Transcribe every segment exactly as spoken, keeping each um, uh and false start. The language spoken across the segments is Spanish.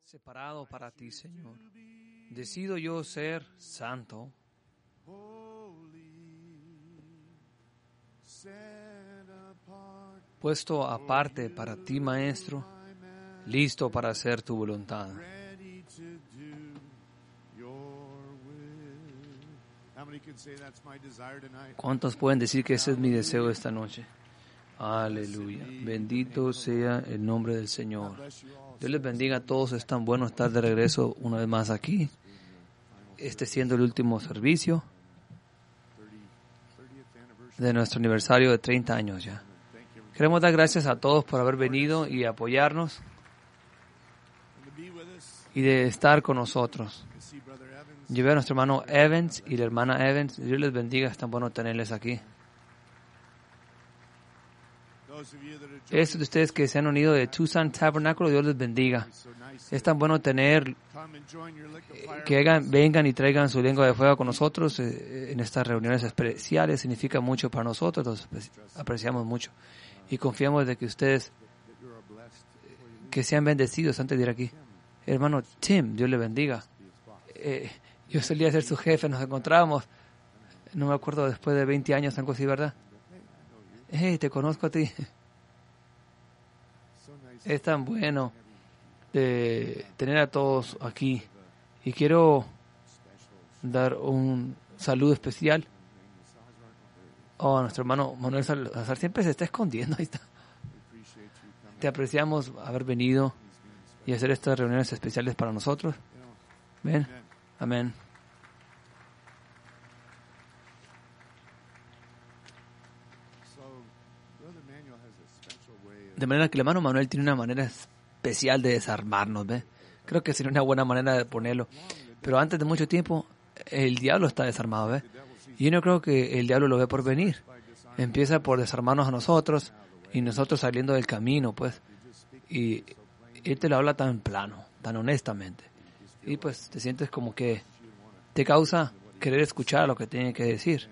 separado para ti, Señor. Decido yo ser santo. Puesto aparte para ti, Maestro, listo para hacer tu voluntad. ¿Cuántos pueden decir que ese es mi deseo esta noche? Aleluya. Bendito sea el nombre del Señor. Dios les bendiga a todos. Es tan bueno estar de regreso una vez más aquí. Este siendo el último servicio de nuestro aniversario de treinta años ya. Queremos dar gracias a todos por haber venido y apoyarnos y de estar con nosotros. Llevé a nuestro hermano Evans y la hermana Evans. Dios les bendiga. Es tan bueno tenerles aquí. Estos de ustedes que se han unido de Tucson Tabernáculo, Dios les bendiga. Es tan bueno tener que hagan, vengan y traigan su lengua de fuego con nosotros eh, en estas reuniones especiales. Significa mucho para nosotros, los apreciamos mucho y confiamos de que ustedes que sean bendecidos antes de ir aquí. Hermano Tim, Dios le bendiga. Eh, yo solía ser su jefe, nos encontrábamos, no me acuerdo, después de veinte años, algo así, ¿verdad? Hey, te conozco a ti. Es tan bueno de tener a todos aquí. Y quiero dar un saludo especial oh, a nuestro hermano Manuel Salazar. Siempre se está escondiendo. Ahí está. Te apreciamos haber venido y hacer estas reuniones especiales para nosotros. Ven. Amén. De manera que el hermano Manuel tiene una manera especial de desarmarnos, ¿ve? Creo que sería una buena manera de ponerlo. Pero antes de mucho tiempo, el diablo está desarmado, ¿ve? Y yo no creo que el diablo lo ve por venir. Empieza por desarmarnos a nosotros y nosotros saliendo del camino, pues. Y él te lo habla tan plano, tan honestamente. Y pues te sientes como que te causa querer escuchar lo que tiene que decir.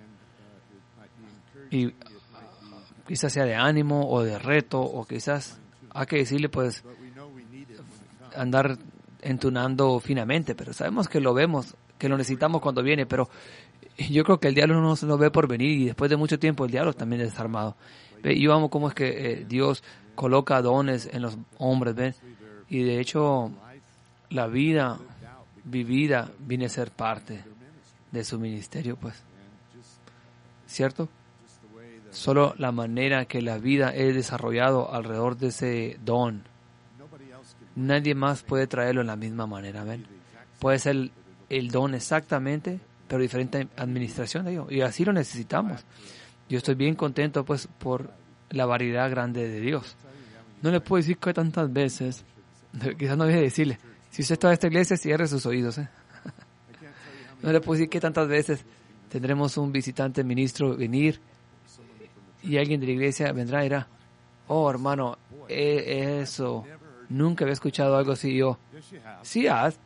Y quizás sea de ánimo o de reto, o quizás hay que decirle, pues, andar entonando finamente, pero sabemos que lo vemos, que lo necesitamos cuando viene, pero yo creo que el diablo no nos ve por venir y después de mucho tiempo el diablo también es desarmado. ¿Ve? Yo amo cómo es que eh, Dios coloca dones en los hombres, ¿ven? Y de hecho la vida vivida viene a ser parte de su ministerio, pues, ¿cierto? Solo la manera que la vida es desarrollado alrededor de ese don. Nadie más puede traerlo en la misma manera, ¿ven? Puede ser el, el don exactamente, pero diferente administración de ello. Y así lo necesitamos. Yo estoy bien contento, pues, por la variedad grande de Dios. No le puedo decir que tantas veces, quizás no debe decirle, si usted está en esta iglesia, cierre sus oídos, ¿eh? No le puedo decir que tantas veces tendremos un visitante ministro venir y alguien de la iglesia vendrá y dirá, oh hermano, eh, eso, nunca había escuchado algo así. Yo, sí has,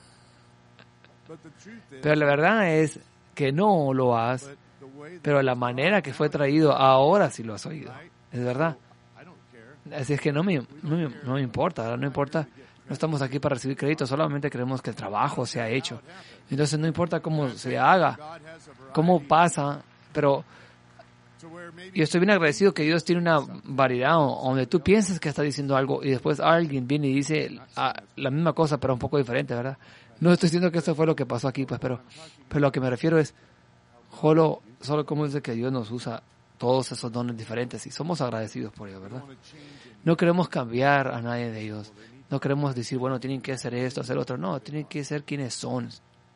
pero la verdad es que no lo has, pero la manera que fue traído ahora sí lo has oído, es verdad. Así es que no me, no me, no me importa, no importa, no estamos aquí para recibir crédito, solamente queremos que el trabajo sea hecho. Entonces no importa cómo se haga, cómo pasa, pero yo estoy bien agradecido que Dios tiene una variedad donde tú piensas que está diciendo algo y después alguien viene y dice ah, la misma cosa pero un poco diferente, ¿verdad? No estoy diciendo que esto fue lo que pasó aquí, pues, pero, pero lo que me refiero es solo, solo cómo es de que Dios nos usa todos esos dones diferentes y somos agradecidos por ello, ¿verdad? No queremos cambiar a nadie de ellos. No queremos decir, bueno, tienen que hacer esto, hacer otro. No, tienen que ser quienes son.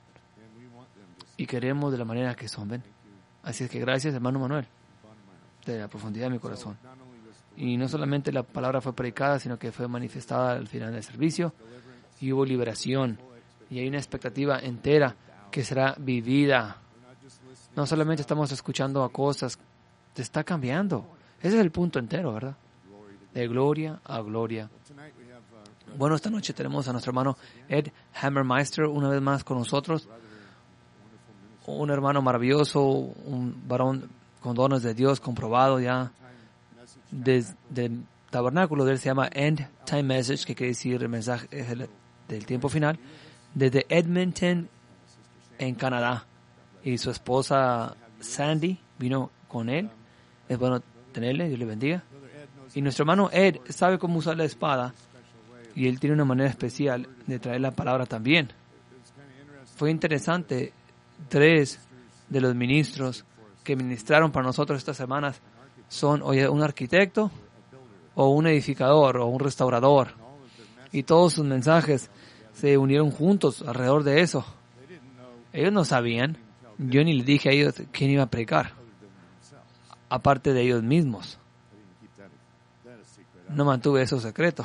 Y queremos de la manera que son, ¿ven? Así es que gracias, hermano Manuel, de la profundidad de mi corazón. Y no solamente la palabra fue predicada, sino que fue manifestada al final del servicio y hubo liberación. Y hay una expectativa entera que será vivida. No solamente estamos escuchando a cosas, te está cambiando. Ese es el punto entero, ¿verdad? De gloria a gloria. Bueno, esta noche tenemos a nuestro hermano Ed Hammermeister una vez más con nosotros. Un hermano maravilloso, un varón con dones de Dios comprobado ya desde el tabernáculo de él. Se llama End Time Message, que quiere decir el mensaje, es el del tiempo final, desde Edmonton, en Canadá. Y su esposa Sandy vino con él. Es bueno tenerle, Dios le bendiga. Y nuestro hermano Ed sabe cómo usar la espada. Y él tiene una manera especial de traer la palabra también. Fue interesante, tres de los ministros que ministraron para nosotros estas semanas son oye, un arquitecto, o un edificador, o un restaurador. Y todos sus mensajes se unieron juntos alrededor de eso. Ellos no sabían. Yo ni les dije a ellos quién iba a predicar, aparte de ellos mismos. No mantuve eso secreto.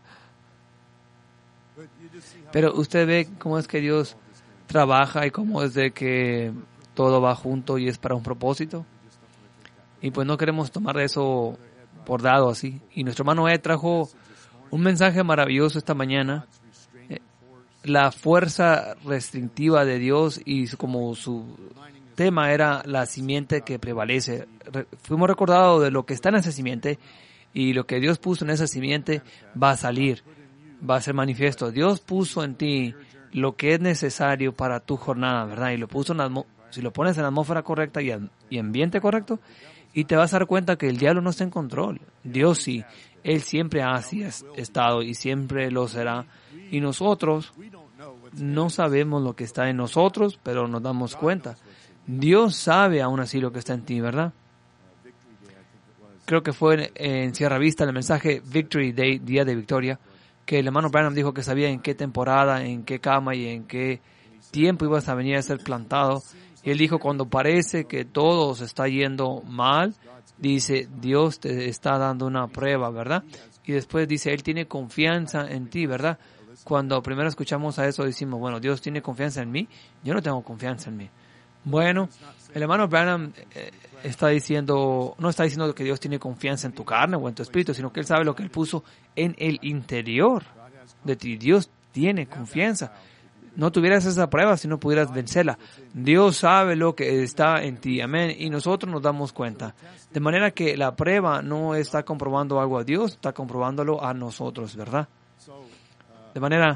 Pero usted ve cómo es que Dios trabaja y cómo es de que todo va junto y es para un propósito. Y pues no queremos tomar eso por dado así. Y nuestro hermano Ed trajo un mensaje maravilloso esta mañana. La fuerza restrictiva de Dios, y como su tema era la simiente que prevalece. Fuimos recordados de lo que está en esa simiente, y lo que Dios puso en esa simiente va a salir, va a ser manifiesto. Dios puso en ti lo que es necesario para tu jornada, ¿verdad? Y lo puso en la, si lo pones en la atmósfera correcta y, y ambiente correcto, y te vas a dar cuenta que el diablo no está en control. Dios sí, Él siempre ha así estado y siempre lo será. Y nosotros no sabemos lo que está en nosotros, pero nos damos cuenta. Dios sabe aún así lo que está en ti, ¿verdad? Creo que fue en Sierra Vista, el mensaje Victory Day, Día de Victoria, que el hermano Branham dijo que sabía en qué temporada, en qué cama y en qué tiempo ibas a venir a ser plantado. Y él dijo, cuando parece que todo se está yendo mal, dice, Dios te está dando una prueba, ¿verdad? Y después dice, Él tiene confianza en ti, ¿verdad? Cuando primero escuchamos a eso, decimos, bueno, Dios tiene confianza en mí, yo no tengo confianza en mí. Bueno, el hermano Branham eh, está diciendo, no está diciendo que Dios tiene confianza en tu carne o en tu espíritu, sino que Él sabe lo que Él puso en el interior de ti. Dios tiene confianza. No tuvieras esa prueba si no pudieras vencerla. Dios sabe lo que está en ti, amén, y nosotros nos damos cuenta. De manera que la prueba no está comprobando algo a Dios, está comprobándolo a nosotros, ¿verdad? De manera,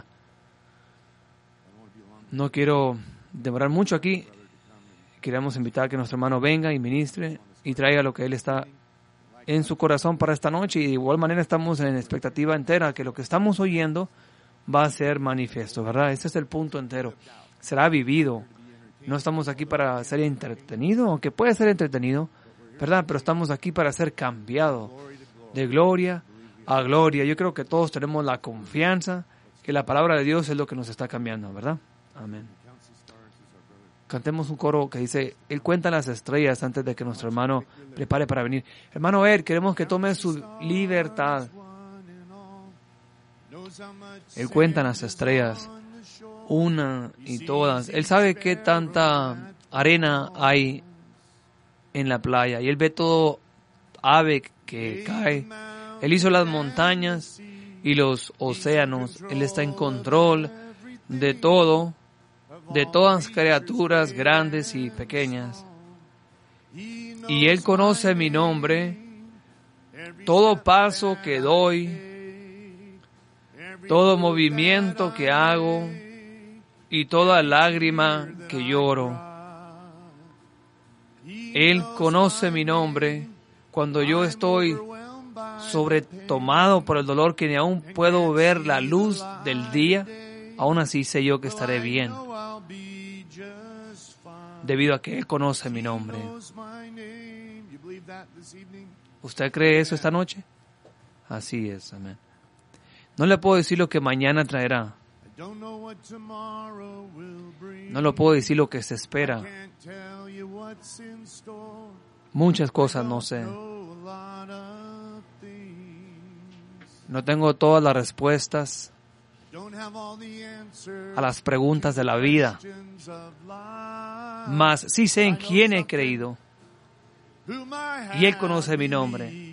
no quiero demorar mucho aquí. Queremos invitar a que nuestro hermano venga y ministre y traiga lo que él está en su corazón para esta noche. Y de igual manera estamos en expectativa entera que lo que estamos oyendo va a ser manifiesto, ¿verdad? Ese es el punto entero. Será vivido. No estamos aquí para ser entretenido, aunque puede ser entretenido, ¿verdad? Pero estamos aquí para ser cambiado de gloria a gloria. Yo creo que todos tenemos la confianza que la palabra de Dios es lo que nos está cambiando, ¿verdad? Amén. Cantemos un coro que dice, Él cuenta las estrellas antes de que nuestro hermano prepare para venir. Hermano Ed, queremos que tome su libertad. Él cuenta las estrellas, una y todas. Él sabe qué tanta arena hay en la playa y Él ve todo ave que cae. Él hizo las montañas y los océanos. Él está en control de todo, de todas criaturas grandes y pequeñas. Y Él conoce mi nombre, todo paso que doy, todo movimiento que hago y toda lágrima que lloro. Él conoce mi nombre. Cuando yo estoy sobretomado por el dolor que ni aún puedo ver la luz del día, aún así sé yo que estaré bien, debido a que Él conoce mi nombre. ¿Usted cree eso esta noche? Así es, amén. No le puedo decir lo que mañana traerá. No le puedo decir lo que se espera. Muchas cosas no sé. No tengo todas las respuestas a las preguntas de la vida. Mas sí sé en quién he creído. Y Él conoce mi nombre.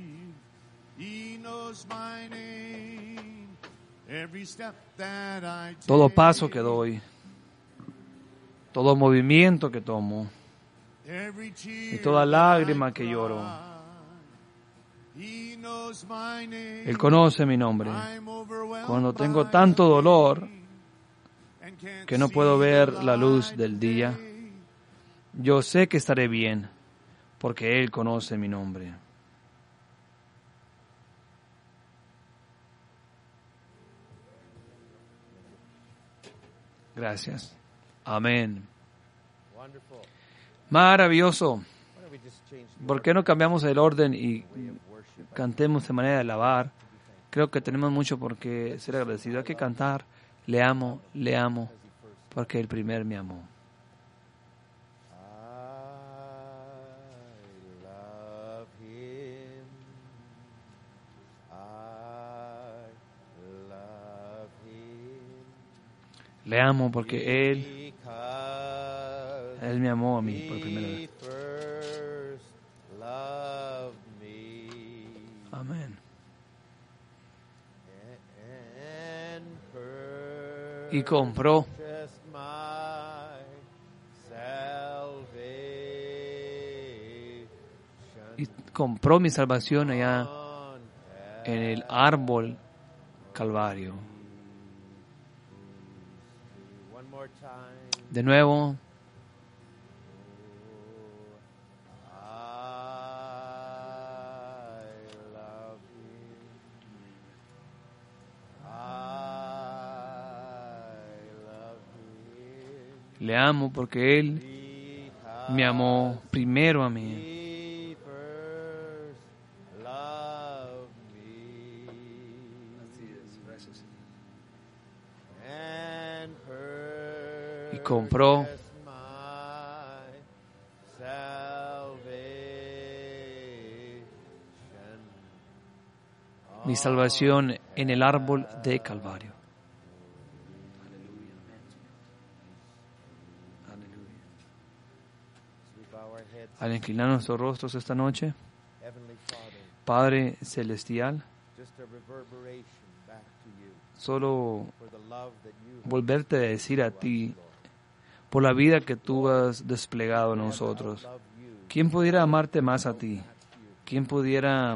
Todo paso que doy, todo movimiento que tomo y toda lágrima que lloro, Él conoce mi nombre. Cuando tengo tanto dolor que no puedo ver la luz del día, yo sé que estaré bien, porque Él conoce mi nombre. Gracias. Amén. Maravilloso. ¿Por qué no cambiamos el orden y cantemos de manera de alabar? Creo que tenemos mucho por qué ser agradecidos. Hay que cantar, le amo, le amo, porque el primer me amó. Le amo porque Él, Él me amó a mí por primera vez. Amén. Y compró y compró mi salvación allá en el árbol Calvario. De nuevo, le amo porque Él me amó primero a mí. Y compró mi salvación en el árbol de Calvario. Al inclinar nuestros rostros esta noche, Padre Celestial, solo volverte a decir a ti, por la vida que tú has desplegado en nosotros, ¿quién pudiera amarte más a ti? ¿Quién pudiera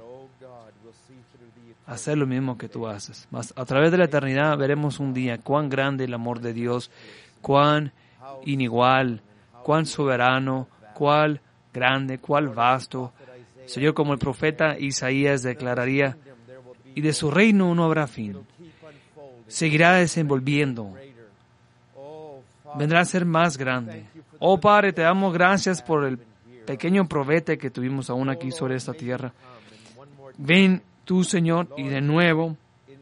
hacer lo mismo que tú haces? Mas a través de la eternidad veremos un día cuán grande el amor de Dios, cuán inigual, cuán soberano, cuán grande, cuán vasto. Señor, como el profeta Isaías declararía, y de su reino no habrá fin. Seguirá desenvolviendo. Vendrá a ser más grande. Oh Padre, te damos gracias por el pequeño probete que tuvimos aún aquí sobre esta tierra. Ven tú, Señor, y de nuevo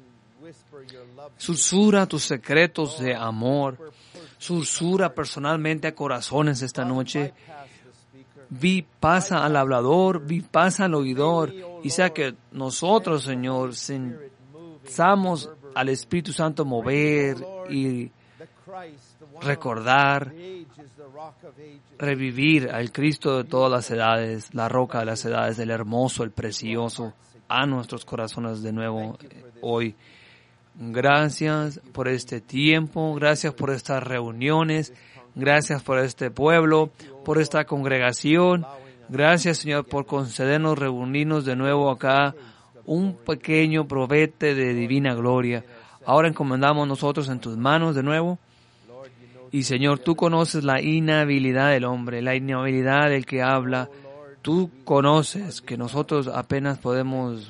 susurra tus secretos de amor. Susurra personalmente a corazones esta noche. Vi, pasa al hablador, vi, pasa al oidor, y sea que nosotros, Señor, sintamos al Espíritu Santo mover y recordar, revivir al Cristo de todas las edades, la roca de las edades, el hermoso, el precioso, a nuestros corazones de nuevo hoy. Gracias por este tiempo, gracias por estas reuniones, gracias por este pueblo, por esta congregación. Gracias, Señor, por concedernos reunirnos de nuevo acá, un pequeño probete de divina gloria. Ahora encomendamos nosotros en tus manos de nuevo. Y, Señor, tú conoces la inhabilidad del hombre, la inhabilidad del que habla. Tú conoces que nosotros apenas podemos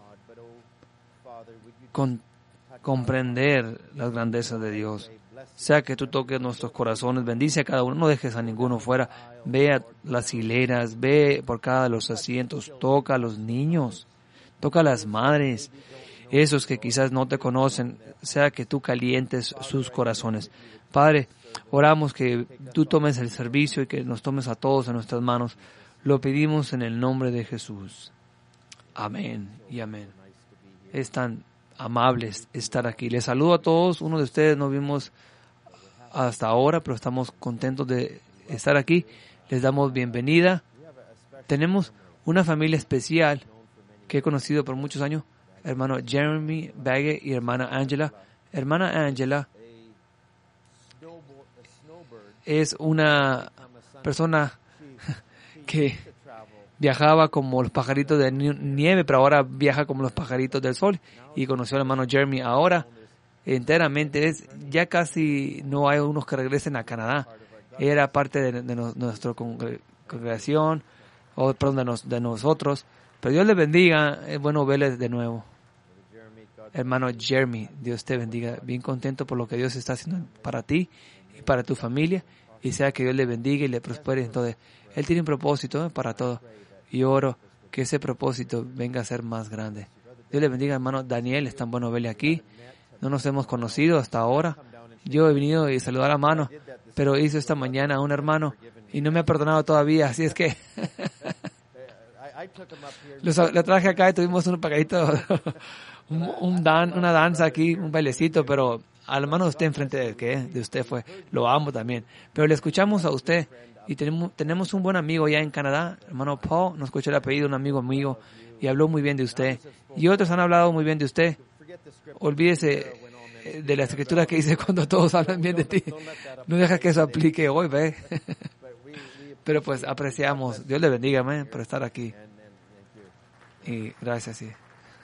con, comprender las grandezas de Dios. Sea que tú toques nuestros corazones, bendice a cada uno, no dejes a ninguno fuera. Ve a las hileras, ve por cada de los asientos, toca a los niños, toca a las madres, esos que quizás no te conocen, sea que tú calientes sus corazones. Padre, oramos que tú tomes el servicio y que nos tomes a todos en nuestras manos. Lo pedimos en el nombre de Jesús. Amén y amén. Es tan amable estar aquí. Les saludo a todos. Uno de ustedes no vimos hasta ahora, pero estamos contentos de estar aquí. Les damos bienvenida. Tenemos una familia especial que he conocido por muchos años. Hermano Jeremy Bagge y hermana Angela. Hermana Angela es una persona que viajaba como los pajaritos de nieve, pero ahora viaja como los pajaritos del sol. Y conoció al hermano Jeremy ahora enteramente. Es, ya casi no hay unos que regresen a Canadá. Era parte de, de, no, de nuestra congregación, o perdón, de, nos, de nosotros. Pero Dios les bendiga, es bueno verles de nuevo. Hermano Jeremy, Dios te bendiga. Bien contento por lo que Dios está haciendo para ti y para tu familia. Y sea que Dios le bendiga y le prospere. Entonces, Él tiene un propósito, ¿eh?, para todo. Y oro que ese propósito venga a ser más grande. Dios le bendiga, hermano Daniel. Es tan bueno verle aquí. No nos hemos conocido hasta ahora. Yo he venido y saludar a mano, pero hizo esta mañana a un hermano y no me ha perdonado todavía. Así es que lo, lo traje acá y tuvimos un pagadito, un, un dan, una danza aquí, un bailecito, pero al hermano de usted enfrente de que de usted fue, lo amo también. Pero le escuchamos a usted y tenemos, tenemos un buen amigo allá en Canadá, hermano Paul, nos escuchó el apellido, un amigo mío, y habló muy bien de usted. Y otros han hablado muy bien de usted. Olvídese de la escritura que dice cuando todos hablan bien de ti. No deja que eso aplique hoy, ¿ve? Pero pues apreciamos. Dios le bendiga, ¿me?, por estar aquí. Y gracias, sí.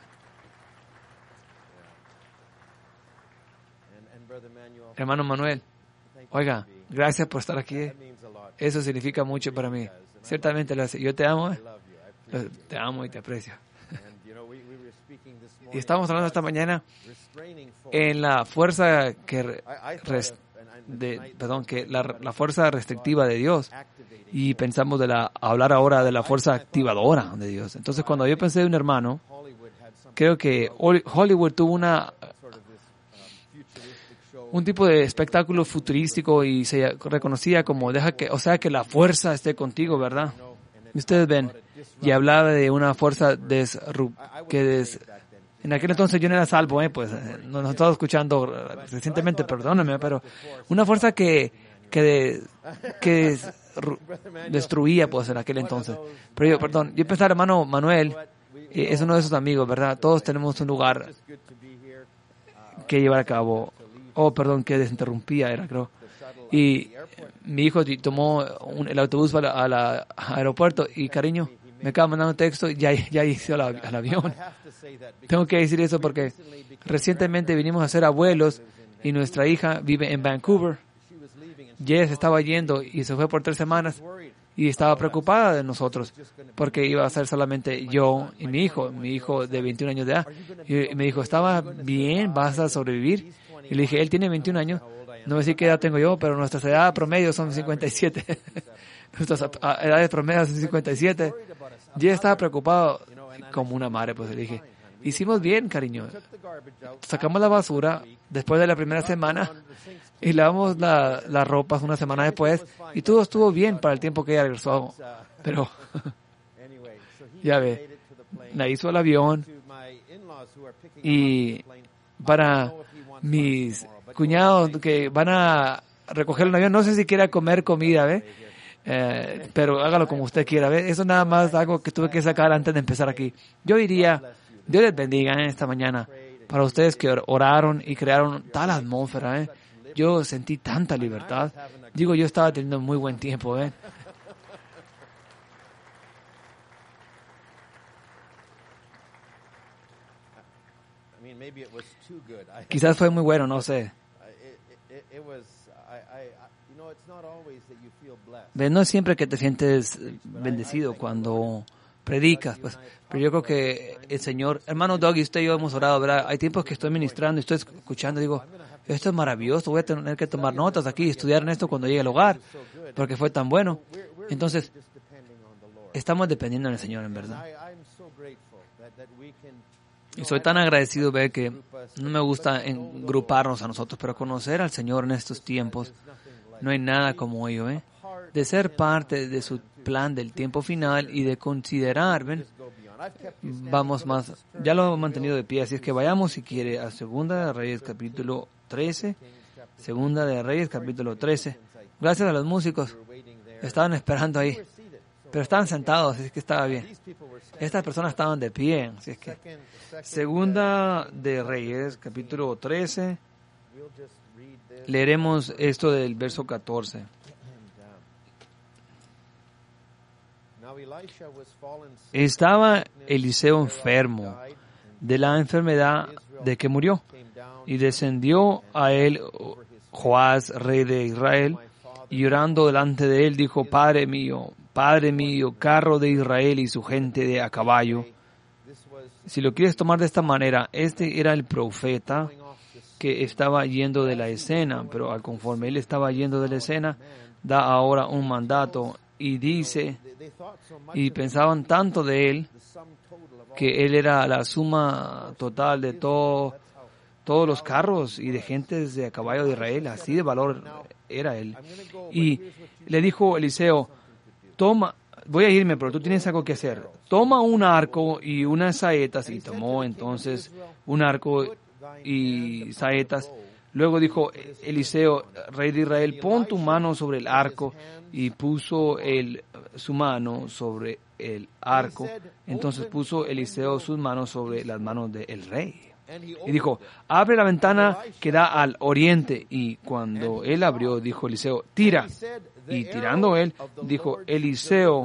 Hermano Manuel, oiga, gracias por estar aquí. ¿eh? Eso significa mucho para mí. Ciertamente lo hace. Yo te amo, ¿eh? Te amo y te aprecio. Y estamos hablando esta mañana en la fuerza que res, de, perdón, que la, la fuerza restrictiva de Dios, y pensamos de la hablar ahora de la fuerza activadora de Dios. Entonces, cuando yo pensé de un hermano, creo que Hollywood tuvo una un tipo de espectáculo futurístico y se reconocía como deja que, o sea, que la fuerza esté contigo, ¿verdad? Y ustedes ven, y hablaba de una fuerza desru, que des, en aquel entonces yo no era salvo, eh, pues no nos estaba escuchando recientemente, perdóname, pero una fuerza que que de, que des, ru, destruía, pues, en aquel entonces. Pero yo, perdón, yo pensaba, hermano Manuel, eh, es uno de esos amigos, ¿verdad? Todos tenemos un lugar que llevar a cabo. Oh, perdón, que desinterrumpía era, creo. Y mi hijo tomó un, el autobús para al aeropuerto y, cariño, me acaba mandando un texto y ya, ya hizo la, al avión. Tengo que decir eso porque recientemente vinimos a ser abuelos y nuestra hija vive en Vancouver. Y ella se estaba yendo y se fue por tres semanas y estaba preocupada de nosotros porque iba a ser solamente yo y mi hijo, mi hijo de veintiún años de edad. Y me dijo, ¿estaba bien? ¿Vas a sobrevivir? Y le dije, él tiene veintiún años, no sé qué edad tengo yo, pero nuestras edades promedio son cincuenta y siete. Nuestras edades promedio son cincuenta y siete. Y ella estaba preocupado como una madre, pues le dije, hicimos bien, cariño. Sacamos la basura después de la primera semana y lavamos la, las ropas una semana después y todo estuvo bien para el tiempo que ella regresó. Pero, ya ve, la hizo al avión y para mis cuñados que van a recoger el avión, no sé si quiera comer comida, ¿ve? Eh, pero hágalo como usted quiera, ¿ve? Eso nada más algo que tuve que sacar antes de empezar aquí. Yo diría, Dios les bendiga en esta mañana para ustedes que oraron y crearon tal atmósfera, ¿eh? Yo sentí tanta libertad. Digo, yo estaba teniendo muy buen tiempo, ¿eh? Quizás fue muy bueno, no sé. No es siempre que te sientes bendecido cuando predicas, pues, pero yo creo que el Señor, hermano Doug y usted y yo hemos orado, ¿verdad? Hay tiempos que estoy ministrando y estoy escuchando y digo, esto es maravilloso, voy a tener que tomar notas aquí y estudiar en esto cuando llegue al hogar, porque fue tan bueno. Entonces, estamos dependiendo del Señor, en verdad. Y soy tan agradecido ver que no me gusta engruparnos a nosotros, pero conocer al Señor en estos tiempos, no hay nada como ello, ¿eh? De ser parte de su plan del tiempo final y de considerar, ¿ven? Vamos más, ya lo hemos mantenido de pie, así es que vayamos si quiere a Segunda de Reyes capítulo trece, Segunda de Reyes capítulo trece. Gracias a los músicos, estaban esperando ahí, pero estaban sentados, así es que estaba bien. Estas personas estaban de pie, así es que Segunda de Reyes capítulo trece, leeremos esto del verso catorce. Estaba Eliseo enfermo de la enfermedad de que murió, y descendió a él Joás, rey de Israel, y llorando delante de él dijo: Padre mío, Padre mío, carro de Israel y su gente de a caballo. Si lo quieres tomar de esta manera, este era el profeta que estaba yendo de la escena, pero al conforme él estaba yendo de la escena, da ahora un mandato y dice, y pensaban tanto de él, que él era la suma total de todo, todos los carros y de gentes de a caballo de Israel, así de valor era él. Y le dijo Eliseo: toma, voy a irme, pero tú tienes algo que hacer. Toma un arco y unas saetas. Y tomó entonces un arco y saetas. Luego dijo Eliseo, rey de Israel: pon tu mano sobre el arco. Y puso él su mano sobre el arco. Entonces puso Eliseo sus manos sobre las manos del rey. Y dijo: abre la ventana que da al oriente. Y cuando él abrió, dijo Eliseo: tira. Y tirando él, dijo Eliseo: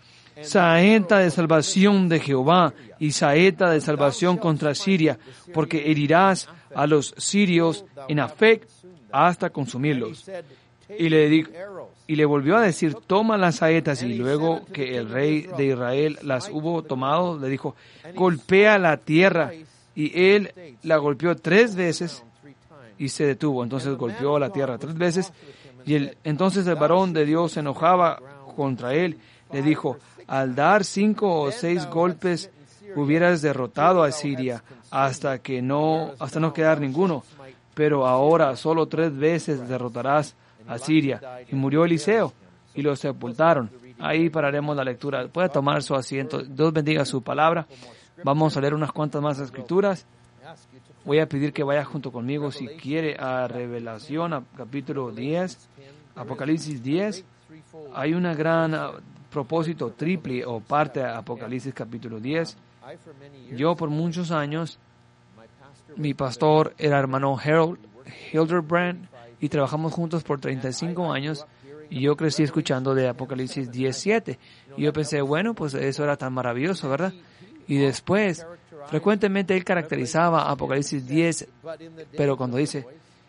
saeta de salvación de Jehová y saeta de salvación contra Siria, porque herirás a los sirios en Afec hasta consumirlos. Y le, di, y le volvió a decir: toma las saetas. Y luego que el rey de Israel las hubo tomado, le dijo: golpea la tierra. Y él la golpeó tres veces y se detuvo. Entonces golpeó la tierra tres veces. Y el, entonces el varón de Dios se enojaba contra él. Le dijo: al dar cinco o seis golpes hubieras derrotado a Siria hasta que no, hasta no quedar ninguno. Pero ahora solo tres veces derrotarás a Siria. Y murió Eliseo y lo sepultaron. Ahí pararemos la lectura. Puede tomar su asiento. Dios bendiga su palabra. Vamos a leer unas cuantas más escrituras. Voy a pedir que vaya junto conmigo, si quiere, a Revelación, a capítulo diez, Apocalipsis diez. Hay una gran uh, propósito triple o parte de Apocalipsis capítulo diez. Yo por muchos años, mi pastor era hermano Harold Hildebrand y trabajamos juntos por treinta y cinco años. Y yo crecí escuchando de Apocalipsis diecisiete. Y yo pensé, bueno, pues eso era tan maravilloso, ¿verdad? Y después, frecuentemente él caracterizaba Apocalipsis diez, pero cuando dice,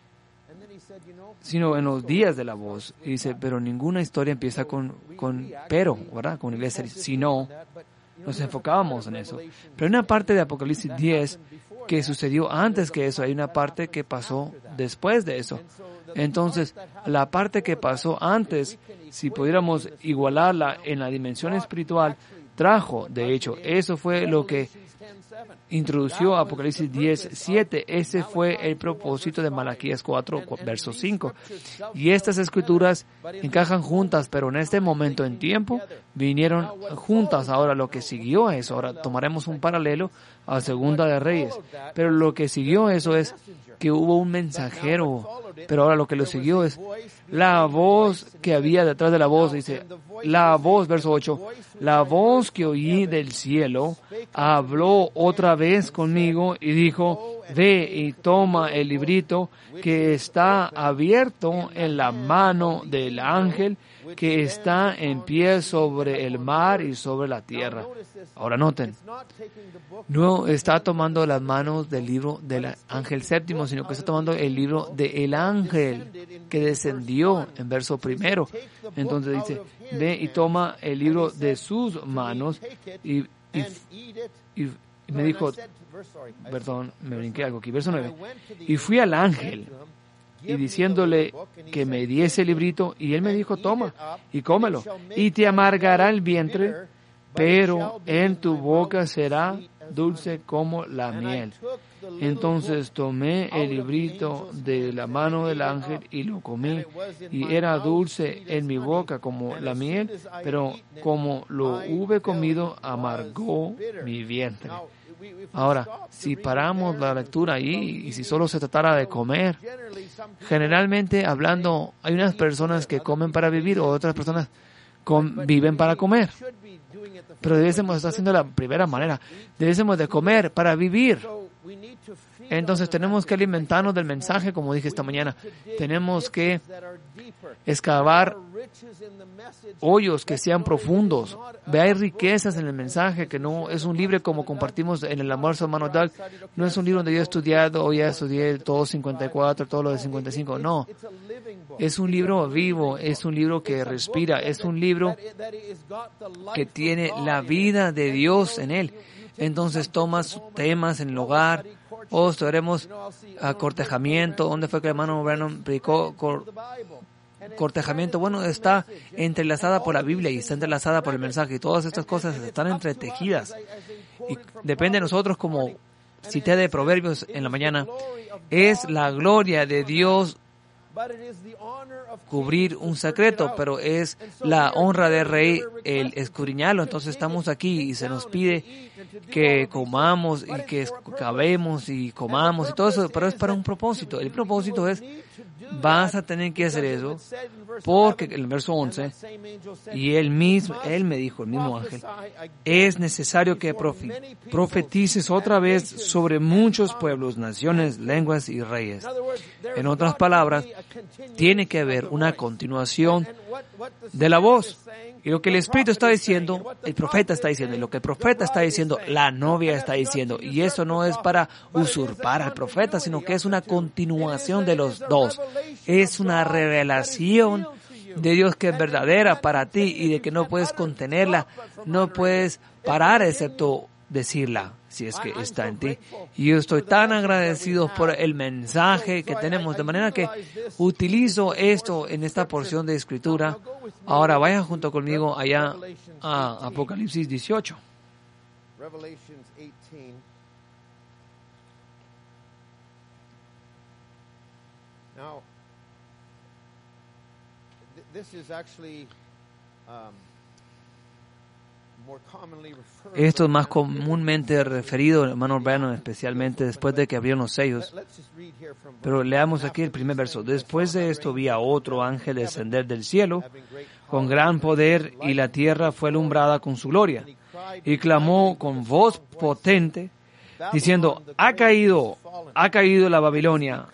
sino en los días de la voz, y dice, pero ninguna historia empieza con, con pero, ¿verdad? Con iglesia, si no, nos enfocábamos en eso. Pero hay una parte de Apocalipsis diez que sucedió antes que eso, hay una parte que pasó después de eso. Entonces, la parte que pasó antes, si pudiéramos igualarla en la dimensión espiritual, trajo, de hecho, eso fue lo que introdució Apocalipsis diez siete. Ese fue el propósito de Malaquías cuatro, verso cinco. Y estas escrituras encajan juntas, pero en este momento en tiempo vinieron juntas. Ahora lo que siguió a eso, ahora tomaremos un paralelo a Segunda de Reyes, pero lo que siguió eso es que hubo un mensajero, pero ahora lo que lo siguió es la voz que había detrás de la voz. Dice, la voz, verso ocho, la voz que oí del cielo habló otra vez conmigo y dijo, ve y toma el librito que está abierto en la mano del ángel que está en pie sobre el mar y sobre la tierra. Ahora noten, no está tomando las manos del libro del ángel séptimo, sino que está tomando el libro del ángel que descendió en verso primero. Entonces dice, ve y toma el libro de sus manos y, y, y, y me dijo, perdón, me brinqué algo aquí, verso nueve, y fui al ángel y diciéndole que me diese el librito, y él me dijo, toma y cómelo, y te amargará el vientre, pero en tu boca será dulce como la miel. Entonces tomé el librito de la mano del ángel y lo comí, y era dulce en mi boca como la miel, pero como lo hube comido, amargó mi vientre. Ahora, si paramos la lectura ahí y si solo se tratara de comer, generalmente hablando, hay unas personas que comen para vivir o otras personas com- viven para comer. Pero debemos estar haciendo la primera manera. Debemos de comer para vivir. Entonces tenemos que alimentarnos del mensaje, como dije esta mañana. Tenemos que excavar hoyos que sean profundos. Ve, hay riquezas en el mensaje, que no es un libro como compartimos en el almuerzo, hermano Doug. No es un libro donde yo he estudiado, o ya estudié todo cincuenta y cuatro, todo lo de cincuenta y cinco. No. Es un libro vivo, es un libro que respira, es un libro que tiene la vida de Dios en él. Entonces tomas temas en el hogar, o estudiaremos a cortejamiento. ¿Dónde fue que el hermano Branham predicó cor, cortejamiento? Bueno, está entrelazada por la Biblia y está entrelazada por el mensaje, y todas estas cosas están entretejidas. Y depende de nosotros, como cité de Proverbios en la mañana, es la gloria de Dios cubrir un secreto, pero es la honra del rey el escudriñarlo. Entonces estamos aquí y se nos pide que comamos y que acabemos y comamos y todo eso, pero es para un propósito. El propósito es, vas a tener que hacer eso, porque en el verso once, y él mismo, él me dijo, el mismo ángel, es necesario que profe- profetices otra vez sobre muchos pueblos, naciones, lenguas y reyes. En otras palabras, tiene que haber una continuación de la voz. Y lo que el Espíritu está diciendo, el profeta está diciendo, y lo que el profeta está diciendo, la novia está diciendo. Y eso no es para usurpar al profeta, sino que es una continuación de los dos. Es una revelación de Dios que es verdadera para ti y de que no puedes contenerla, no puedes parar excepto decirla, si es que está en ti. Y yo estoy tan agradecido por el mensaje que tenemos, de manera que utilizo esto en esta porción de Escritura. Ahora vayan junto conmigo allá a Apocalipsis dieciocho. Esto es más comúnmente referido, hermano Branham, especialmente después de que abrieron los sellos. Pero leamos aquí el primer verso. Después de esto vi a otro ángel descender del cielo con gran poder, y la tierra fue alumbrada con su gloria. Y clamó con voz potente, diciendo, ha caído, ha caído la Babilonia,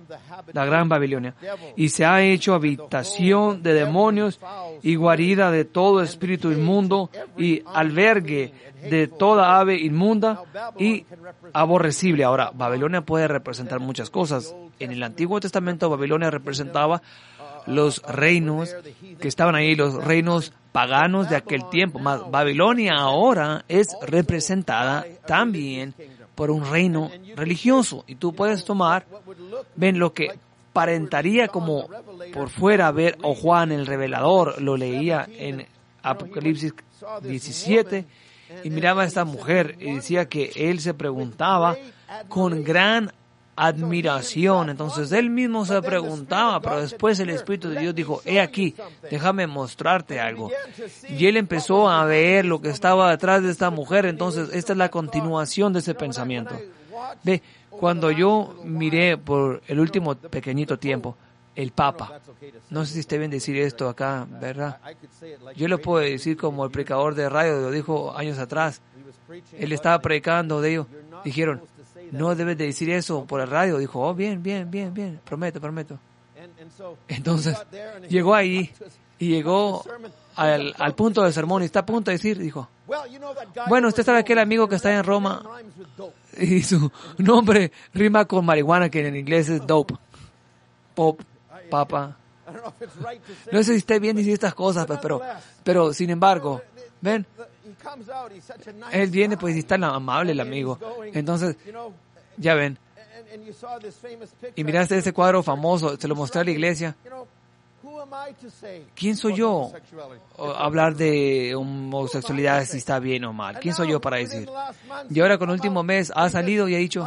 la gran Babilonia, y se ha hecho habitación de demonios y guarida de todo espíritu inmundo y albergue de toda ave inmunda y aborrecible. Ahora, Babilonia puede representar muchas cosas. En el Antiguo Testamento, Babilonia representaba los reinos que estaban ahí, los reinos paganos de aquel tiempo. Más Babilonia ahora es representada también por un reino religioso. Y tú puedes tomar, ven, lo que aparentaría como por fuera ver, o Juan el Revelador lo leía en Apocalipsis diecisiete, y miraba a esta mujer y decía que él se preguntaba con gran admiración. Entonces él mismo se preguntaba, pero después el Espíritu de Dios dijo, he aquí, déjame mostrarte algo. Y él empezó a ver lo que estaba detrás de esta mujer. Entonces esta es la continuación de ese pensamiento. Ve, cuando yo miré por el último pequeñito tiempo, el Papa, no sé si esté bien decir esto acá, ¿verdad? Yo lo puedo decir como el predicador de radio lo dijo años atrás. Él estaba predicando de ello. Dijeron, no debes de decir eso por el radio. Dijo, oh, bien, bien, bien, bien, prometo, prometo. Entonces, llegó ahí y llegó al, al punto del sermón y está a punto de decir, dijo, bueno, usted sabe aquel amigo que está en Roma y su nombre rima con marihuana, que en inglés es dope, pop, papa. No sé si esté bien decir estas cosas, pues, pero, pero sin embargo, ven, él viene pues y está amable el amigo. Entonces, ya ven, y miraste ese cuadro famoso, se lo mostré a la iglesia. ¿Quién soy yo a hablar de homosexualidad, si está bien o mal? ¿Quién soy yo para decir? Y ahora con el último mes ha salido y ha dicho,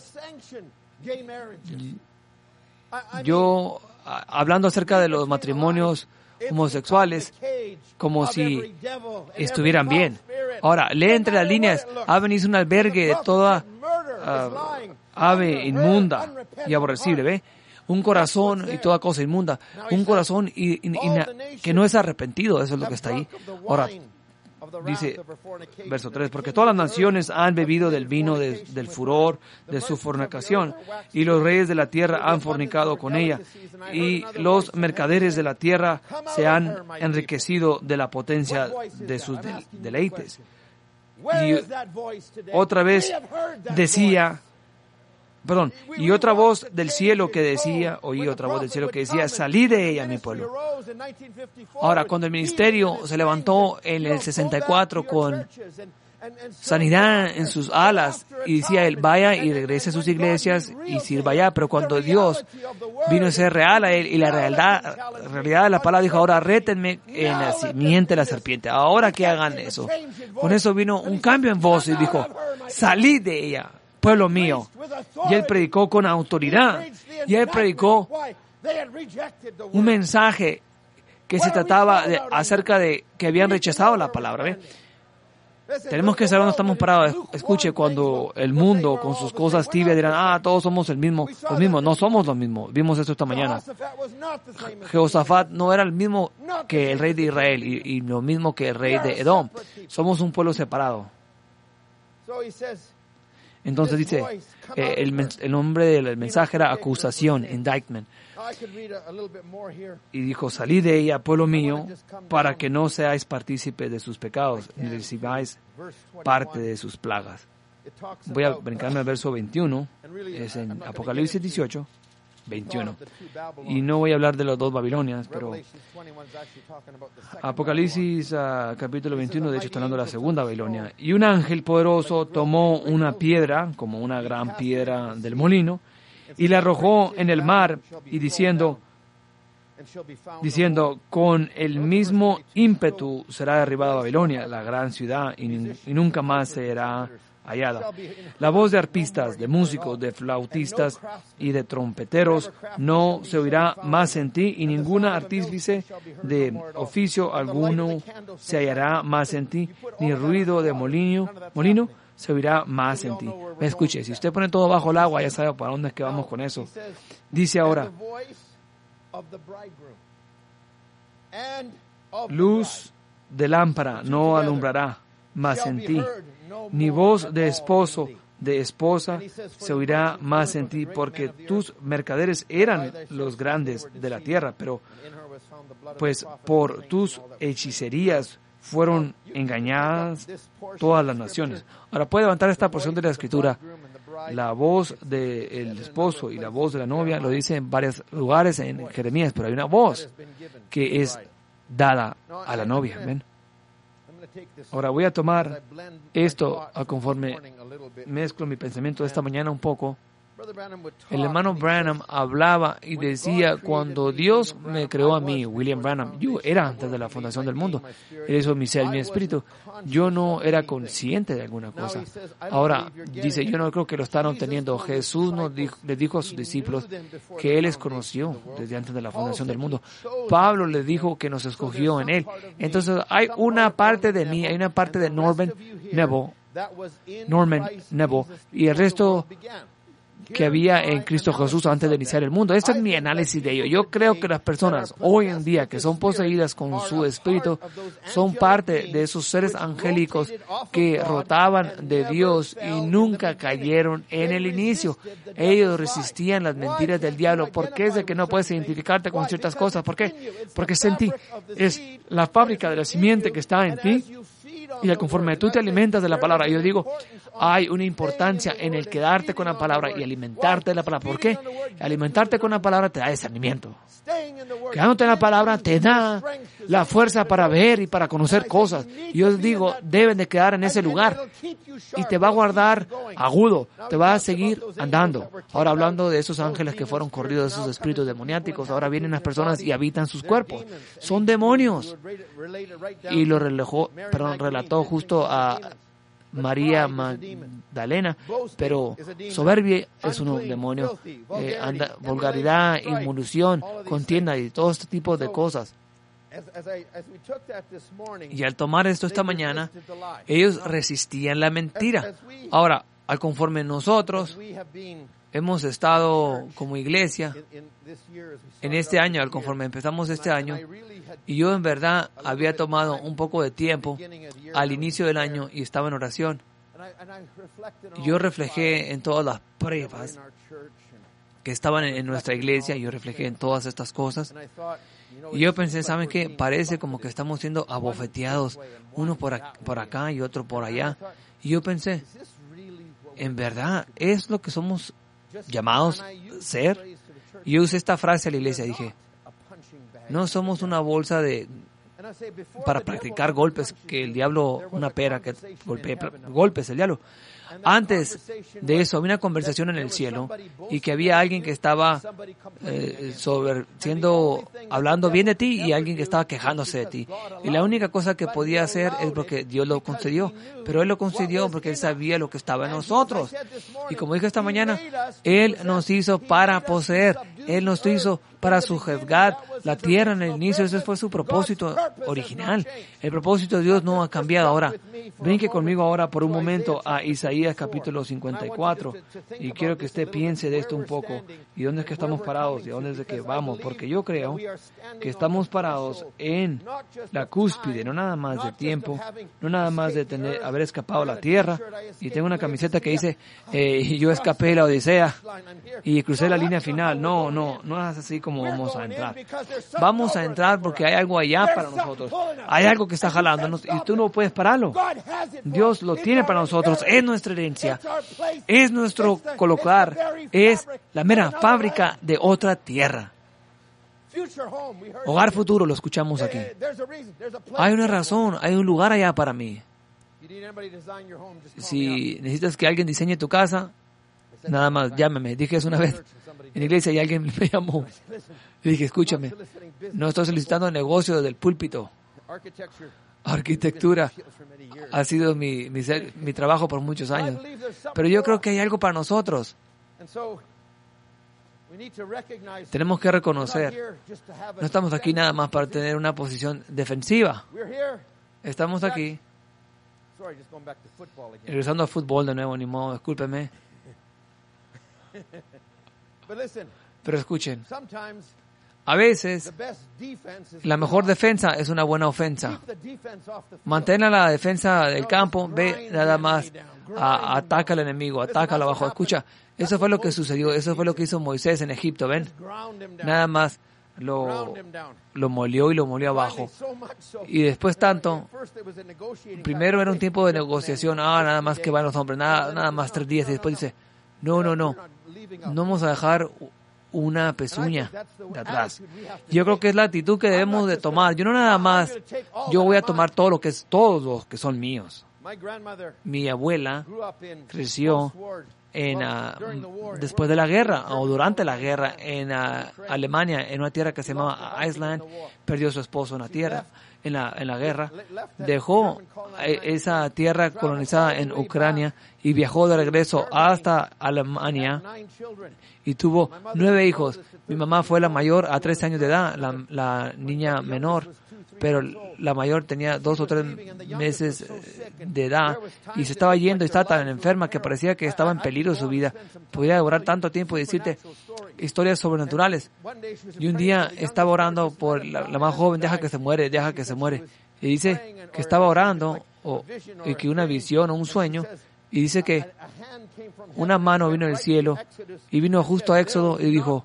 yo, hablando acerca de los matrimonios homosexuales, como si estuvieran bien. Ahora, lee entre las líneas, ha venido un albergue de toda uh, ave inmunda y aborrecible, ¿ve? Un corazón y toda cosa inmunda. Un corazón y, y, y, que no es arrepentido, eso es lo que está ahí. Ahora, dice, verso tres, porque todas las naciones han bebido del vino de, del furor de su fornicación, y los reyes de la tierra han fornicado con ella, y los mercaderes de la tierra se han enriquecido de la potencia de sus deleites. Y otra vez decía, perdón, y otra voz del cielo que decía, oí otra voz del cielo que decía, salid de ella, mi pueblo. Ahora, cuando el ministerio se levantó en el sesenta y cuatro con sanidad en sus alas, y decía él, vaya y regrese a sus iglesias y sirva allá, pero cuando Dios vino a ser real a él, y la realidad, realidad de la palabra dijo, ahora rétenme en la simiente de la serpiente, ahora que hagan eso. Con eso vino un cambio en voz y dijo, salid de ella, pueblo mío. Y él predicó con autoridad, y él predicó un mensaje que se trataba de, acerca de que habían rechazado la palabra. ¿Ve? Tenemos que saber dónde estamos parados. Escuche, cuando el mundo con sus cosas tibias dirán, ah, todos somos el mismo, los mismos. No somos los mismos. Vimos esto esta mañana. Jehosafat no era el mismo que el rey de Israel y, y lo mismo que el rey de Edom. Somos un pueblo separado. Entonces dice, eh, el, el nombre del mensaje era acusación, indictment. Y dijo, salid de ella, pueblo mío, para que no seáis partícipes de sus pecados, ni recibáis parte de sus plagas. Voy a brincarme al verso veintiuno, es en Apocalipsis dieciocho, veintiuno. Y no voy a hablar de las dos Babilonias, pero Apocalipsis uh, capítulo veintiuno, de hecho está hablando de la segunda Babilonia. Y un ángel poderoso tomó una piedra, como una gran piedra del molino, y la arrojó en el mar, y diciendo, diciendo, con el mismo ímpetu será derribada Babilonia, la gran ciudad, y, y nunca más será hallada. La voz de arpistas, de músicos, de flautistas y de trompeteros no se oirá más en ti, y ninguna artífice de oficio alguno se hallará más en ti, ni ruido de molino, molino se oirá más en ti. Me escuche, si usted pone todo bajo el agua, ya sabe para dónde es que vamos con eso. Dice ahora, luz de lámpara no alumbrará más en ti, ni voz de esposo, de esposa, se oirá más en ti, porque tus mercaderes eran los grandes de la tierra, pero pues por tus hechicerías fueron engañadas todas las naciones. Ahora puede levantar esta porción de la Escritura. La voz del esposo y la voz de la novia lo dice en varios lugares en Jeremías, pero hay una voz que es dada a la novia. ¿Ven? Ahora voy a tomar esto a conforme mezclo mi pensamiento de esta mañana un poco. El hermano Branham hablaba y decía, cuando Dios me creó a mí, William Branham, yo era antes de la fundación del mundo. Él hizo mi ser, mi espíritu. Yo no era consciente de alguna cosa. Ahora, dice, yo no creo que lo están obteniendo. Jesús nos dijo, les dijo a sus discípulos que Él les conoció desde antes de la fundación del mundo. Pablo les dijo que nos escogió en Él. Entonces, hay una parte de mí, hay una parte de Norman Neville, Norman Neville, y el resto que había en Cristo Jesús antes de iniciar el mundo. Este es mi análisis de ello. Yo creo que las personas hoy en día que son poseídas con su espíritu son parte de esos seres angélicos que rotaban de Dios y nunca cayeron en el inicio. Ellos resistían las mentiras del diablo. ¿Por qué es de que no puedes identificarte con ciertas cosas? ¿Por qué? Porque es en ti. Es la fábrica de la simiente que está en ti. Y conforme tú te alimentas de la palabra, yo digo, hay una importancia en el quedarte con la palabra y alimentarte de la palabra. ¿Por qué? Alimentarte con la palabra te da discernimiento. Quedándote en la palabra te da la fuerza para ver y para conocer cosas. Y yo digo, deben de quedar en ese lugar. Y te va a guardar agudo, te va a seguir andando. Ahora hablando de esos ángeles que fueron corridos de esos espíritus demoniáticos, ahora vienen las personas y habitan sus cuerpos. Son demonios. Y lo relajó, perdón, relató justo a María Magdalena, pero soberbia es un demonio, eh, anda, vulgaridad, involución, contienda y todo este tipo de cosas. Y al tomar esto esta mañana, ellos resistían la mentira. Ahora, al conforme nosotros hemos estado como iglesia en este año, al conforme empezamos este año, y yo en verdad había tomado un poco de tiempo al inicio del año y estaba en oración. Y yo reflejé en todas las pruebas que estaban en nuestra iglesia, yo reflejé en todas estas cosas. Y yo pensé, ¿saben qué? Parece como que estamos siendo abofeteados, uno por acá, por acá y otro por allá. Y yo pensé, ¿en verdad es lo que somos llamados a ser? Y yo usé esta frase a la iglesia, dije, no somos una bolsa de para practicar golpes, que el diablo, una pera que golpee golpes, el diablo. Antes de eso, había una conversación en el cielo y que había alguien que estaba eh, sobre, siendo, hablando bien de ti y alguien que estaba quejándose de ti. Y la única cosa que podía hacer es porque Dios lo concedió. Pero Él lo concedió porque Él sabía lo que estaba en nosotros. Y como dije esta mañana, Él nos hizo para poseer. Él nos hizo para sujuzgar la tierra en el inicio. Ese fue su propósito original. El propósito de Dios no ha cambiado. Ahora, brinque conmigo ahora por un momento a Isaías capítulo cincuenta y cuatro. Y quiero que usted piense de esto un poco. ¿Y dónde es que estamos parados? ¿Y dónde es que vamos? Porque yo creo que estamos parados en la cúspide, no nada más de tiempo, no nada más de tener, haber escapado la tierra. Y tengo una camiseta que dice, eh, yo escapé de la Odisea y crucé la línea final. No, no, no es así como vamos a entrar. Vamos a entrar porque hay algo allá para nosotros. Hay algo que está jalándonos y tú no puedes pararlo. Dios lo tiene para nosotros. Es nuestra herencia. Es nuestro colocar. Es la mera fábrica de otra tierra. Hogar futuro, lo escuchamos aquí. Hay una razón, hay un lugar allá para mí. Si necesitas que alguien diseñe tu casa, nada más, llámame. Dije eso una vez en la iglesia y alguien me llamó. Y dije, escúchame, no estoy solicitando negocio desde el púlpito. Arquitectura ha sido mi, mi, mi trabajo por muchos años. Pero yo creo que hay algo para nosotros. Tenemos que reconocer, no estamos aquí nada más para tener una posición defensiva. Estamos aquí. Regresando al fútbol de nuevo, ni modo, discúlpeme. Pero escuchen, a veces la mejor defensa es una buena ofensa. Mantén a la defensa del campo, ve nada más, a, ataca al enemigo, atácalo abajo. Escucha, eso fue lo que sucedió, eso fue lo que hizo Moisés en Egipto, ¿ven? Nada más lo, lo molió y lo molió abajo. Y después tanto, primero era un tiempo de negociación, ah, nada más que van los hombres, nada, nada más tres días, y después dice, no, no, no, no vamos a dejar una pezuña de atrás. Yo creo que es la actitud que debemos de tomar. Yo no nada más, yo voy a tomar todo lo que es, todos los que son míos. Mi abuela creció en uh, después de la guerra o durante la guerra en uh, Alemania, en una tierra que se llamaba Iceland. Perdió a su esposo en la tierra, en la, en la guerra. Dejó esa tierra colonizada en Ucrania y viajó de regreso hasta Alemania y tuvo nueve hijos. Mi mamá fue la mayor a trece años de edad, la, la niña menor, pero la mayor tenía dos o tres meses de edad y se estaba yendo y estaba tan enferma que parecía que estaba en peligro su vida. Podía durar tanto tiempo y decirte historias sobrenaturales. Y un día estaba orando por la, la más joven, deja que se muere, deja que se muere. Y dice que estaba orando o, y que una visión o un sueño, y dice que una mano vino del cielo y vino justo a Éxodo y dijo,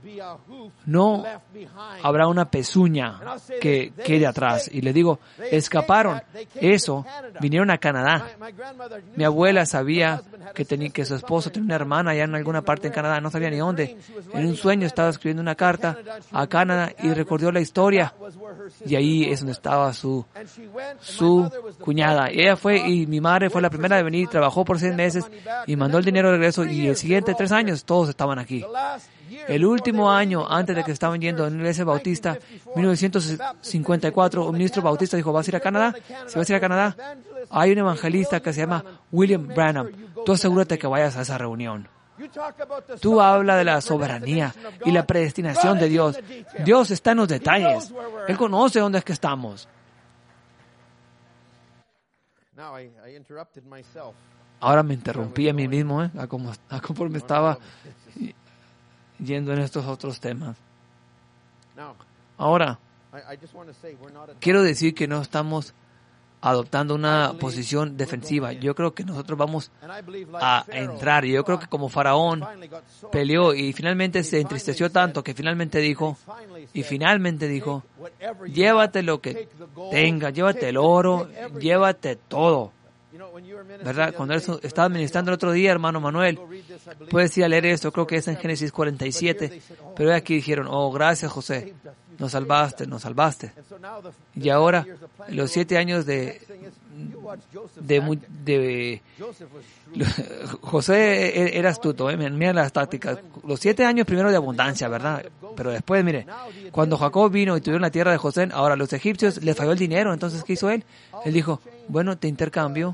no habrá una pezuña que quede atrás. Y le digo, escaparon. Eso, vinieron a Canadá. Mi abuela sabía que, tenía, que su esposo tenía una hermana allá en alguna parte en Canadá, no sabía ni dónde. En un sueño estaba escribiendo una carta a Canadá y recordó la historia. Y ahí es donde estaba su, su cuñada. Y ella fue, y mi madre fue la primera de venir, trabajó por seis meses y mandó el dinero de regreso, y el siguiente tres años todos estaban aquí. El último año antes de que estaban yendo en la iglesia bautista, mil novecientos cincuenta y cuatro, un ministro bautista dijo, ¿vas a ir a Canadá? Si vas a ir a Canadá, hay un evangelista que se llama William Branham. Tú asegúrate que vayas a esa reunión. Tú habla de la soberanía y la predestinación de Dios. Dios está en los detalles. Él conoce dónde es que estamos. Ahora me interrumpí a mí mismo, ¿eh? A como, a conforme estaba yendo en estos otros temas. Ahora, quiero decir que no estamos adoptando una posición defensiva. Yo creo que nosotros vamos a entrar. Yo creo que como Faraón peleó y finalmente se entristeció tanto que finalmente dijo, y finalmente dijo, llévate lo que tenga, llévate el oro, llévate todo. ¿Verdad? Cuando él estaba ministrando el otro día, hermano Manuel, puedes ir a leer esto, creo que es en Génesis cuarenta y siete, pero aquí dijeron, oh, gracias José, nos salvaste, nos salvaste. Y ahora, los siete años de, de, de, de José era astuto, ¿eh? Mira las tácticas. Los siete años primero de abundancia, ¿verdad? Pero después, mire, cuando Jacob vino y tuvieron la tierra de José, ahora a los egipcios les falló el dinero, entonces ¿qué hizo él? Él dijo, bueno, te intercambio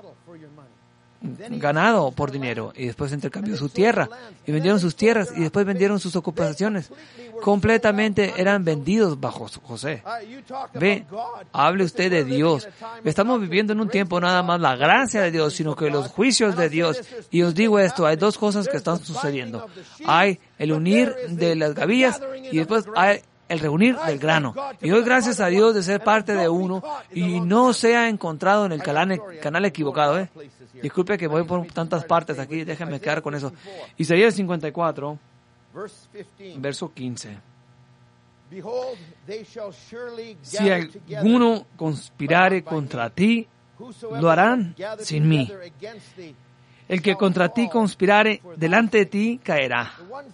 ganado por dinero, y después intercambió su tierra y vendieron sus tierras y después vendieron sus ocupaciones, completamente eran vendidos bajo José. Ve, hable usted de Dios. Estamos viviendo en un tiempo nada más la gracia de Dios, sino que los juicios de Dios. Y os digo esto, hay dos cosas que están sucediendo. Hay el unir de las gavillas y después hay el reunir del grano. Y doy gracias a Dios de ser parte de uno y no sea encontrado en el canal, canal equivocado. ¿eh? Disculpe que voy por tantas partes aquí, déjenme quedar con eso. Isaías cincuenta y cuatro, verso quince. Si alguno conspirare contra ti, lo harán sin mí. El que contra ti conspirare, delante de ti caerá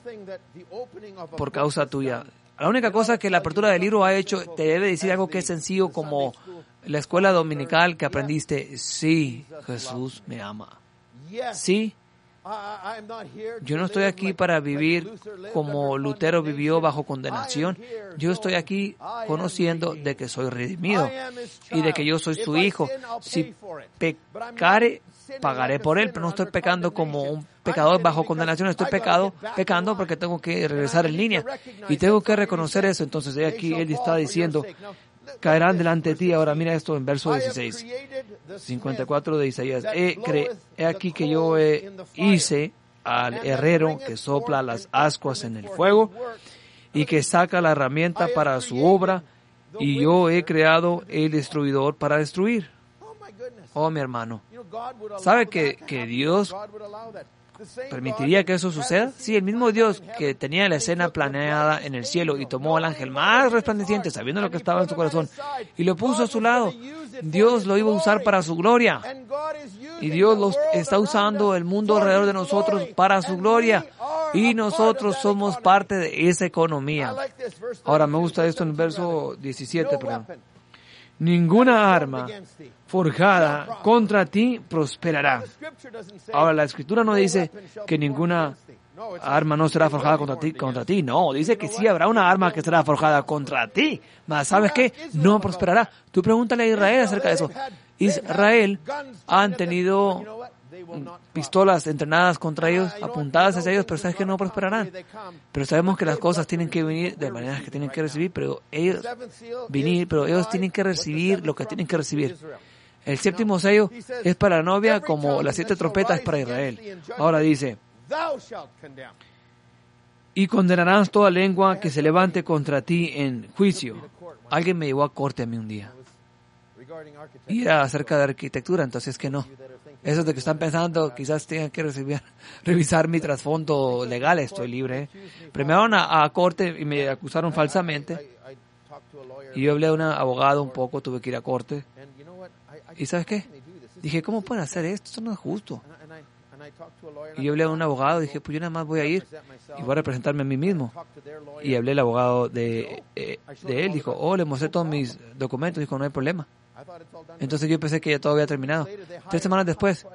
por causa tuya. La única cosa que la apertura del libro ha hecho, te debe decir algo que es sencillo como la escuela dominical que aprendiste. Sí, Jesús me ama. Sí, yo no estoy aquí para vivir como Lutero vivió bajo condenación. Yo estoy aquí conociendo de que soy redimido y de que yo soy su hijo. Si pecare, pagaré por él, pero no estoy pecando como un pecador bajo condenación. Estoy pecado, pecando porque tengo que regresar en línea y tengo que reconocer eso. Entonces aquí él está diciendo, caerán delante de ti. Ahora mira esto en verso dieciséis, cincuenta y cuatro de Isaías. He, cre, he aquí que yo he, hice al herrero que sopla las ascuas en el fuego y que saca la herramienta para su obra, y yo he creado el destruidor para destruir. Oh, mi hermano, ¿sabe que, que Dios permitiría que eso suceda? Sí, el mismo Dios que tenía la escena planeada en el cielo y tomó al ángel más resplandeciente, sabiendo lo que estaba en su corazón, y lo puso a su lado. Dios lo iba a usar para su gloria. Y Dios lo está usando el mundo alrededor de nosotros para su gloria. Y nosotros somos parte de esa economía. Ahora me gusta esto en el verso diecisiete, perdón. Ninguna arma forjada contra ti prosperará. Ahora, la Escritura no dice que ninguna arma no será forjada contra ti, contra ti. No, dice que sí habrá una arma que será forjada contra ti. Mas, ¿sabes qué? No prosperará. Tú pregúntale a Israel acerca de eso. Israel han tenido pistolas entrenadas contra ellos, apuntadas hacia ellos, pero sabes que no prosperarán. Pero sabemos que las cosas tienen que venir de maneras que tienen que recibir, pero ellos venir, pero ellos tienen que recibir lo que tienen que recibir. El séptimo sello es para la novia, como las siete trompetas para Israel. Ahora dice, y condenarás toda lengua que se levante contra ti en juicio. Alguien me llevó a corte a mí un día. Y era acerca de arquitectura, entonces que no. Esos de que están pensando, quizás tengan que recibir, revisar mi trasfondo legal, estoy libre. ¿eh? Pero me llevaron a, a corte y me acusaron falsamente. Y yo hablé a un abogado un poco, tuve que ir a corte. ¿Y sabes qué? Dije, ¿cómo pueden hacer esto? Esto no es justo. Y yo hablé a un abogado y dije, pues yo nada más voy a ir y voy a representarme a mí mismo. Y hablé al abogado de, eh, de él, dijo, oh, le mostré todos mis documentos, dijo, no hay problema. Entonces yo pensé que ya todo había terminado. Tres semanas después,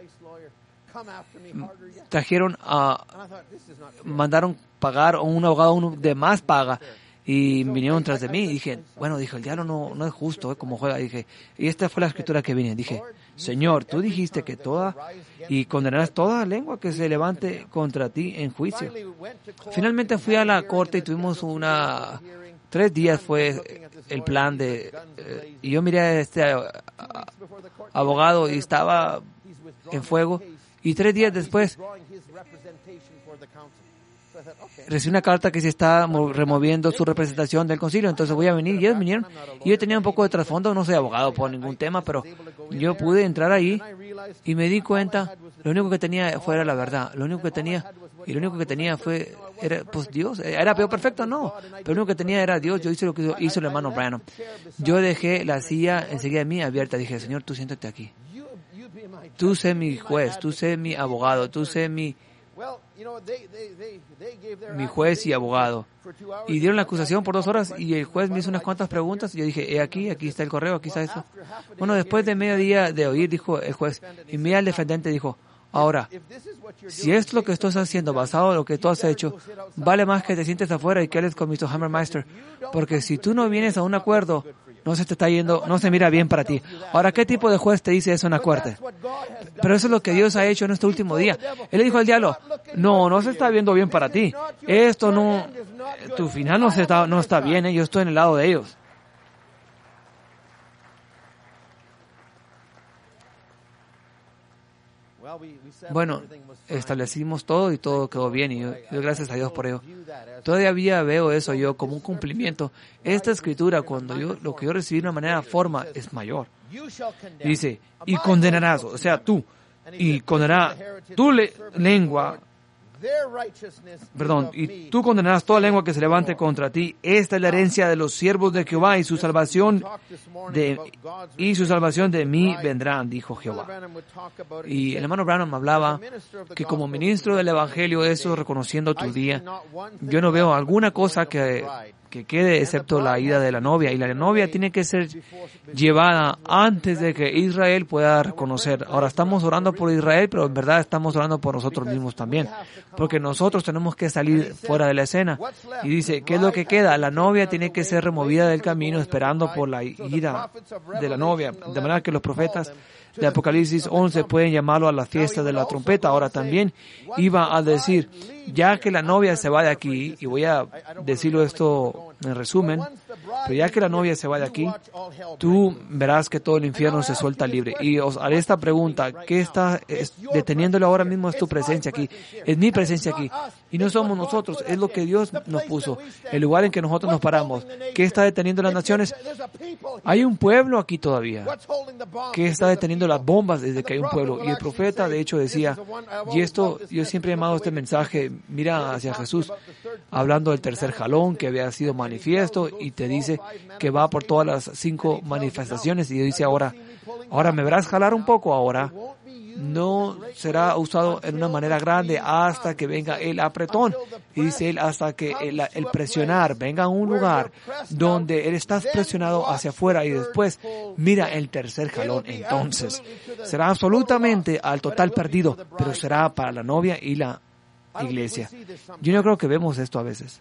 trajeron a, mandaron pagar a un abogado uno de más paga y vinieron tras de mí y dije, bueno, dijo, el diablo no, no es justo, ¿eh? Como juega. Dije, y esta fue la escritura que vine. Dije, Señor, tú dijiste que toda, y condenarás toda lengua que se levante contra ti en juicio. Finalmente fui a la corte y tuvimos una, tres días fue el plan de, eh, y yo miré a este a, a, abogado y estaba en fuego, y tres días después recibí una carta que se está mo- removiendo su representación del concilio, entonces voy a venir. Y ellos vinieron, y yo tenía un poco de trasfondo, no soy abogado por ningún tema, pero yo pude entrar ahí y me di cuenta, lo único que tenía fuera la verdad, lo único que tenía, y lo único que tenía fue, era pues Dios, era peor perfecto, no, pero lo único que tenía era Dios. Yo hice lo que hizo, hizo el hermano Branham. Yo dejé la silla enseguida de mí abierta, dije, Señor, tú siéntate aquí. Tú sé mi juez, tú sé mi abogado, tú sé mi, mi juez y abogado. Y dieron la acusación por dos horas y el juez me hizo unas cuantas preguntas y yo dije, he aquí, aquí está el correo, aquí está esto. Bueno, después de medio día de oír, dijo el juez, y mira al defendente, dijo, ahora, si esto es lo que estás haciendo basado en lo que tú has hecho, vale más que te sientes afuera y que hables con mister Hammermeister, porque si tú no vienes a un acuerdo, no se te está yendo, no se mira bien para ti. Ahora, ¿qué tipo de juez te dice eso en la corte? Pero eso es lo que Dios ha hecho en este último día. Él le dijo al diablo, no, no se está viendo bien para ti. Esto no, tu final no, se está, no está bien, ¿eh? Yo estoy en el lado de ellos. Bueno, establecimos todo y todo quedó bien y yo, yo gracias a Dios por ello. Todavía veo eso yo como un cumplimiento. Esta escritura, cuando yo lo que yo recibí de una manera forma, es mayor. Dice, y condenarás, o sea, tú, y condenará tu le- lengua, perdón, y tú condenarás toda lengua que se levante contra ti. Esta es la herencia de los siervos de Jehová y su salvación de, y su salvación de mí vendrán, dijo Jehová. Y el hermano Branham hablaba que como ministro del Evangelio, eso reconociendo tu día, yo no veo alguna cosa que, que quede excepto la ida de la novia. Y la novia tiene que ser llevada antes de que Israel pueda reconocer. Ahora estamos orando por Israel, pero en verdad estamos orando por nosotros mismos también. Porque nosotros tenemos que salir fuera de la escena. Y dice, ¿qué es lo que queda? La novia tiene que ser removida del camino esperando por la ida de la novia. De manera que los profetas de Apocalipsis once pueden llamarlo a la fiesta de la trompeta. Ahora también iba a decir, ya que la novia se va de aquí, y voy a decirlo esto en resumen, pero ya que la novia se va de aquí, tú verás que todo el infierno se suelta libre. Y os haré esta pregunta, ¿qué está es, deteniéndolo ahora mismo? Es tu presencia aquí, es mi presencia aquí. Y no somos nosotros, es lo que Dios nos puso, el lugar en que nosotros nos paramos. ¿Qué está deteniendo las naciones? Hay un pueblo aquí todavía. ¿Qué está deteniendo las bombas desde que hay un pueblo? Y el profeta, de hecho, decía, y esto, yo siempre he llamado este mensaje, mira hacia Jesús, hablando del tercer jalón que había sido manifiesto, y te dice que va por todas las cinco manifestaciones, y dice ahora, ahora me verás jalar un poco ahora. No será usado en una manera grande hasta que venga el apretón. Y dice él, hasta que el, el presionar venga a un lugar donde él está presionado hacia afuera y después mira el tercer jalón. Entonces será absolutamente al total perdido, pero será para la novia y la iglesia. Yo no creo que vemos esto a veces.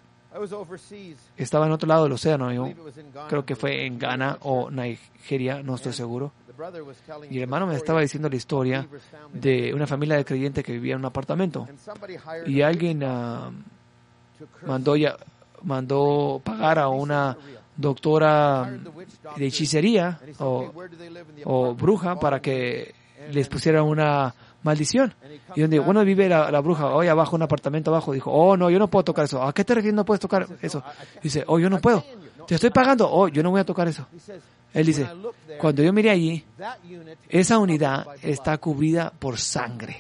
Estaba en otro lado del océano, yo creo que fue en Ghana o Nigeria, no estoy seguro. Y el hermano me estaba diciendo la historia de una familia de creyentes que vivía en un apartamento. Y alguien uh, mandó, ya, mandó pagar a una doctora de hechicería o, o bruja para que les pusiera una maldición. Y donde, bueno, vive la, la bruja, hoy abajo, un apartamento abajo, dijo, oh, no, yo no puedo tocar eso. ¿A qué te refieres? No puedes tocar eso. Dice, oh, yo no puedo. Te estoy pagando. Oh, yo no voy a tocar eso. Él dice, cuando yo miré allí, esa unidad está cubrida por sangre.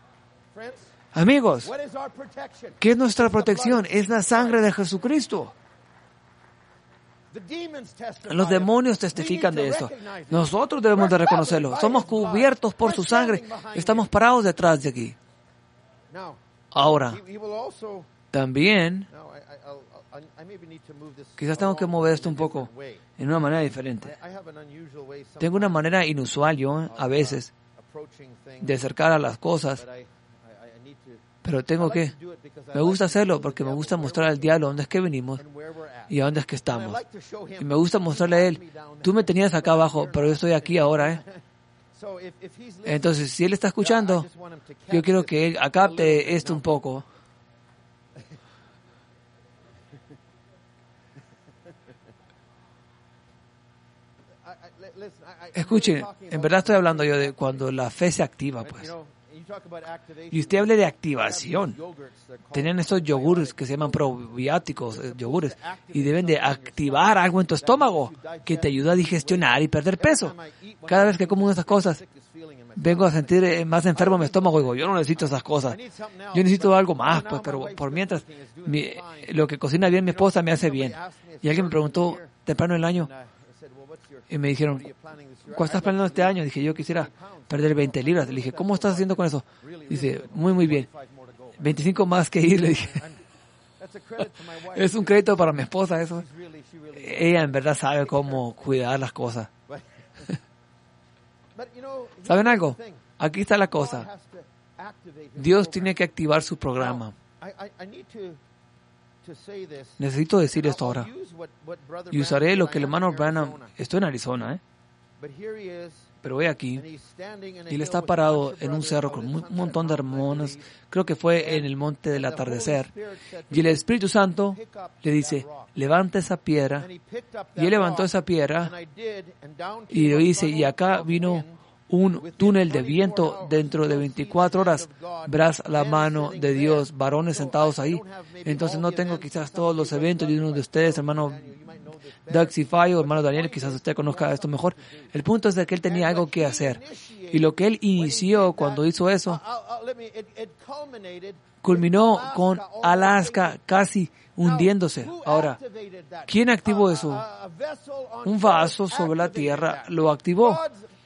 Amigos, ¿qué es nuestra protección? Es la sangre de Jesucristo. Los demonios testifican de eso. Nosotros debemos de reconocerlo. Somos cubiertos por su sangre. Estamos parados detrás de aquí. Ahora, también, quizás tengo que mover esto un poco en una manera diferente. Tengo una manera inusual yo, a veces, de acercar a las cosas, pero tengo que, me gusta hacerlo porque me gusta mostrar al diablo dónde es que venimos y a dónde es que estamos. Y me gusta mostrarle a él, tú me tenías acá abajo, pero yo estoy aquí ahora, ¿eh? Entonces, si él está escuchando, yo quiero que él capte esto un poco. Escuchen, en verdad estoy hablando yo de cuando la fe se activa, pues. Y usted habla de activación. Tienen estos yogures que se llaman probióticos, eh, yogures, y deben de activar algo en tu estómago que te ayuda a digestionar y perder peso. Cada vez que como una de esas cosas, vengo a sentir eh, más enfermo mi estómago. Digo, yo no necesito esas cosas. Yo necesito algo más, pues, pero por mientras, mi, lo que cocina bien mi esposa me hace bien. Y alguien me preguntó temprano en el año, y me dijeron, ¿cuál estás planeando este año? Dije, yo quisiera perder veinte libras. Le dije, ¿cómo estás haciendo con eso? Dice, muy, muy bien. veinticinco más que ir, le dije. Es un crédito para mi esposa eso. Ella en verdad sabe cómo cuidar las cosas. ¿Saben algo? Aquí está la cosa. Dios tiene que activar su programa. Necesito decir esto ahora. Y usaré lo que el hermano Branham... Estoy en Arizona, ¿eh? Pero voy aquí. Y él está parado en un cerro con un montón de hermanos. Creo que fue en el monte del atardecer. Y el Espíritu Santo le dice, levanta esa piedra. Y él levantó esa piedra. Y lo hice. Y acá vino un túnel de viento. Dentro de veinticuatro horas verás la mano de Dios, varones sentados ahí. Entonces no tengo quizás todos los eventos de uno de ustedes, hermano Doug Cifayo, hermano Daniel, quizás usted conozca esto mejor. El punto es de que él tenía algo que hacer. Y lo que él inició cuando hizo eso, culminó con Alaska casi hundiéndose. Ahora, ¿quién activó eso? Un vaso sobre la tierra lo activó.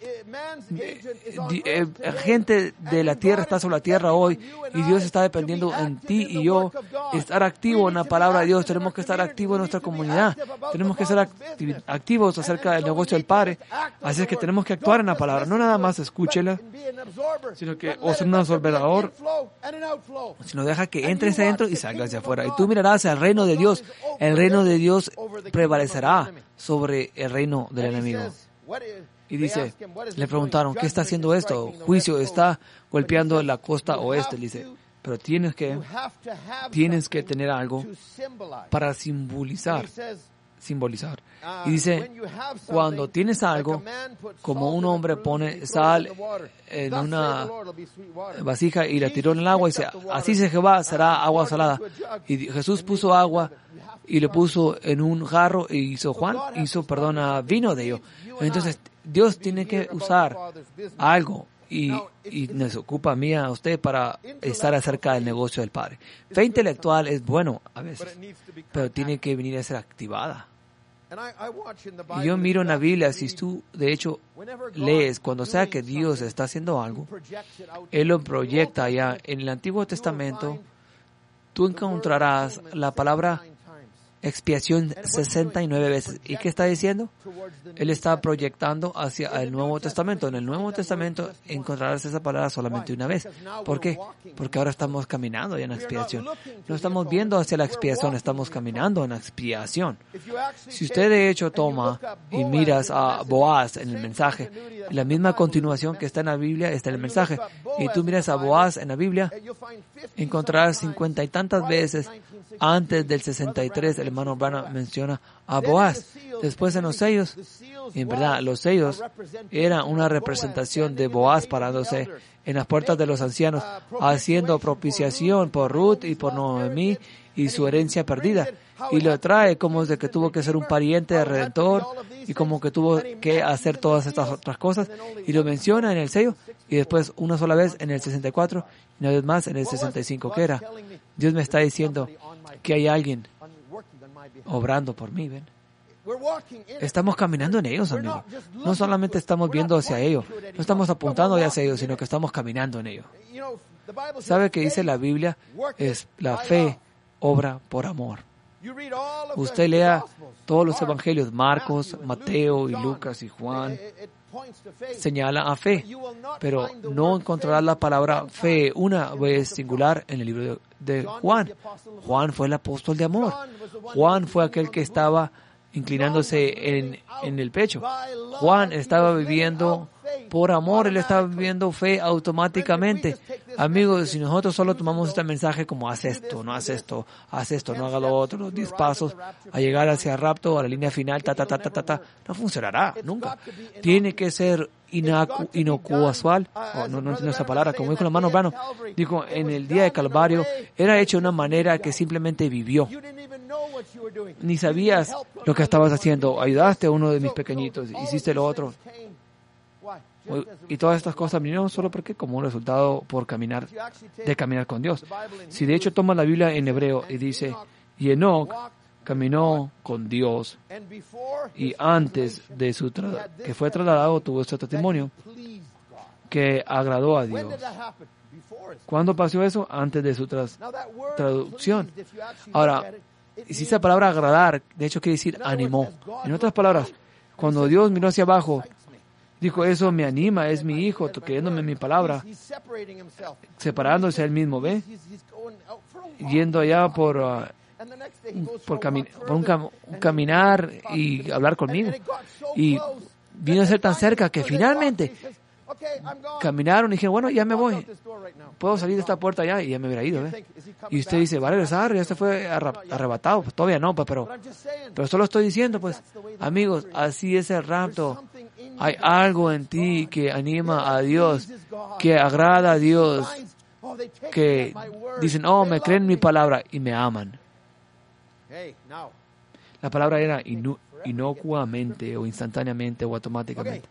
Eh, gente de la tierra está sobre la tierra hoy y Dios está dependiendo en ti y yo estar activo en la palabra de Dios. Tenemos que estar activos en nuestra comunidad, tenemos que ser acti- activos acerca del negocio del Padre. Así es que tenemos que actuar en la palabra, no nada más escúchela, sino que o ser un absorbedor, sino deja que entre hacia adentro y salga hacia afuera. Y tú mirarás al reino de Dios. El reino de Dios prevalecerá sobre el reino del enemigo. Y dice, le preguntaron, ¿qué está haciendo esto? Juicio está golpeando la costa oeste. Le dice, pero tienes que, tienes que tener algo para simbolizar, simbolizar. Y dice, cuando tienes algo, como un hombre pone sal en una vasija y la tiró en el agua y dice, así se Jehová, será agua salada. Y Jesús puso agua y le puso en un jarro y hizo Juan, hizo, perdona, vino de ello. Entonces, Dios tiene que usar algo y, y nos ocupa a mí, a usted, para estar acerca del negocio del Padre. Fe intelectual es bueno a veces, pero tiene que venir a ser activada. Y yo miro en la Biblia, si tú de hecho lees, cuando sea que Dios está haciendo algo, Él lo proyecta allá. En el Antiguo Testamento, tú encontrarás la palabra expiación sesenta y nueve veces. ¿Y qué está diciendo? Él está proyectando hacia el Nuevo Testamento. En el Nuevo Testamento encontrarás esa palabra solamente una vez. ¿Por qué? Porque ahora estamos caminando ya en la expiación. No estamos viendo hacia la expiación, estamos caminando en la expiación. Si usted de hecho toma y miras a Boaz en el mensaje, la misma continuación que está en la Biblia está en el mensaje, y tú miras a Boaz en la Biblia, encontrarás cincuenta y tantas veces antes del sesenta y tres, el hermano Branham menciona a Boaz. Después en los sellos, y en verdad los sellos eran una representación de Boaz parándose en las puertas de los ancianos, haciendo propiciación por Ruth y por Noemí y su herencia perdida. Y lo trae como de que tuvo que ser un pariente de Redentor y como que tuvo que hacer todas estas otras cosas. Y lo menciona en el sello y después una sola vez en el sesenta y cuatro y una vez más en el sesenta y cinco. ¿Qué era? Dios me está diciendo que hay alguien obrando por mí, ¿ven? Estamos caminando en ellos, amigo. No solamente estamos viendo hacia ellos, no estamos apuntando hacia ellos, sino que estamos caminando en ellos. ¿Sabe qué dice la Biblia? Es la fe obra por amor. Usted lea todos los evangelios, Marcos, Mateo y Lucas y Juan, señala a fe, pero no encontrará la palabra fe una vez singular en el libro de, de Juan. Juan fue el apóstol de amor. Juan fue aquel que estaba inclinándose en, en el pecho. Juan estaba viviendo por amor, él estaba viviendo fe automáticamente. Amigos, si nosotros solo tomamos este mensaje como haz esto, no haz esto, haz esto, no haga lo otro, los diez pasos, a llegar hacia el rapto, a la línea final, ta, ta, ta, ta, ta, ta, no funcionará, nunca. Tiene que ser inocu inocuasual, oh, no, no entiendo esa palabra, como dijo el hermano Brano, dijo, en el día de Calvario, era hecho de una manera que simplemente vivió. Ni sabías lo que estabas haciendo, ayudaste a uno de mis pequeñitos, hiciste lo otro. Y todas estas cosas vinieron solo porque como un resultado por caminar, de caminar con Dios. Si de hecho tomas la Biblia en hebreo y dice, y Enoc caminó con Dios y antes de su tra que fue trasladado tuvo este testimonio que agradó a Dios. ¿Cuándo pasó eso? Antes de su traducción. Ahora, si esa palabra agradar, de hecho quiere decir animó. En otras palabras, cuando Dios miró hacia abajo, dijo, eso me anima, es mi hijo, creyéndome mi palabra, separándose él mismo, ¿ve? Yendo allá por, uh, por, cami por un, cam un caminar y hablar conmigo. Y vino a ser tan cerca que finalmente caminaron y dijeron, bueno, ya me voy. Puedo salir de esta puerta ya y ya me hubiera ido, ¿ve? Y usted dice, va a regresar, ya se fue arrebatado. Pues todavía no, pues, pero, pero solo estoy diciendo, pues, amigos, así es el rapto. Hay algo en ti que anima a Dios, que agrada a Dios, que dicen, oh, me creen mi palabra y me aman. La palabra era inu inocuamente o instantáneamente o automáticamente.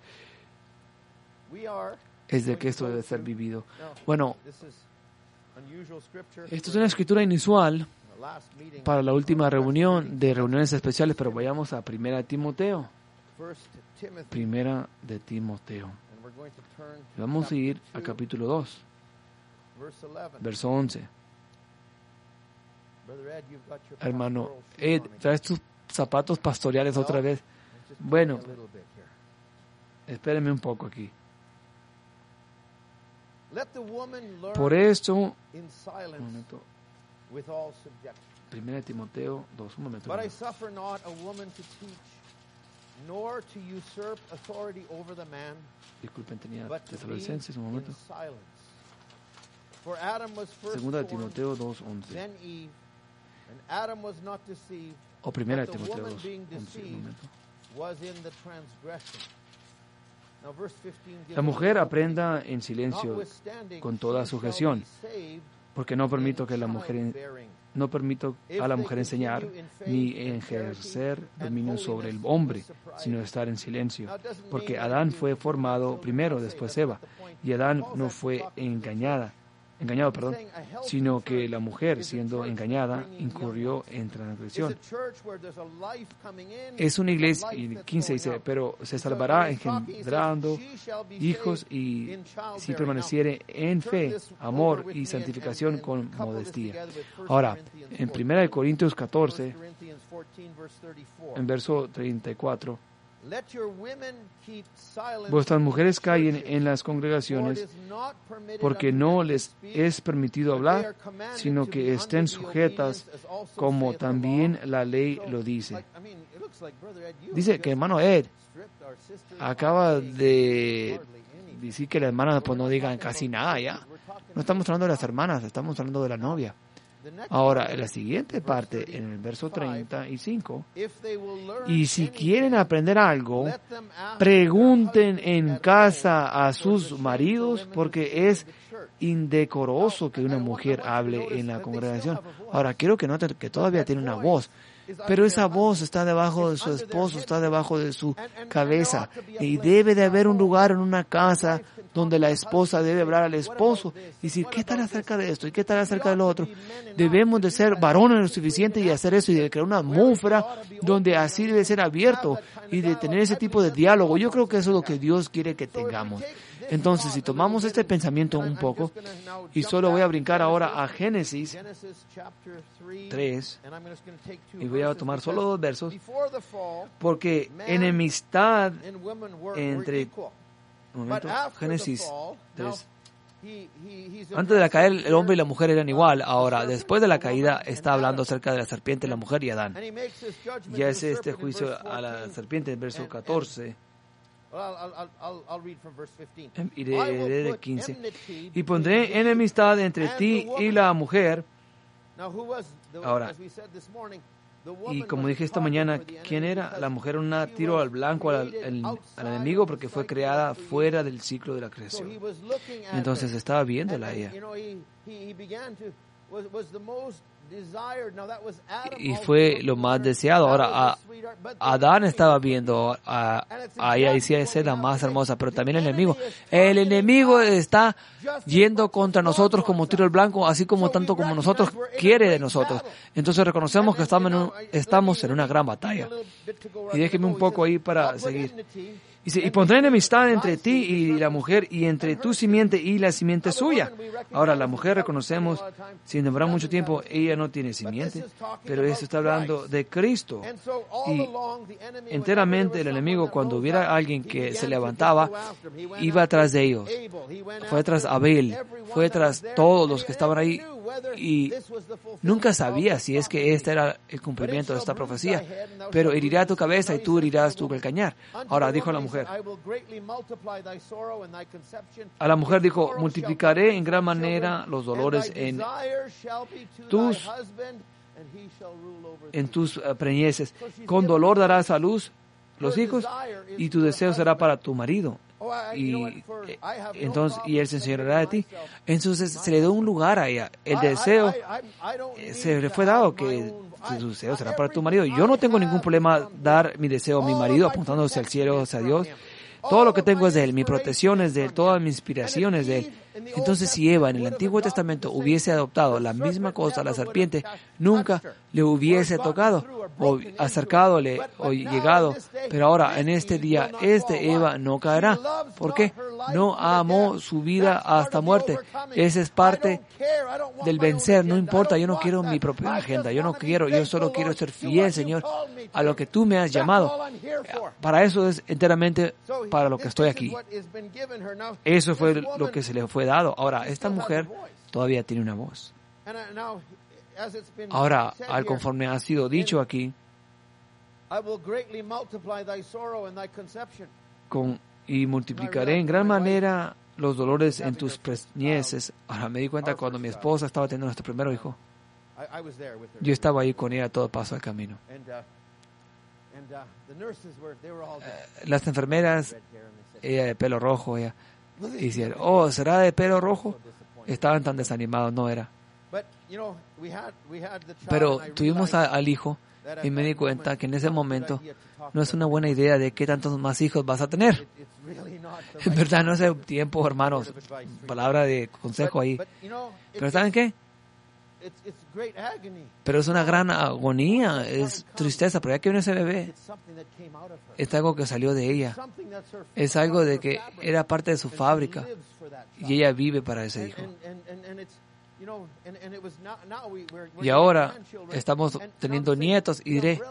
Es de que esto debe ser vivido. Bueno, esto es una escritura inusual para la última reunión de reuniones especiales, pero vayamos a Primera de Timoteo. Primera de Timoteo. Vamos a ir a capítulo dos, verso once. Hermano Ed, traes tus zapatos pastoriales otra vez. Bueno, espérenme un poco aquí. Por esto, un momento. Primera de Timoteo dos, un momento. Nor to usurp authority over the man, disculpen, tenía Tesalonicenses un momento. Segunda de Timoteo dos once. O Primera de Timoteo dos once, un momento. La mujer aprenda en silencio con toda sujeción, porque no permito que la mujer no permito a la mujer enseñar ni ejercer dominio sobre el hombre, sino estar en silencio, porque Adán fue formado primero, después Eva, y Adán no fue engañada, engañado, perdón, sino que la mujer, siendo engañada, incurrió en transgresión. Es una iglesia, y quince dice, pero se salvará engendrando hijos y si permaneciere en fe, amor y santificación con modestia. Ahora, en primera de Corintios catorce, en verso treinta y cuatro, vuestras mujeres callen en las congregaciones, porque no les es permitido hablar, sino que estén sujetas, como también la ley lo dice. Dice que hermano Ed acaba de decir que las hermanas pues no digan casi nada ya. No estamos hablando de las hermanas, estamos hablando de la novia. Ahora, en la siguiente parte, en el verso treinta y cinco, y si quieren aprender algo, pregunten en casa a sus maridos, porque es indecoroso que una mujer hable en la congregación. Ahora, quiero que noten que todavía tiene una voz, pero esa voz está debajo de su esposo, está debajo de su cabeza, y debe de haber un lugar en una casa donde la esposa debe hablar al esposo y decir, ¿qué tal acerca de esto? ¿Y qué tal acerca de lo otro? Debemos de ser varones lo suficiente y hacer eso y de crear una atmósfera donde así debe ser abierto y de tener ese tipo de diálogo. Yo creo que eso es lo que Dios quiere que tengamos. Entonces, si tomamos este pensamiento un poco, y solo voy a brincar ahora a Génesis tres, y voy a tomar solo dos versos, porque enemistad entre... Un momento, Génesis tres. Antes de la caída, el hombre y la mujer eran igual. Ahora, después de la caída, está hablando acerca de la serpiente, la mujer y Adán. Ya es este juicio a la serpiente, en verso catorce. Iré de quince. Y pondré enemistad entre ti y la mujer. Ahora, y como dije esta mañana, ¿quién era? La mujer era un tiro al blanco al, al, al enemigo porque fue creada fuera del ciclo de la creación. Entonces estaba viéndola a ella. Y fue lo más deseado. Ahora, a, Adán estaba viendo a, a ella, decía, esa es la más hermosa, pero también el enemigo. El enemigo está yendo contra nosotros como tiro al blanco, así como tanto como nosotros quiere de nosotros. Entonces reconocemos que estamos en, un, estamos en una gran batalla. Y déjeme un poco ahí para seguir. Dice, y pondré enemistad entre ti y la mujer, y entre tu simiente y la simiente suya. Ahora, la mujer reconocemos, sin demorar mucho tiempo, ella no tiene simiente, pero esto está hablando de Cristo. Y enteramente el enemigo, cuando hubiera alguien que se levantaba, iba atrás de ellos. Fue tras Abel, fue tras todos los que estaban ahí, y nunca sabía si es que este era el cumplimiento de esta profecía. Pero herirá tu cabeza y tú herirás tu calcañar. Ahora dijo a la mujer, a la mujer dijo, multiplicaré en gran manera los dolores en tus, en tus preñeces. Con dolor darás a luz los hijos y tu deseo será para tu marido. Y entonces y él se enseñará de ti. Entonces se le dio un lugar a ella. El deseo se le fue dado que tu deseo será para tu marido. Yo no tengo ningún problema dar mi deseo a mi marido apuntándose al cielo, hacia Dios. Todo lo que tengo es de Él, mi protección es de Él, toda mi inspiración es de Él. Entonces, si Eva en el Antiguo Testamento hubiese adoptado la misma cosa a la serpiente, nunca le hubiese tocado o acercadole o llegado. Pero ahora, en este día, este Eva no caerá. ¿Por qué? No amó su vida hasta muerte. Esa es parte del vencer. No importa, yo no quiero mi propia agenda. Yo no quiero, yo solo quiero ser fiel, Señor, a lo que tú me has llamado. Para eso es enteramente para lo que estoy aquí. Eso fue lo que se le fue dado. Ahora, esta mujer todavía tiene una voz. Ahora, al conforme ha sido dicho aquí, con, y multiplicaré en gran manera los dolores en tus preñeces. Ahora, me di cuenta cuando mi esposa estaba teniendo nuestro primer hijo. Yo estaba ahí con ella a todo paso del camino. Uh, las enfermeras, ella de pelo rojo, ella, y decían, oh, ¿será de pelo rojo? Estaban tan desanimados, no era. Pero tuvimos a, al hijo y me di cuenta que en ese momento no es una buena idea de qué tantos más hijos vas a tener. En verdad no es el tiempo, hermanos, palabra de consejo ahí. Pero ¿saben qué? Pero es una gran agonía, es tristeza, pero ya que viene ese bebé, es algo que salió de ella, es algo de que era parte de su fábrica y ella vive para ese hijo. Y ahora estamos teniendo nietos y diré,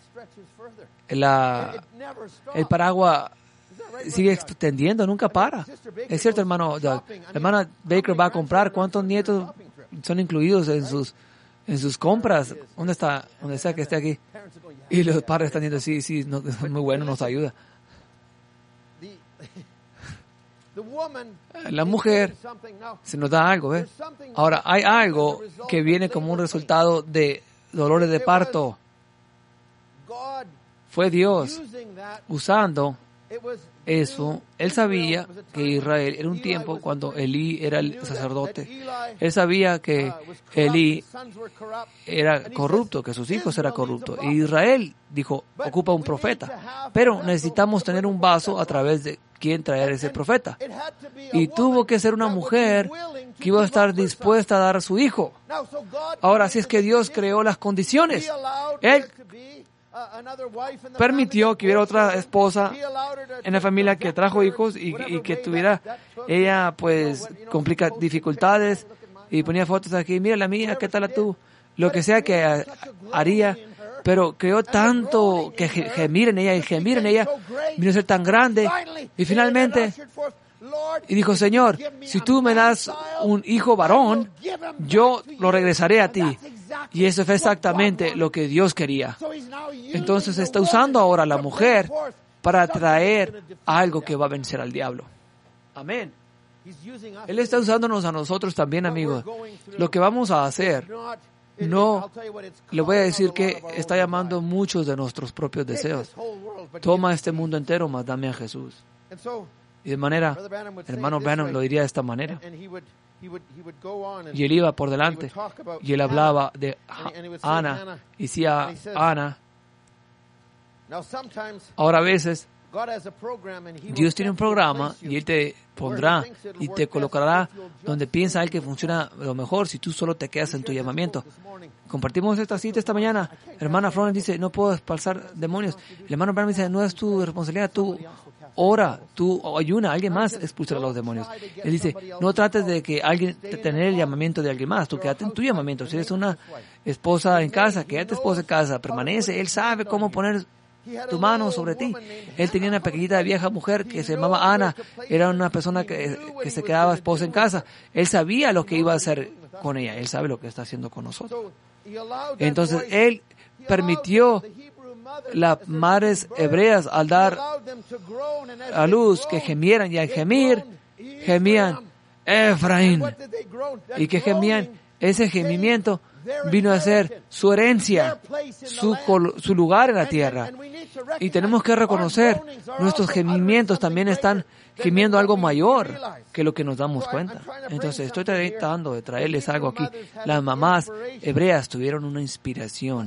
la, el paraguas sigue extendiendo, nunca para. Es cierto, hermano, la hermana Baker va a comprar, ¿cuántos nietos son incluidos en sus en sus compras? ¿Dónde está? ¿Dónde sea que esté aquí? Y los padres están diciendo, sí, sí, no, es muy bueno, nos ayuda. La mujer se nos da algo, ¿eh? Ahora, hay algo que viene como un resultado de dolores de parto. Fue Dios usando eso. Él sabía que Israel era un tiempo cuando Elí era el sacerdote. Él sabía que Elí era corrupto, que sus hijos eran corruptos. Y Israel dijo, ocupa un profeta. Pero necesitamos tener un vaso a través de quien traer ese profeta. Y tuvo que ser una mujer que iba a estar dispuesta a dar a su hijo. Ahora, si es que Dios creó las condiciones, Él permitió que hubiera otra esposa en la familia que trajo hijos y, y que tuviera ella pues complica dificultades y ponía fotos aquí, mira la mía, ¿qué tal la tú? Lo que sea que haría, pero creó tanto que gemir en ella y gemir en ella vino a ser tan grande y finalmente y dijo, Señor, si tú me das un hijo varón, yo lo regresaré a ti. Y eso fue exactamente lo que Dios quería. Entonces está usando ahora a la mujer para traer algo que va a vencer al diablo. Amén. Él está usándonos a nosotros también, amigos. Lo que vamos a hacer, no, le voy a decir que está llamando muchos de nuestros propios deseos. Toma este mundo entero, mas dame a Jesús. Y de manera, hermano Branham lo diría de esta manera. Y él iba por delante y él hablaba de Ana y decía, Ana, ahora a veces Dios tiene un programa y Él te pondrá y te colocará donde piensa Él que funciona lo mejor si tú solo te quedas en tu llamamiento. Compartimos esta cita esta mañana. Hermana Florence dice, no puedo expulsar demonios. El hermano Branham dice, no es tu responsabilidad, tú ora, tú ayuna, alguien más expulsará a los demonios. Él dice, no trates de que alguien te tener el llamamiento de alguien más, tú quédate en tu llamamiento. Si eres una esposa en casa, quédate esposa en casa, permanece. Él sabe cómo poner tu mano sobre ti. Él tenía una pequeñita vieja mujer que se llamaba Ana. Era una persona que, que se quedaba esposa en casa. Él sabía lo que iba a hacer con ella. Él sabe lo que está haciendo con nosotros. Entonces, Él permitió las madres hebreas al dar a luz que gemieran, y al gemir, gemían Efraín. ¿Y que gemían? Ese gemimiento vino a ser su herencia, su, su lugar en la tierra. Y tenemos que reconocer, nuestros gemimientos también están gimiendo algo mayor que lo que nos damos cuenta. Entonces, estoy tratando de traerles algo aquí. Las mamás hebreas tuvieron una inspiración.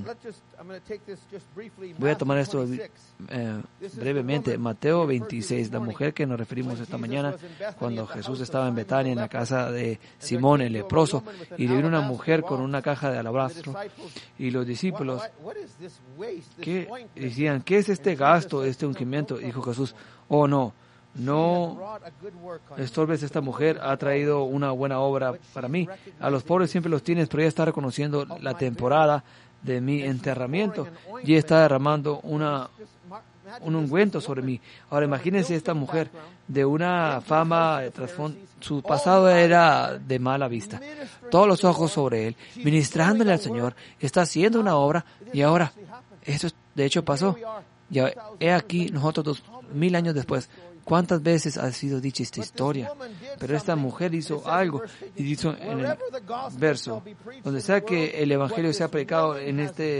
Voy a tomar esto eh, brevemente. Mateo veintiséis, la mujer que nos referimos esta mañana, cuando Jesús estaba en Betania, en la casa de Simón el leproso, y le vino una mujer con una caja de alabastro, y los discípulos ¿qué? decían, ¿qué es este gasto, este ungimiento? Dijo Jesús, oh no, no estorbes, esta mujer ha traído una buena obra para mí. A los pobres siempre los tienes, pero ella está reconociendo la temporada de mi enterramiento y está derramando una un ungüento sobre mí. Ahora imagínense esta mujer de una fama, de trasfondo, su pasado era de mala vista. Todos los ojos sobre él, ministrándole al Señor, está haciendo una obra y ahora, esto de hecho pasó. Ya he aquí nosotros dos mil años después. ¿Cuántas veces ha sido dicha esta historia? Pero esta mujer hizo algo, y dijo en el verso, donde sea que el Evangelio sea predicado en este,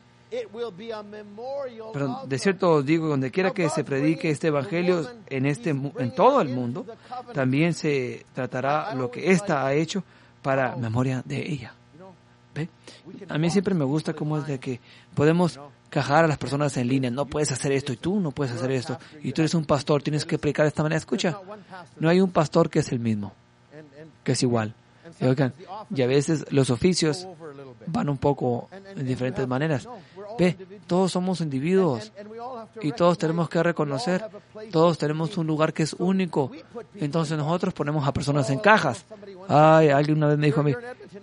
pero de cierto os digo, donde quiera que se predique este Evangelio en este en todo el mundo, también se tratará lo que ésta ha hecho para memoria de ella. ¿Ve? A mí siempre me gusta cómo es de que podemos cajar a las personas en línea. No puedes hacer esto y tú no puedes hacer esto. Y tú eres un pastor, tienes que predicar de esta manera. Escucha, no hay un pastor que es el mismo, que es igual. Y, oigan, y a veces los oficios van un poco en diferentes maneras. Ve, todos somos individuos y todos tenemos que reconocer, todos tenemos un lugar que es único. Entonces nosotros ponemos a personas en cajas. Ay, alguien una vez me dijo a mí,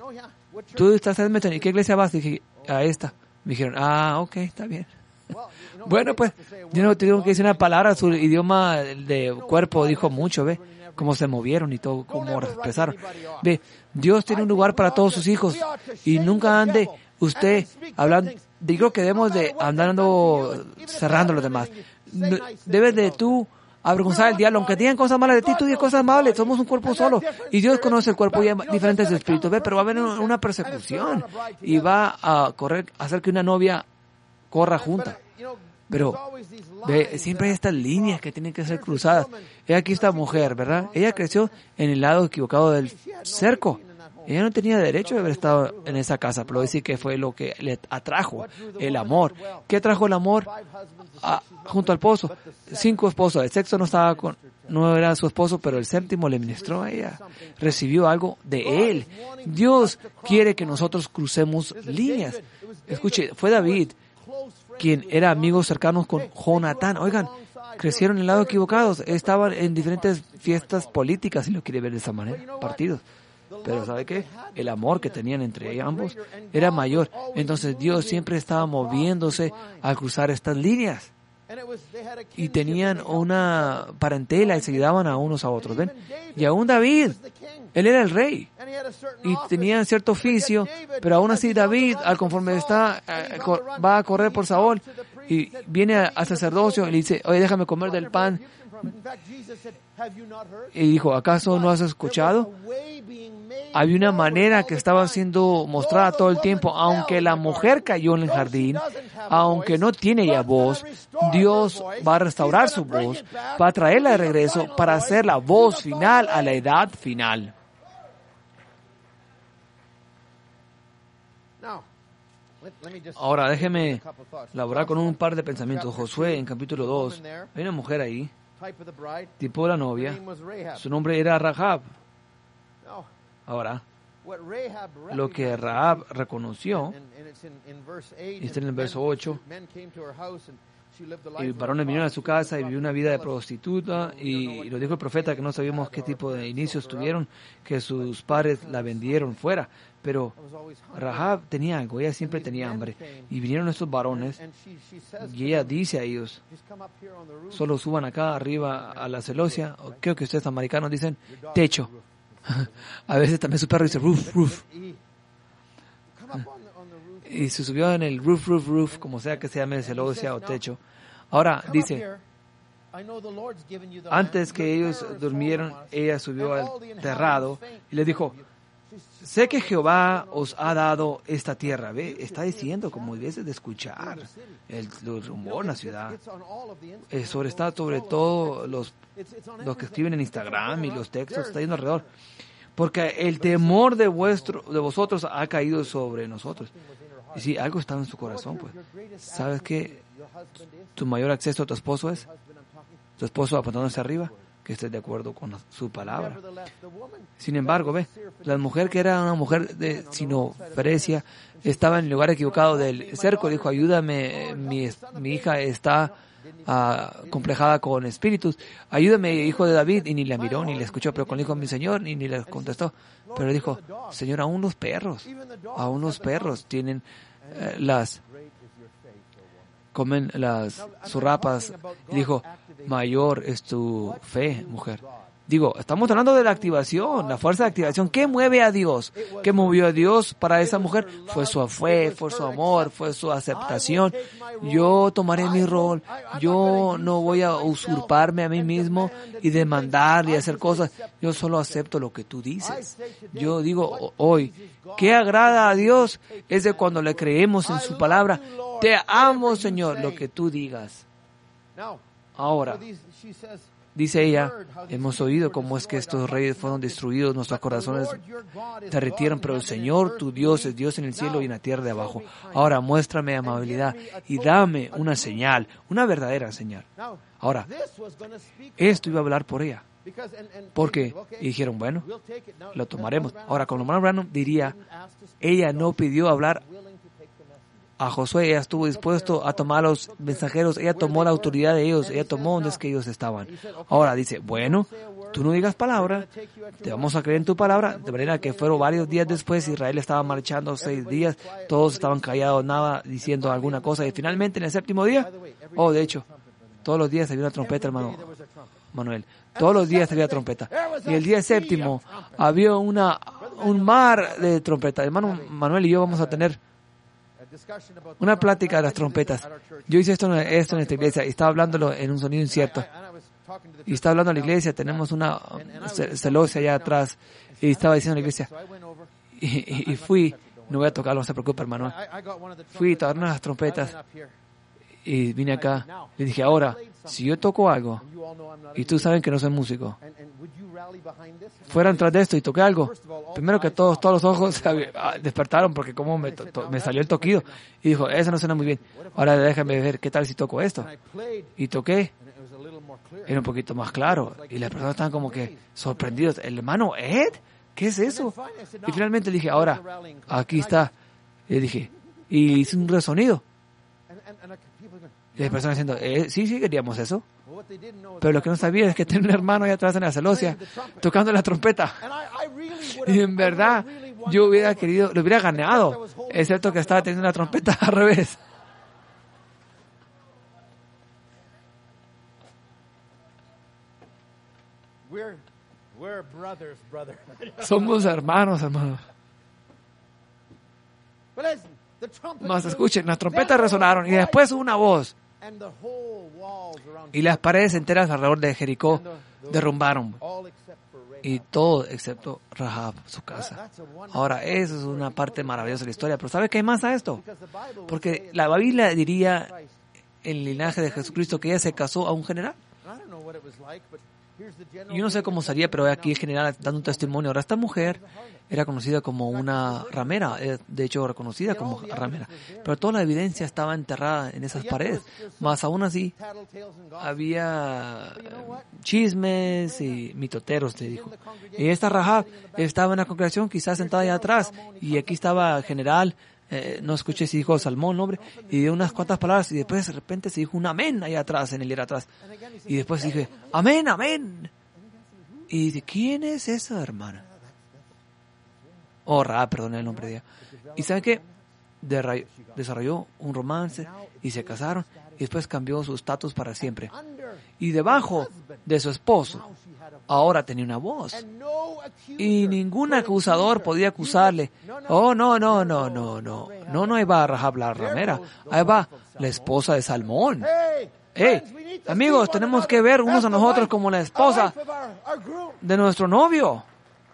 ¿tú estás en Edmonton? ¿Y qué iglesia vas? Dije, a esta. Me dijeron, ah, ok, está bien. Bueno, pues, yo no tengo que decir una palabra, su idioma de cuerpo dijo mucho, ¿ve? Cómo se movieron y todo, cómo expresaron. Ve, Dios tiene un lugar para todos sus hijos y nunca ande usted hablando, digo que debemos de andando cerrando los demás. No, debes de tú avergonzar al diablo, aunque digan cosas malas de ti, tú digas cosas malas, somos un cuerpo solo, y Dios conoce el cuerpo y hay diferentes espíritus, ¿ve? Pero va a haber una persecución, y va a correr, a hacer que una novia corra junta, pero ¿ve? Siempre hay estas líneas que tienen que ser cruzadas. He aquí esta mujer, ¿verdad? Ella creció en el lado equivocado del cerco. Ella no tenía derecho de haber estado en esa casa, pero decir que fue lo que le atrajo el amor. ¿Qué trajo el amor a, junto al pozo? Cinco esposos. El sexto no estaba con, no era su esposo, pero el séptimo le ministró a ella. Recibió algo de él. Dios quiere que nosotros crucemos líneas. Escuche, fue David quien era amigo cercano con Jonatán. Oigan, crecieron en el lado equivocado. Estaban en diferentes fiestas políticas, si lo quiere ver de esa manera, partidos. Pero ¿sabe qué? El amor que tenían entre ambos era mayor. Entonces Dios siempre estaba moviéndose al cruzar estas líneas. Y tenían una parentela y se ayudaban a unos a otros. ¿Ven? Y aún David, él era el rey. Y tenía cierto oficio, pero aún así David, al conforme está, eh, va a correr por Saúl, y viene al sacerdocio y le dice, oye, déjame comer del pan. Y dijo, ¿acaso no has escuchado? Había una manera que estaba siendo mostrada todo el tiempo, aunque la mujer cayó en el jardín, aunque no tiene ya voz, Dios va a restaurar su voz, va a traerla de regreso para hacer la voz final a la edad final. Ahora déjeme elaborar con un par de pensamientos. Josué en capítulo dos, hay una mujer ahí, tipo de la novia, su nombre era Rahab. Ahora, lo que Rahab reconoció, y está en el verso ocho, y varones vinieron a su casa y vivió una vida de prostituta, y lo dijo el profeta que no sabíamos qué tipo de inicios tuvieron, que sus padres la vendieron fuera, pero Rahab tenía algo, ella siempre tenía hambre, y vinieron estos varones, y ella dice a ellos, solo suban acá arriba a la celosia, o creo que ustedes americanos dicen techo. A veces también su perro dice roof, roof. Y se subió en el roof, roof, roof, como sea que se llame celosia o techo. Ahora dice, antes que ellos durmieron, ella subió al terrado y les dijo, sé que Jehová os ha dado esta tierra. Ve, está diciendo como debes de escuchar el, el rumor en la ciudad. Eh, sobre está sobre todo los, los que escriben en Instagram y los textos, está yendo alrededor. Porque el temor de vuestro de vosotros ha caído sobre nosotros. Y si algo está en su corazón, pues, ¿sabes qué? Tu mayor acceso a tu esposo es tu esposo apuntándose arriba, que estés de acuerdo con su palabra. Sin embargo, ve, la mujer que era una mujer de sinoferecia estaba en el lugar equivocado del cerco. Dijo, ayúdame, mi, mi hija está uh, complejada con espíritus. Ayúdame, hijo de David. Y ni la miró, ni la escuchó, pero cuando dijo mi Señor, ni, ni le contestó. Pero dijo, Señor, aún los perros, aún los perros tienen eh, las... comen las zurrapas. Y dijo, mayor es tu fe, mujer. Digo, estamos hablando de la activación, la fuerza de activación. ¿Qué mueve a Dios? ¿Qué movió a Dios para esa mujer? Fue su fe, fue su amor, fue su aceptación. Yo tomaré mi rol. Yo no voy a usurparme a mí mismo y demandar y hacer cosas. Yo solo acepto lo que tú dices. Yo digo hoy, ¿qué agrada a Dios? Es de cuando le creemos en su palabra. Te amo, Señor, lo que tú digas. Ahora, dice ella, hemos oído cómo es que estos reyes fueron destruidos, nuestros corazones derritieron, pero el Señor, tu Dios, es Dios en el cielo y en la tierra de abajo. Ahora muéstrame amabilidad y dame una señal, una verdadera señal. Ahora, esto iba a hablar por ella. Porque y dijeron, bueno, lo tomaremos. Ahora, con hermano Branham diría, ella no pidió hablar a Josué, ella estuvo dispuesto a tomar a los mensajeros, ella tomó la autoridad de ellos, ella tomó donde es que ellos estaban. Ahora dice, bueno, tú no digas palabra, te vamos a creer en tu palabra, de manera que fueron varios días después, Israel estaba marchando seis días, todos estaban callados, nada diciendo alguna cosa, y finalmente en el séptimo día, oh, de hecho, todos los días había una trompeta, hermano Manuel, todos los días había trompeta, y el día séptimo había una un mar de trompeta. Hermano Manuel y yo vamos a tener una plática de las trompetas. Yo hice esto, esto en esta iglesia y estaba hablándolo en un sonido incierto. Y estaba hablando a la iglesia, tenemos una celosia allá atrás. Y estaba diciendo a la iglesia, y, y, y fui, no voy a tocarlo, no se preocupe, hermano. Fui a tocar unas trompetas y vine acá. Le dije, ahora, si yo toco algo, y tú saben que no soy músico, fueran tras de esto y toqué algo, primero que todos, todos los ojos despertaron porque como me, to, to, me salió el toquido y dijo, eso no suena muy bien, ahora déjame ver qué tal si toco esto, y toqué, era un poquito más claro y las personas estaban como que sorprendidos. El hermano Ed, ¿qué es eso? Y finalmente dije, ahora, aquí está, y dije, y hice un resonido y las personas diciendo, eh, sí, sí queríamos eso. Pero lo que no sabía es que tenía un hermano allá atrás en la celosia tocando la trompeta. Y en verdad, yo hubiera querido, lo hubiera ganado, excepto que estaba teniendo la trompeta al revés. Somos hermanos, hermanos. Mas escuchen, las trompetas resonaron y después hubo una voz. Y las paredes enteras alrededor de Jericó derrumbaron. Y todo excepto Rahab, su casa. Ahora, eso es una parte maravillosa de la historia. Pero ¿sabe qué hay más a esto? Porque la Biblia diría en el linaje de Jesucristo que ella se casó a un general. Yo no sé cómo sería, pero aquí el general dando un testimonio. Ahora, esta mujer era conocida como una ramera, de hecho reconocida como ramera, pero toda la evidencia estaba enterrada en esas paredes. Más aún así, había chismes y mitoteros, te dijo. Y esta Rahab estaba en la congregación, quizás sentada allá atrás, y aquí estaba el general. Eh, no escuché si dijo Salmón, nombre, y dio unas cuantas palabras, y después de repente se dijo un amén allá atrás, en el ir atrás. Y después dije, amén, amén. Y dice, ¿quién es esa hermana? Oh, Rahab, perdón el nombre de ella. ¿Y saben qué? Derray- desarrolló un romance y se casaron, y después cambió su estatus para siempre. Y debajo de su esposo, ahora tenía una voz. Y ningún acusador podía acusarle. Oh, no, no, no, no, no. No, no, ahí va Rahab la ramera. Ahí va la esposa de Salmón. Hey, amigos, tenemos que ver unos a nosotros como la esposa de nuestro novio.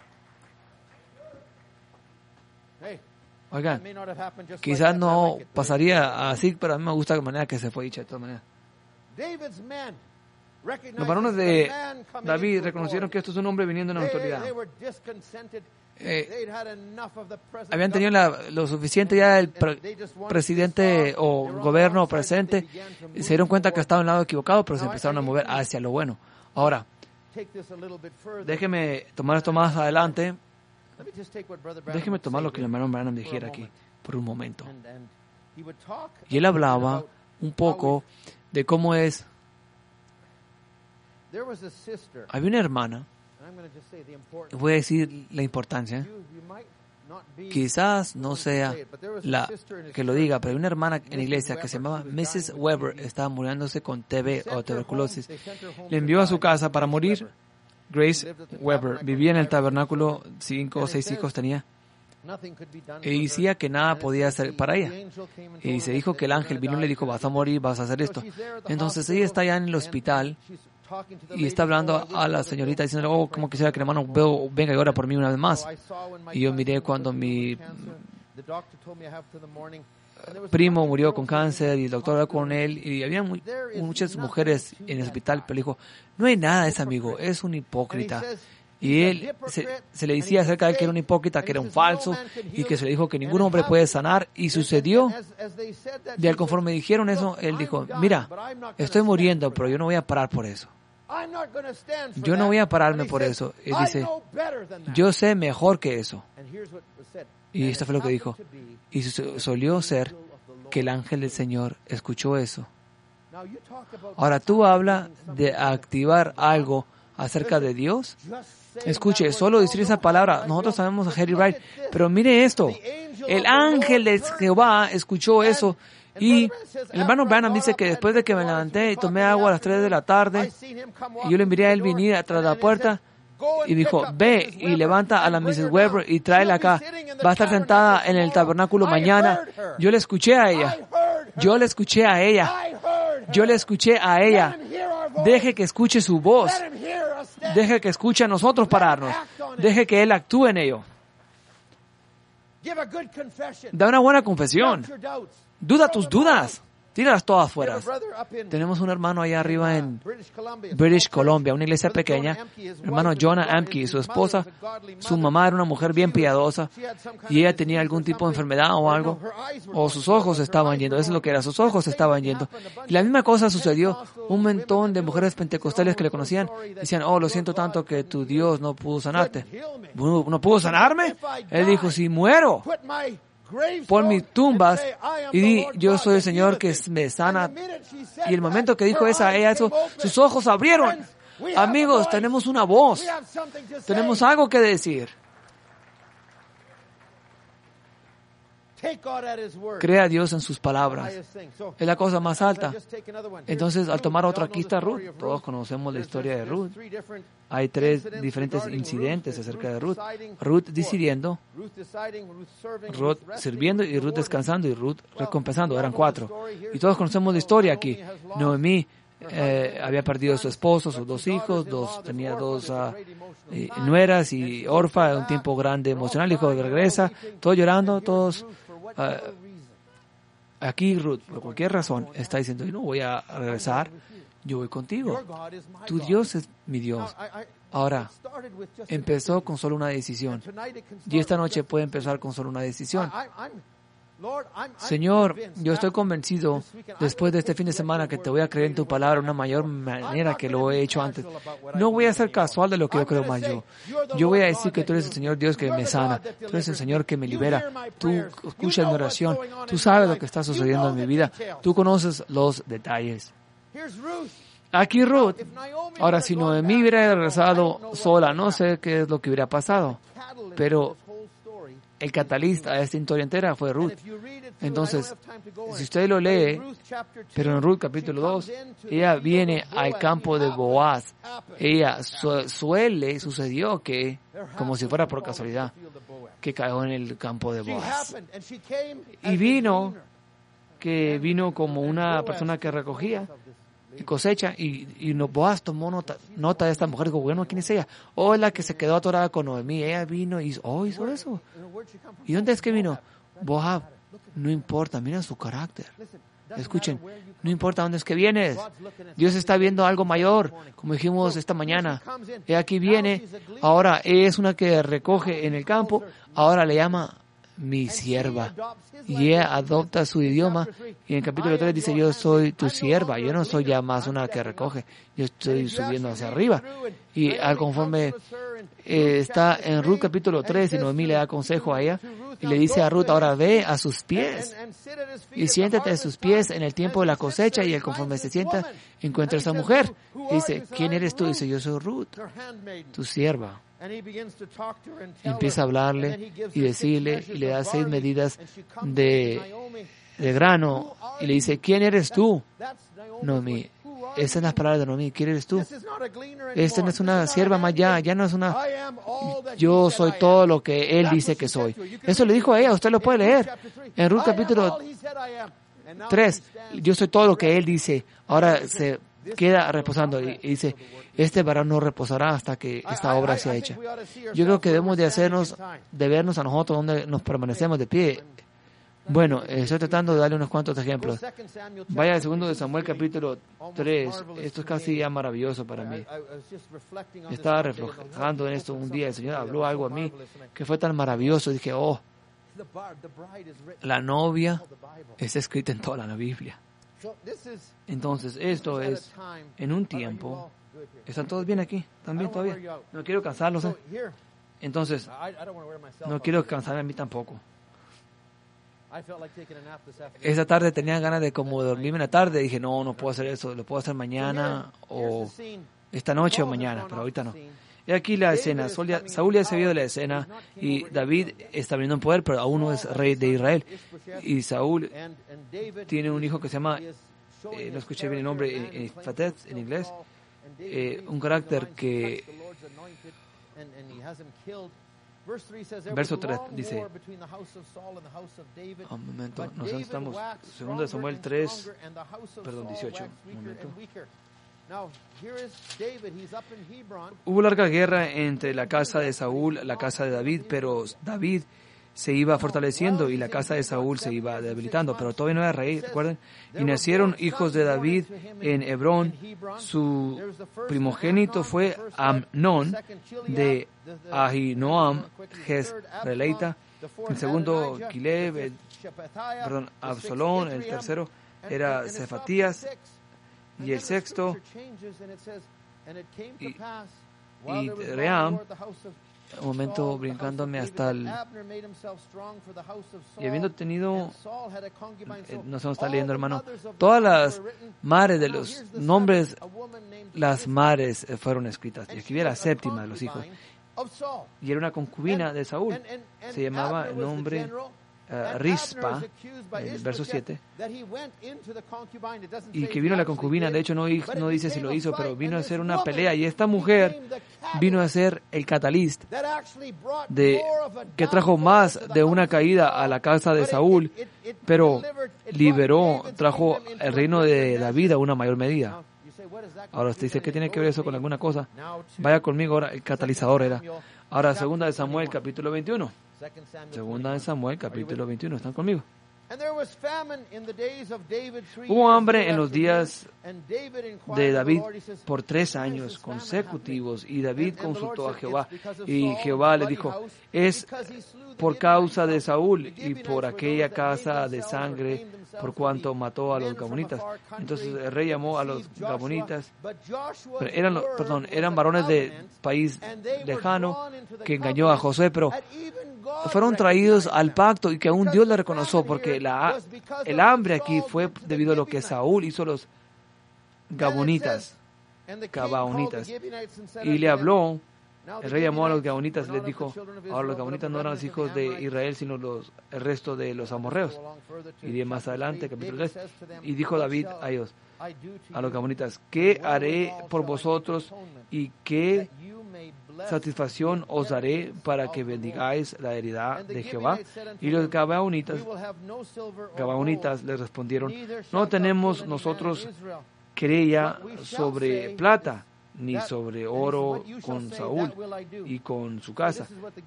Oigan, quizás no pasaría así, pero a mí me gusta la manera que se fue dicha de todas maneras. Los varones de David reconocieron que esto es un hombre viniendo en autoridad. Eh, habían tenido la, lo suficiente ya del pre- presidente o gobierno presente, y se dieron cuenta que estaban en el lado equivocado, pero se empezaron a mover hacia lo bueno. Ahora, déjeme tomar esto más adelante. Déjeme tomar lo que el hermano Branham dijera aquí por un momento. Y él hablaba un poco de cómo es. Había una hermana, voy a decir la importancia, quizás no sea la que lo diga, pero hay una hermana en la iglesia que se llamaba missus Weber, estaba muriéndose con T B o tuberculosis. Le envió a su casa para morir. Grace Weber vivía en el tabernáculo, cinco o seis hijos tenía. Y decía que nada podía hacer para ella. Y se dijo que el ángel vino y le dijo, vas a morir, vas a hacer esto. Entonces ella está allá en el hospital y está hablando a la señorita diciendo, oh, como quisiera que el hermano veo, venga y ora por mí una vez más. Y yo miré cuando mi primo murió con cáncer y el doctor habló con él y había muy, muchas mujeres en el hospital, pero dijo, no hay nada de ese amigo, es un hipócrita. Y él se, se le decía acerca de él que era un hipócrita, que era un falso, y que se le dijo que ningún hombre puede sanar, y sucedió. Y al conforme dijeron eso, él dijo, mira, estoy muriendo, pero yo no voy a parar por eso. Yo no voy a pararme por eso. Él dice, yo sé mejor que eso. Y esto fue lo que dijo. Y solió ser que el ángel del Señor escuchó eso. Ahora tú hablas de activar algo acerca de Dios. Escuche, solo decir esa palabra. Nosotros sabemos a Harry Wright, pero mire esto. El ángel de Jehová escuchó eso. Y el hermano Branham dice que después de que me levanté y tomé agua a las tres de la tarde, y yo le miré a él venir atrás de la puerta, y dijo, ve y levanta a la missus Weber y tráela acá. Va a estar sentada en el tabernáculo mañana. Yo le escuché a ella. Yo le escuché a ella. Yo le escuché a ella. Deje que escuche su voz. Deje que escuche a nosotros pararnos. Deje que Él actúe en ello. Da una buena confesión. Duda tus dudas. Tíralas todas fuera. Tenemos un hermano allá arriba en British Columbia, una iglesia pequeña. Hermano Jonah Amke y su esposa. Su mamá era una mujer bien piadosa y ella tenía algún tipo de enfermedad o algo. O sus ojos estaban yendo. Eso es lo que era. Sus ojos estaban yendo. Y la misma cosa sucedió. Un montón de mujeres pentecostales que le conocían decían, oh, lo siento tanto que tu Dios no pudo sanarte. ¿No pudo sanarme? Él dijo, si muero, pon mis tumbas y di, yo soy el Señor que me sana. Y el momento que dijo esa, ella, eso, sus ojos abrieron. Amigos, tenemos una voz. Tenemos algo que decir. Crea a Dios en sus palabras. Es la cosa más alta. Entonces, al tomar otra, aquí está Ruth. Todos conocemos la historia de Ruth. Hay tres diferentes incidentes acerca de Ruth. Ruth decidiendo, Ruth sirviendo y Ruth descansando y Ruth recompensando. Eran cuatro. Y todos conocemos la historia aquí. Noemí eh, había perdido a su esposo, sus dos hijos, dos, tenía dos uh, eh, nueras y Orfa, un tiempo grande emocional. Hijo regresa, todos llorando, todos... Uh, aquí Ruth, por cualquier razón, está diciendo, yo no voy a regresar, yo voy contigo. Tu Dios es mi Dios. Ahora, empezó con solo una decisión. Y esta noche puede empezar con solo una decisión. Señor, yo estoy convencido después de este fin de semana que te voy a creer en tu palabra de una mayor manera que lo he hecho antes. No voy a ser casual de lo que yo creo más yo. Yo voy a decir que tú eres el Señor Dios que me sana. Tú eres el Señor que me libera. Tú escuchas mi oración. Tú sabes lo que está sucediendo en mi vida. Tú conoces los detalles. Aquí Ruth. Ahora, si Noemí hubiera regresado sola, no sé qué es lo que hubiera pasado. Pero el catalista de esta historia entera fue Ruth. Entonces, si usted lo lee, pero en Ruth capítulo dos, ella viene al campo de Boaz. Ella su, suele, sucedió que, como si fuera por casualidad, que cayó en el campo de Boaz. Y vino, que vino como una persona que recogía y cosecha, y, y Boaz tomó nota, nota de esta mujer y dijo, bueno, ¿quién es ella? Oh, es la que se quedó atorada con Noemí. Ella vino y oh, hizo eso. ¿Y dónde es que vino? Boaz, no importa, mira su carácter. Escuchen, no importa dónde es que vienes. Dios está viendo algo mayor, como dijimos esta mañana. Y aquí viene, ahora es una que recoge en el campo, ahora le llama mi sierva. Y ella adopta su idioma. Y en el capítulo tres dice, yo soy tu sierva. Yo no soy ya más una que recoge. Yo estoy subiendo hacia arriba. Y al conforme eh, está en Ruth capítulo tres, y Noemí le da consejo a ella. Y le dice a Ruth, ahora ve a sus pies. Y siéntate a sus pies en el tiempo de la cosecha. Y al conforme se sienta, encuentra a esa mujer. Y dice, ¿quién eres tú? Y dice, yo soy Ruth, tu sierva. Empieza a hablarle y decirle, y le da seis medidas de, de grano, y le dice, ¿quién eres tú? Noemí. Esas son las palabras de Noemí, ¿quién eres tú? Esta no es una sierva más ya, ya no es una... Yo soy todo lo que él dice que soy. Eso le dijo a ella, usted lo puede leer. En Ruth capítulo tres, yo soy todo lo que él dice. Ahora se queda reposando y dice, este varón no reposará hasta que esta obra sea hecha. Yo creo que debemos de hacernos, de vernos a nosotros donde nos permanecemos de pie. Bueno, estoy tratando de darle unos cuantos ejemplos. Vaya al segundo de Samuel capítulo tres. Esto es casi ya maravilloso para mí. Estaba reflejando en esto un día. El Señor habló algo a mí que fue tan maravilloso. Dije, oh, la novia está escrita en toda la Biblia. Entonces, esto es en un tiempo. ¿Están todos bien aquí? ¿Están bien todavía? No quiero cansarlos, ¿eh? Entonces, no quiero cansarme a mí tampoco. Esa tarde tenía ganas de como dormirme en la tarde. Dije, no, no puedo hacer eso. Lo puedo hacer mañana o esta noche o mañana, pero ahorita no. Y aquí la escena. Saúl ya se vio de la escena y David está viniendo en poder, pero aún no es rey de Israel. Y Saúl tiene un hijo que se llama, eh, no escuché bien el nombre, en, en, Fatet, en inglés, eh, un carácter que... Verso tres dice, un momento, nosotros estamos, segundo de Samuel tres, perdón, dieciocho, un momento. Hubo larga guerra entre la casa de Saúl y la casa de David, pero David se iba fortaleciendo y la casa de Saúl se iba debilitando, pero todavía no era rey, ¿recuerdan? Y nacieron hijos de David en Hebrón. Su primogénito fue Amnón de Ahinoam, Jezreelita. El segundo, Kileb, el, perdón, Absalón. El tercero era Cefatías. Y el sexto, y, y Ream. Un momento, brincándome hasta el... Y habiendo tenido... Eh, no se nos está leyendo, hermano. Todas las mares de los nombres, las mares fueron escritas. Y aquí viene la séptima de los hijos. Y era una concubina de Saúl. Se llamaba el nombre uh, Rispa, en el verso siete, y que vino la concubina, de hecho no, no dice si lo hizo, pero vino a hacer una pelea, y esta mujer vino a ser el catalista de, que trajo más de una caída a la casa de Saúl, pero liberó, trajo el reino de David a una mayor medida. Ahora usted dice, ¿qué tiene que ver eso con alguna cosa? Vaya conmigo ahora, el catalizador era. Ahora, segunda de Samuel, capítulo veintiuno. Segunda de Samuel, capítulo veintiuno. ¿Están conmigo? Hubo hambre en los días de David por tres años consecutivos, y David consultó a Jehová, y Jehová le dijo, es por causa de Saúl y por aquella casa de sangre, por cuanto mató a los gabonitas. Entonces el rey llamó a los gabonitas, pero eran, perdón, eran varones de país lejano que engañó a José, pero fueron traídos al pacto, y que aún Dios le reconoció, porque la, el hambre aquí fue debido a lo que Saúl hizo a los gabonitas, gabaonitas, y le habló. El rey llamó a los gabonitas y les dijo, ahora los gabonitas no eran los hijos de Israel, sino los, el resto de los amorreos. Y más adelante, capítulo tres, y dijo David a ellos, a los gabonitas, ¿qué haré por vosotros y qué satisfacción os daré para que bendigáis la heredad de Jehová? Y los gabaonitas, gabaonitas les respondieron, no tenemos nosotros querella sobre plata, ni sobre oro con Saúl y con su casa,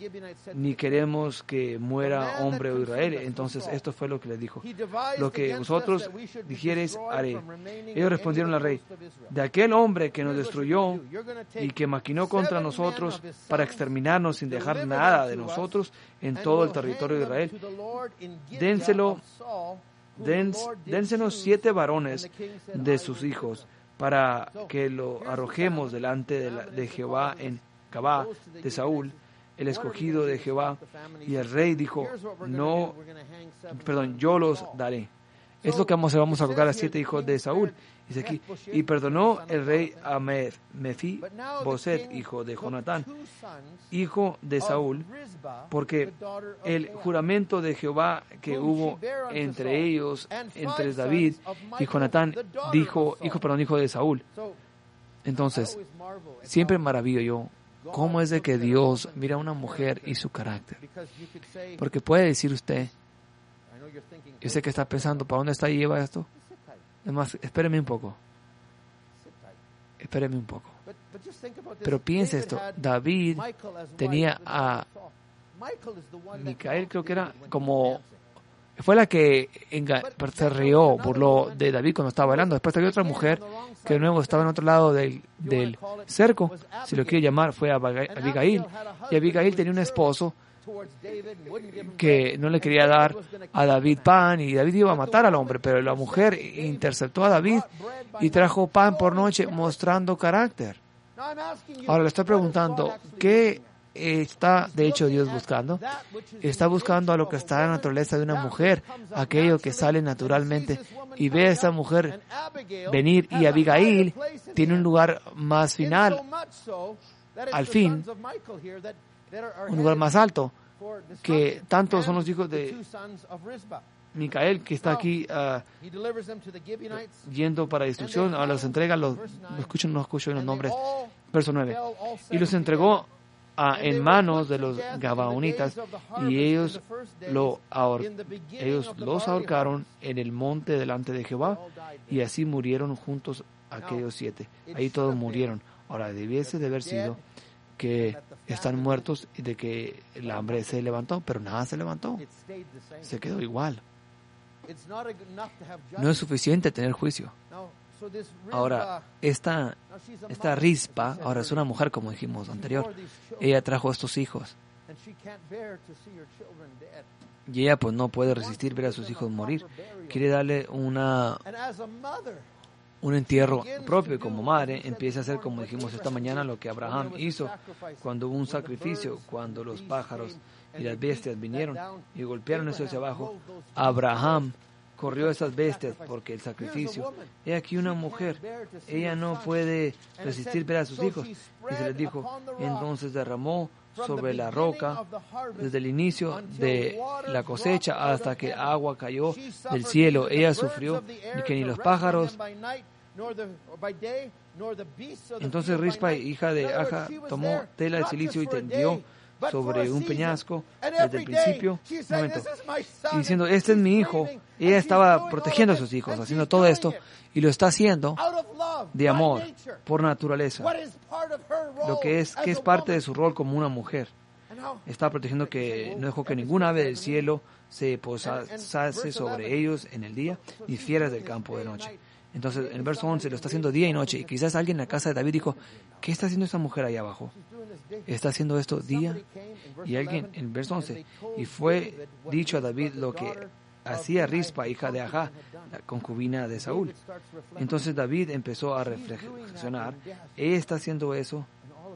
ni queremos que muera hombre de Israel. Entonces esto fue lo que les dijo, lo que vosotros dijereis haré. Ellos respondieron al rey, de aquel hombre que nos destruyó y que maquinó contra nosotros para exterminarnos sin dejar nada de nosotros en todo el territorio de Israel, dénselo, dens, dénsenos siete varones de sus hijos, para que lo arrojemos delante de, la, de Jehová en Gabá de Saúl, el escogido de Jehová. Y el rey dijo, no, perdón, yo los daré. Es lo que vamos a hacer, vamos a colgar a siete hijos de Saúl. Dice aquí, y perdonó el rey a Mefiboset, hijo de Jonatán, hijo de Saúl, porque el juramento de Jehová que hubo entre ellos, entre David y Jonatán, dijo, hijo, perdón, hijo de Saúl. Entonces, siempre maravillo yo, cómo es de que Dios mira a una mujer y su carácter. Porque puede decir usted, yo sé que está pensando, ¿para dónde está y lleva esto? Además, espéreme un poco. Espéreme un poco. Pero piense esto. David tenía a Micael, creo que era como... Fue la que enga- se rió, burló de David cuando estaba bailando. Después había otra mujer que de nuevo estaba en otro lado del, del cerco, si lo quiere llamar, fue Abigail. Y Abigail tenía un esposo que no le quería dar a David pan, y David iba a matar al hombre, pero la mujer interceptó a David y trajo pan por noche, mostrando carácter. Ahora le estoy preguntando, ¿qué está de hecho Dios buscando? Está buscando a lo que está en la naturaleza de una mujer, aquello que sale naturalmente, y ve a esa mujer venir, y Abigail tiene un lugar más final, al fin, un lugar más alto, que tanto son los hijos de Micael, que está aquí uh, yendo para destrucción. Ahora los entrega, los, los escucho, no escucho los nombres. Verso nueve. Y los entregó a, en manos de los gabaonitas, y ellos, lo ahor, ellos los ahorcaron en el monte delante de Jehová, y así murieron juntos aquellos siete. Ahí todos murieron. Ahora, debiese de haber sido que están muertos y de que el hambre se levantó, pero nada se levantó, se quedó igual. No es suficiente tener juicio. Ahora, esta, esta Rispa, ahora es una mujer, como dijimos anterior, ella trajo a estos hijos, y ella pues no puede resistir ver a sus hijos morir, quiere darle una un entierro propio, y como madre empieza a hacer, como dijimos esta mañana, lo que Abraham hizo cuando hubo un sacrificio, cuando los pájaros y las bestias vinieron y golpearon eso hacia abajo. Abraham corrió esas bestias porque el sacrificio. He aquí una mujer, ella no puede resistir ver a sus hijos. Y se les dijo, entonces derramó sobre la roca desde el inicio de la cosecha hasta que agua cayó del cielo. Ella sufrió que ni los pájaros. Entonces Rispa, hija de Aja, tomó tela de silicio y tendió sobre un peñasco desde el principio, un momento, y diciendo, este es mi hijo. Ella estaba protegiendo a sus hijos, haciendo todo esto, y lo está haciendo de amor, por naturaleza. Lo que es, que es parte de su rol como una mujer. Está protegiendo que no dejó que ningún ave del cielo se posase sobre ellos en el día, ni fieras del campo de noche. Entonces, en el verso once lo está haciendo día y noche. Y quizás alguien en la casa de David dijo, ¿qué está haciendo esta mujer ahí abajo? Está haciendo esto día. Y alguien, en el verso once, y fue dicho a David lo que hacía Rispa, hija de Ajá, la concubina de Saúl. Entonces David empezó a reflexionar, ella está haciendo eso.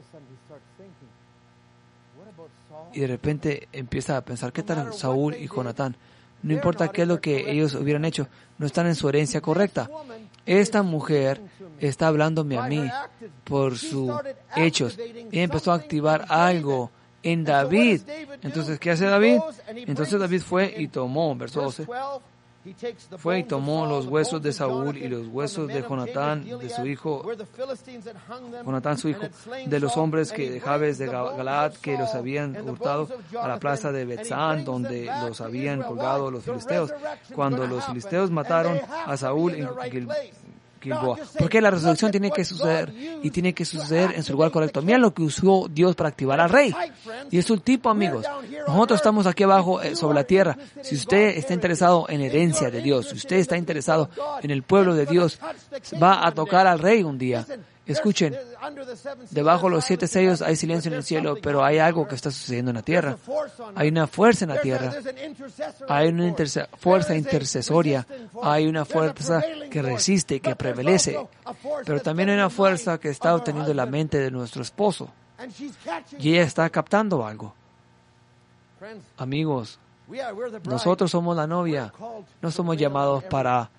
Y de repente empieza a pensar, ¿qué tal Saúl y Jonatán? No importa qué es lo que ellos hubieran hecho, no están en su herencia correcta. Esta mujer está hablándome a mí por sus hechos. Ella empezó a activar algo en David. Entonces, ¿qué hace David? Entonces David fue y tomó, verso doce, fue y tomó los huesos de Saúl y los huesos de Jonatán, de su hijo, Jonatán su hijo, de los hombres que de Jabes de Galaad, que los habían hurtado a la plaza de Betzán, donde los habían colgado los filisteos, cuando los filisteos mataron a Saúl en Gil- Gilboa. Porque la resurrección tiene que suceder y tiene que suceder en su lugar correcto. Mira lo que usó Dios para activar al rey. Y es un tipo, amigos. Nosotros estamos aquí abajo eh, sobre la tierra. Si usted está interesado en herencia de Dios, si usted está interesado en el pueblo de Dios, va a tocar al rey un día. Escuchen, debajo de los siete sellos hay silencio en el cielo, pero hay algo que está sucediendo en la tierra. Hay una fuerza en la tierra. Hay una interse- fuerza intercesoria. Hay una fuerza que resiste, que prevalece. Pero también hay una fuerza que está obteniendo la mente de nuestro esposo. Y ella está captando algo. Amigos, nosotros somos la novia. No somos llamados para,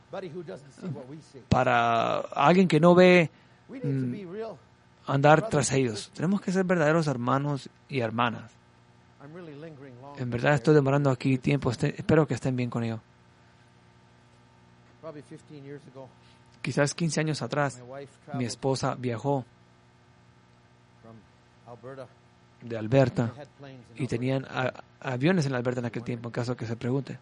para alguien que no ve andar tras ellos. Tenemos que ser verdaderos hermanos y hermanas. En verdad estoy demorando aquí tiempo. Este, espero que estén bien con ello. Quizás quince años atrás, mi esposa viajó de Alberta y tenían a, aviones en Alberta en aquel tiempo, en caso que se pregunte.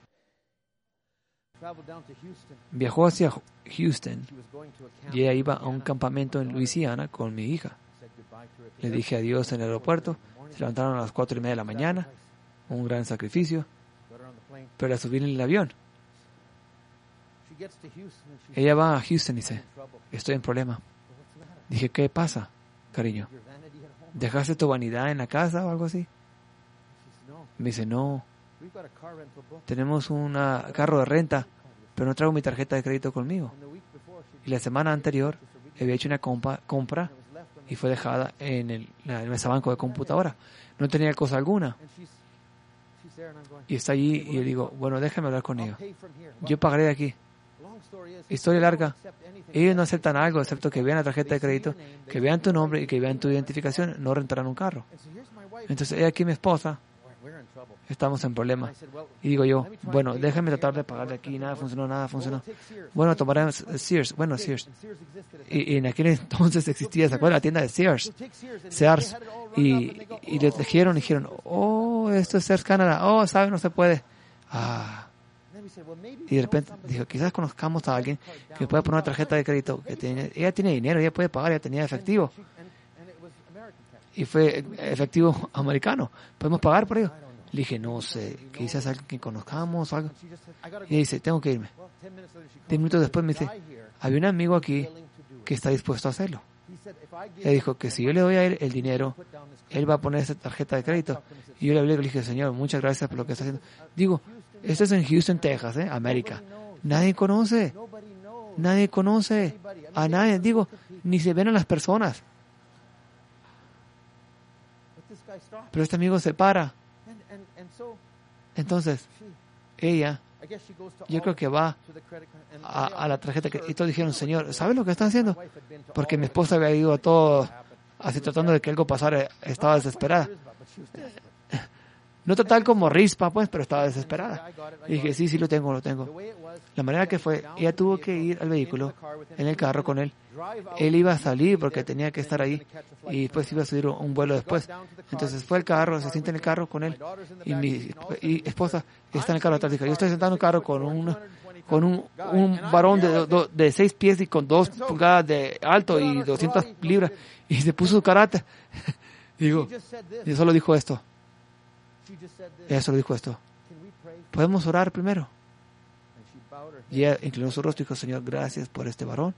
Viajó hacia Houston y ella iba a un campamento en Luisiana con mi hija. Le dije adiós en el aeropuerto. Se levantaron a las cuatro y media de la mañana. Un gran sacrificio. Pero a subir en el avión. Ella va a Houston y dice, estoy en problema. Dije, ¿qué pasa, cariño? ¿Dejaste tu vanidad en la casa o algo así? Me dice, no. Tenemos un carro de renta, pero no traigo mi tarjeta de crédito conmigo. Y la semana anterior había hecho una compa, compra y fue dejada en el, en el mesabanco de computadora. No tenía cosa alguna. Y está allí y yo digo, bueno, déjame hablar con ellos. Yo pagaré de aquí. Historia larga. Ellos no aceptan algo excepto que vean la tarjeta de crédito, que vean tu nombre y que vean tu identificación. No rentarán un carro. Entonces, aquí mi esposa. Estamos en problemas. Y digo yo, bueno, déjame tratar de pagar de aquí. Nada funcionó, nada funcionó. Bueno, tomaremos Sears. Bueno, Sears. Y, y en aquel entonces existía, ¿se acuerdan? La tienda de Sears. Sears. Y, y le dijeron, dijeron, oh, esto es Sears Canada. Oh, ¿sabe? No se puede. Ah. Y de repente dijo, quizás conozcamos a alguien que pueda poner una tarjeta de crédito. Que tiene, ella tiene dinero, ella puede pagar, ella tenía efectivo. Y fue efectivo americano. ¿Podemos pagar por ello? Le dije, no sé, quizás alguien que conozcamos o algo. Y dice, tengo que irme. Diez minutos después me dice, había un amigo aquí que está dispuesto a hacerlo. Le dijo que si yo le doy a él el dinero, él va a poner esa tarjeta de crédito. Y yo le hablé y le dije, Señor, muchas gracias por lo que está haciendo. Digo, esto es en Houston, Texas, ¿eh? América. Nadie conoce. Nadie conoce a nadie. Digo, ni se ven a las personas. Pero este amigo se para. Entonces, ella Yo creo que va a, a la tarjeta que, y todos dijeron, Señor, ¿sabes lo que están haciendo? Porque mi esposa había ido a todo, así tratando de que algo pasara, estaba desesperada. No tal como Rispa, pues, pero estaba desesperada. Y dije, sí, sí, lo tengo, lo tengo. La manera que fue, ella tuvo que ir al vehículo, en el carro con él. Él iba a salir porque tenía que estar ahí y después iba a subir un vuelo después. Entonces fue al carro, se sienta en el carro con él y mi y esposa está en el carro atrás. Dijo, yo estoy sentado en un carro con un con un, un varón de, de, de seis pies y con dos pulgadas de alto y doscientas libras y se puso su karate. Digo, y solo dijo esto. Ella solo dijo esto. ¿Podemos orar primero? Y ella inclinó su rostro y dijo, Señor, gracias por este varón.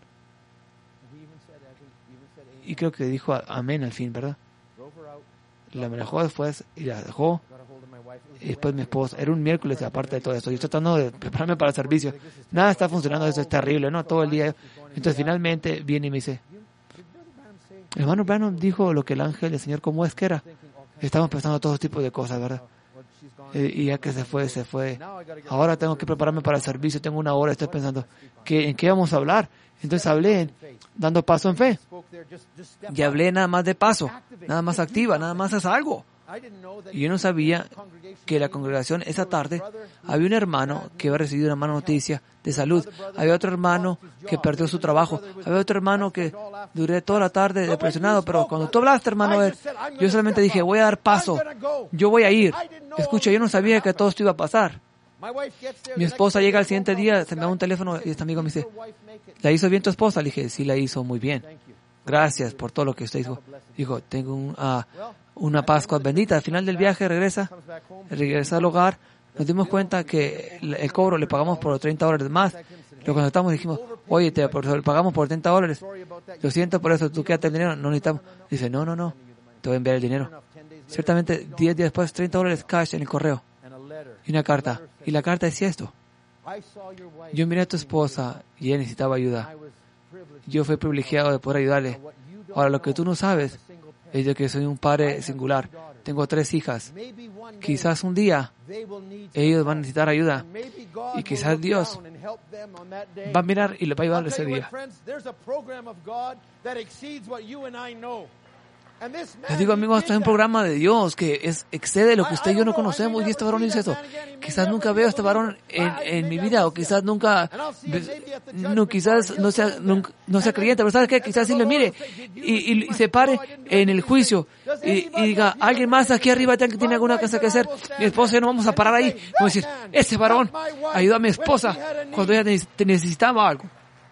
Y creo que dijo amén al fin, ¿verdad? La manejó después y la dejó. Y después mi esposa, era un miércoles aparte de todo esto. Yo estoy tratando de prepararme para el servicio. Nada está funcionando, eso es terrible, ¿no? Todo el día. Entonces finalmente viene y me dice, el hermano Branham dijo lo que el ángel del Señor, ¿cómo es que era? Estamos pensando todo tipo de cosas, ¿verdad? Y ya que se fue, se fue. Ahora tengo que prepararme para el servicio, tengo una hora, estoy pensando, ¿qué, ¿en qué vamos a hablar? Entonces hablé dando paso en fe. Y hablé nada más de paso, nada más activa, nada más es algo. Y yo no sabía que la congregación esa tarde había un hermano que había recibido una mala noticia de salud. Había otro hermano que perdió su trabajo. Había otro hermano que duré toda la tarde depresionado. Pero cuando tú hablaste, hermano, Ed, yo solamente dije, voy a dar paso. Yo voy a ir. Escucha, yo no sabía que todo esto iba a pasar. Mi esposa llega al siguiente día, se me da un teléfono y este amigo me dice, ¿la hizo bien tu esposa? Le dije, sí, la hizo muy bien. Gracias por todo lo que usted hizo. Dijo, tengo un, uh, una Pascua bendita. Al final del viaje regresa, regresa al hogar. Nos dimos cuenta que el, el cobro le pagamos por treinta dólares más. Lo contactamos y dijimos, oye, te le pagamos por treinta dólares. Lo siento por eso, tú quédate el dinero, no necesitamos. Dice, no, no, no, te voy a enviar el dinero. Ciertamente, diez días después, treinta dólares cash en el correo. Y una carta. Y la carta decía esto. Yo miré a tu esposa y ella necesitaba ayuda. Yo fui privilegiado de poder ayudarle. Ahora, lo que tú no sabes es de que soy un padre singular. Tengo tres hijas. Quizás un día ellos van a necesitar ayuda. Y quizás Dios va a mirar y les va a ayudar ese día. Les digo, amigos, esto es un programa de Dios que es excede lo que usted y yo no conocemos. Y este varón dice eso. Quizás nunca veo a este varón en, en mi vida, o quizás nunca, no, quizás no sea, nunca, no sea creyente, pero ¿sabes qué? Quizás sí le mire y, y se pare en el juicio y, y diga, alguien más aquí arriba tiene alguna cosa que hacer. Mi esposa y yo no vamos a parar ahí. Vamos a decir, ese varón ayudó a mi esposa cuando ella necesitaba algo.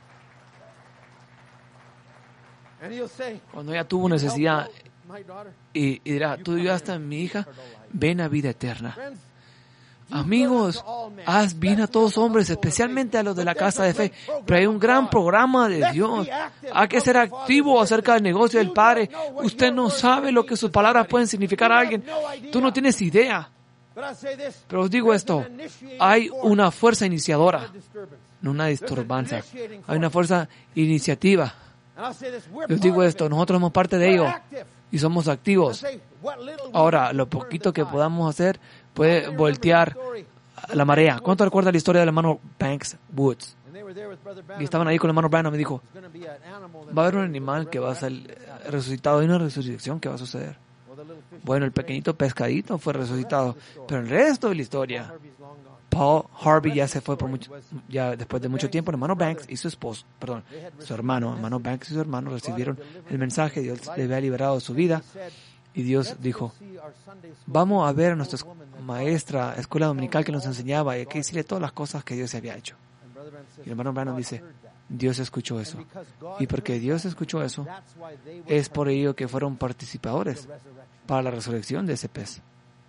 Cuando ella tuvo necesidad y, y dirá, tú ayudaste a mi hija, ven a vida eterna. Amigos, haz bien a todos hombres, especialmente a los de la casa de fe. Pero hay un gran programa de Dios. Hay que ser activo acerca del negocio del Padre. Usted no sabe lo que sus palabras pueden significar a alguien. Tú no tienes idea. Pero os digo esto, hay una fuerza iniciadora, no una disturbancia. Hay una fuerza iniciativa. Les digo esto, nosotros somos parte de ello y somos activos. Ahora, lo poquito que podamos hacer puede voltear la marea. ¿Cuánto recuerda la historia del hermano Banks Woods? Y estaban ahí con el hermano Branham y me dijo, va a haber un animal que va a ser resucitado, hay una resurrección que va a suceder. Bueno, el pequeñito pescadito fue resucitado, pero el resto de la historia, Paul Harvey ya se fue por mucho, ya después de mucho tiempo. El hermano Banks y su esposo, perdón, su hermano, hermano Banks y su hermano recibieron el mensaje. Dios le había liberado de su vida y Dios dijo, vamos a ver a nuestra maestra escuela dominical que nos enseñaba y hay que decirle todas las cosas que Dios había hecho. Y el hermano Branham dice, Dios escuchó eso. Y porque Dios escuchó eso, es por ello que fueron participadores para la resurrección de ese pez.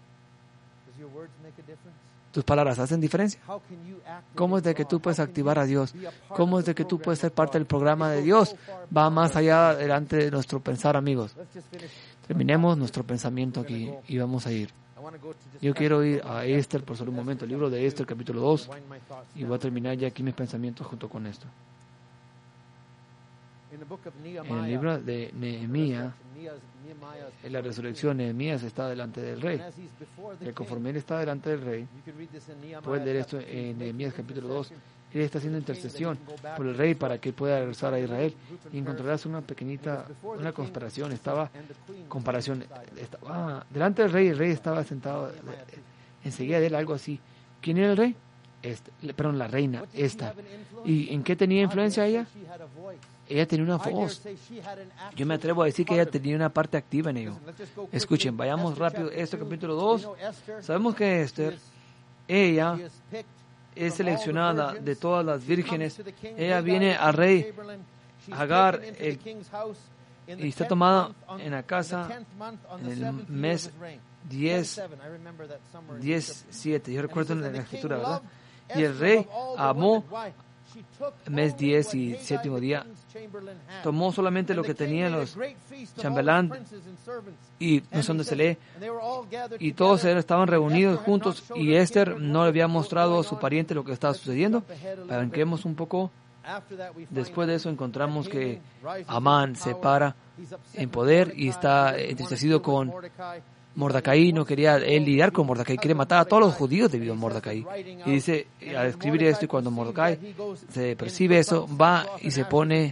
¿Tus palabras hacen diferencia? ¿Cómo es de que tú puedes activar a Dios? ¿Cómo es de que tú puedes ser parte del programa de Dios? Va más allá delante de nuestro pensar, amigos. Terminemos nuestro pensamiento aquí y vamos a ir. Yo quiero ir a Esther por solo un momento, el libro de Esther, capítulo dos, y voy a terminar ya aquí mis pensamientos junto con esto. En el libro de Nehemías, en la resurrección, Nehemías está delante del rey. Y conforme él está delante del rey, puedes leer esto en Nehemías capítulo dos. Él está haciendo intercesión por el rey para que pueda regresar a Israel. Y encontrarás una pequeñita, una comparación. Estaba, comparación, estaba delante del rey. El rey estaba sentado enseguida de él, algo así. ¿Quién era el rey? Este, perdón, la reina, esta. ¿Y en qué tenía influencia ella? Ella tenía una voz. Yo me atrevo a decir que ella tenía una parte activa en ello. Escuchen, vayamos rápido. Este capítulo dos. Sabemos que Esther, ella es seleccionada de todas las vírgenes. Ella viene al rey Agar el, y está tomada en la casa en el mes diez, diez, siete. Yo recuerdo en la escritura, ¿verdad? Y el rey amó mes diez y séptimo día, tomó solamente lo que tenían los chambelán y no sé dónde se lee, y todos estaban reunidos juntos, y Esther no le había mostrado a su pariente lo que estaba sucediendo. Arranquemos un poco. Después de eso encontramos que Amán se para en poder y está entristecido con Mordecai. No quería él lidiar con Mordecai, quiere matar a todos los judíos debido a Mordecai. Y dice, al escribir esto, y cuando Mordecai se percibe eso, va y se pone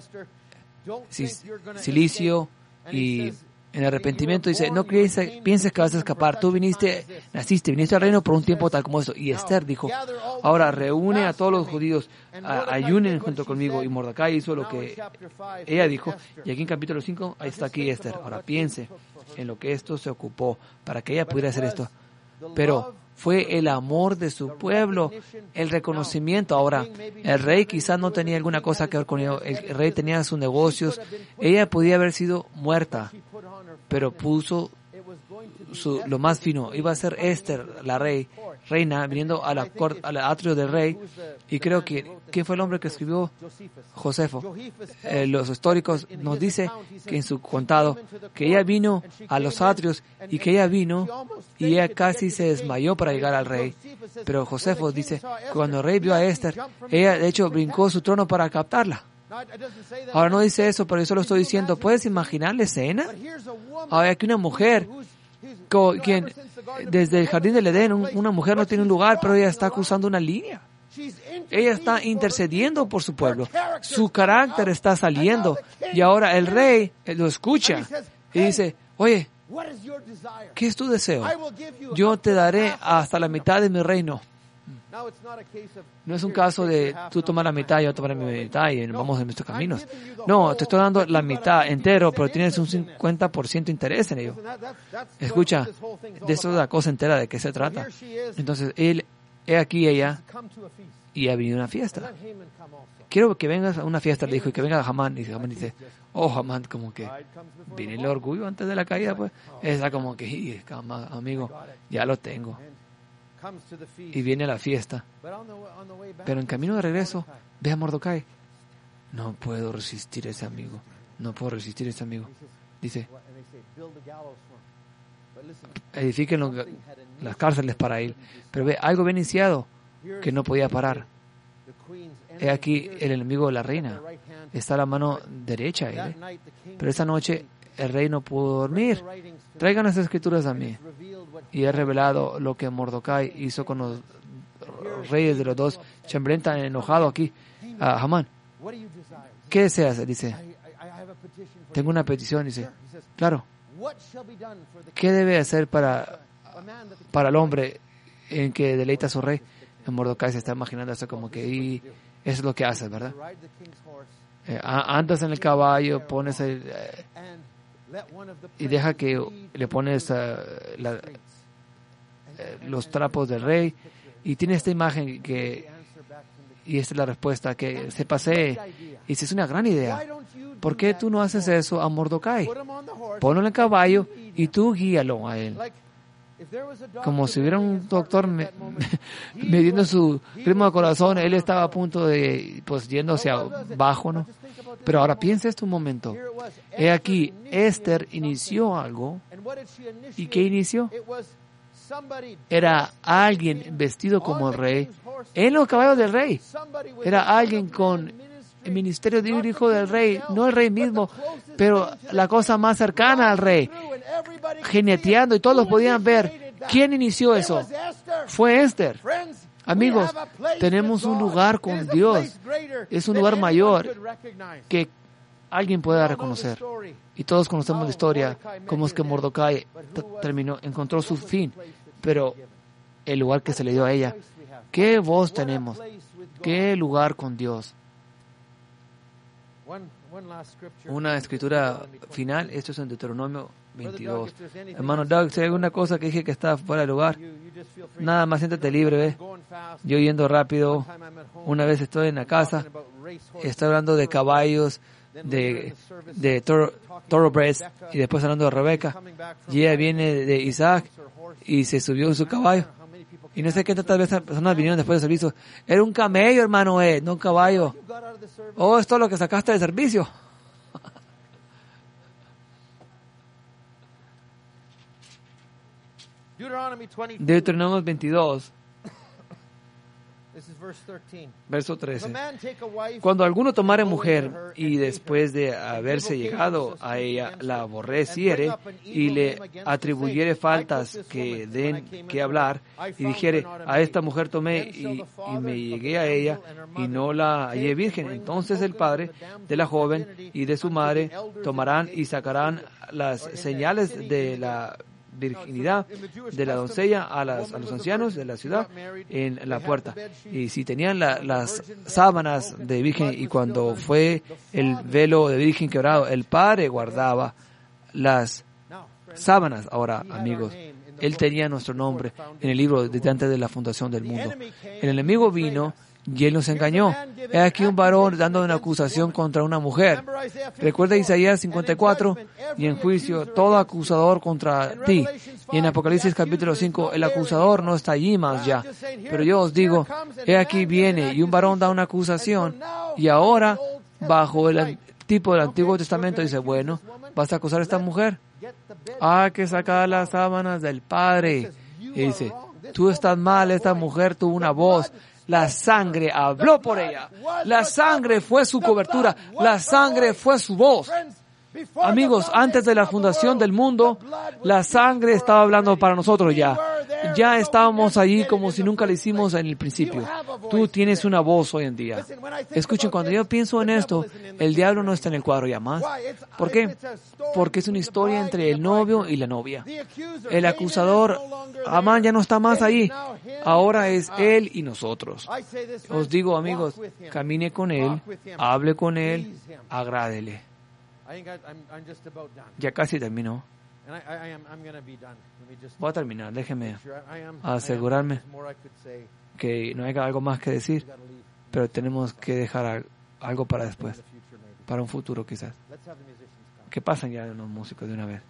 silicio y en arrepentimiento dice, no pienses que vas a escapar, tú viniste, naciste, viniste al reino por un tiempo tal como esto. Y Esther dijo, ahora reúne a todos los judíos, a, ayunen junto conmigo. Y Mordecai hizo lo que ella dijo. Y aquí en capítulo cinco, ahí está aquí Esther. Ahora piense en lo que esto se ocupó para que ella pudiera hacer esto. Pero fue el amor de su pueblo, el reconocimiento. Ahora, el rey quizás no tenía alguna cosa que ver con ello. El rey tenía sus negocios. Ella podía haber sido muerta, pero puso su, lo más fino. Iba a ser Esther, la rey, reina, viniendo a la cor, al atrio del rey. Y creo que, ¿quién fue el hombre que escribió? Josefo. Eh, los históricos nos dice que en su contado, que ella vino a los atrios y que ella vino y ella casi se desmayó para llegar al rey. Pero Josefo dice que cuando el rey vio a Esther, ella de hecho brincó su trono para captarla. Ahora no dice eso, pero yo solo estoy diciendo, ¿puedes imaginar la escena? Ahora aquí una mujer, quien desde el jardín del Edén, una mujer no tiene un lugar, pero ella está cruzando una línea. Ella está intercediendo por su pueblo. Su carácter está saliendo. Y ahora el rey lo escucha y dice, oye, ¿qué es tu deseo? Yo te daré hasta la mitad de mi reino. No es un caso de tú tomar la mitad y yo tomar mi mitad y vamos en nuestros caminos. No, te estoy dando la mitad entero, pero tienes un cincuenta por ciento interés en ello. Escucha, de eso es la cosa entera de qué se trata. Entonces, él, he aquí ella, y ha venido a una fiesta. Quiero que vengas a una fiesta, le dijo, y que venga Hamán. Y Hamán dice, oh, Hamán, como que viene el orgullo antes de la caída, pues. Está como que, amigo, ya lo tengo. Y viene a la fiesta. Pero en camino de regreso, ve a Mordecai. No puedo resistir a ese amigo. No puedo resistir a ese amigo. Dice, edifiquen los, las cárceles para él. Pero ve, algo bien iniciado que no podía parar. He aquí el enemigo de la reina. Está a la mano derecha de él. ¿eh? Pero esa noche el rey no pudo dormir. Traigan las escrituras a mí. Y he revelado lo que Mordecai hizo con los reyes de los dos. Chamberlain está enojado aquí. A Hamán, ¿qué deseas? Dice, tengo una petición. Dice, claro. ¿Qué debe hacer para, para el hombre en que deleita a su rey? En Mordecai se está imaginando eso como que y eso es lo que haces, ¿verdad? Eh, andas en el caballo, pones el... Eh, y deja que le pones uh, la, uh, los trapos del rey y tiene esta imagen que y esta es la respuesta que se pasee y dice, es una gran idea. ¿Por qué tú no haces eso a Mordecai? Ponlo en el caballo y tú guíalo a él. Como si hubiera un doctor me, me, midiendo su ritmo de corazón, él estaba a punto de, pues, yendo hacia abajo, ¿no? Pero ahora piensa esto un momento. He aquí, Esther inició algo. ¿Y qué inició? Era alguien vestido como el rey, en los caballos del rey. Era alguien con el ministerio de un hijo del rey, no el rey mismo, pero la cosa más cercana al rey, geneteando y todos podían ver. ¿Quién inició eso? Fue Esther. Amigos, tenemos un lugar con Dios. Es un lugar mayor que alguien pueda reconocer. Y todos conocemos la historia, cómo es que Mordecai terminó, encontró su fin, pero el lugar que se le dio a ella. ¿Qué voz tenemos? ¿Qué lugar con Dios? Una escritura final, esto es en Deuteronomio veintidós. Hermano Doug, si hay alguna cosa que dije que está fuera de lugar, nada más siéntate libre, ¿ves? Yo yendo rápido, una vez estoy en la casa, estoy hablando de caballos, de, de toro, thoroughbreds, y después hablando de Rebeca, y ella viene de Isaac, y se subió en su caballo, y no sé qué tantas veces personas vinieron después del servicio. Era un camello, hermano, eh, no un caballo. Oh, esto es lo que sacaste del servicio. Deuteronomio veintidós, verso trece. Cuando alguno tomare mujer y después de haberse llegado a ella la aborreciere y le atribuyere faltas que den que hablar y dijere, a esta mujer tomé y, y me llegué a ella y no la hallé virgen, entonces el padre de la joven y de su madre tomarán y sacarán las señales de la virginidad de la doncella a, las, a los ancianos de la ciudad en la puerta. Y si tenían la, las sábanas de virgen y cuando fue el velo de virgen quebrado, el padre guardaba las sábanas. Ahora, amigos, él tenía nuestro nombre en el libro desde antes de la fundación del mundo. El enemigo vino y él nos engañó. He aquí un varón dando una acusación contra una mujer. Recuerda Isaías cincuenta y cuatro, y en juicio todo acusador contra ti. Y en Apocalipsis capítulo cinco, el acusador no está allí más ya. Pero yo os digo, he aquí viene, y un varón da una acusación, y ahora, bajo el tipo del Antiguo Testamento, dice, bueno, ¿vas a acusar a esta mujer? Ah, que sacar las sábanas del padre. Y dice, tú estás mal, esta mujer tuvo una voz. La sangre habló por ella. La sangre fue su cobertura. La sangre fue su voz. Amigos, antes de la fundación del mundo, la sangre estaba hablando para nosotros ya. Ya estábamos allí como si nunca lo hicimos en el principio. Tú tienes una voz hoy en día. Escuchen, cuando yo pienso en esto, el diablo no está en el cuadro ya más. ¿Por qué? Porque es una historia entre el novio y la novia. El acusador, Amán, ya no está más ahí. Ahora es él y nosotros. Os digo, amigos, camine con él, hable con él, agrádele. Ya casi terminó. Voy a terminar, déjeme asegurarme que no haya algo más que decir, pero tenemos que dejar algo para después, para un futuro quizás. Que pasen ya los músicos de una vez.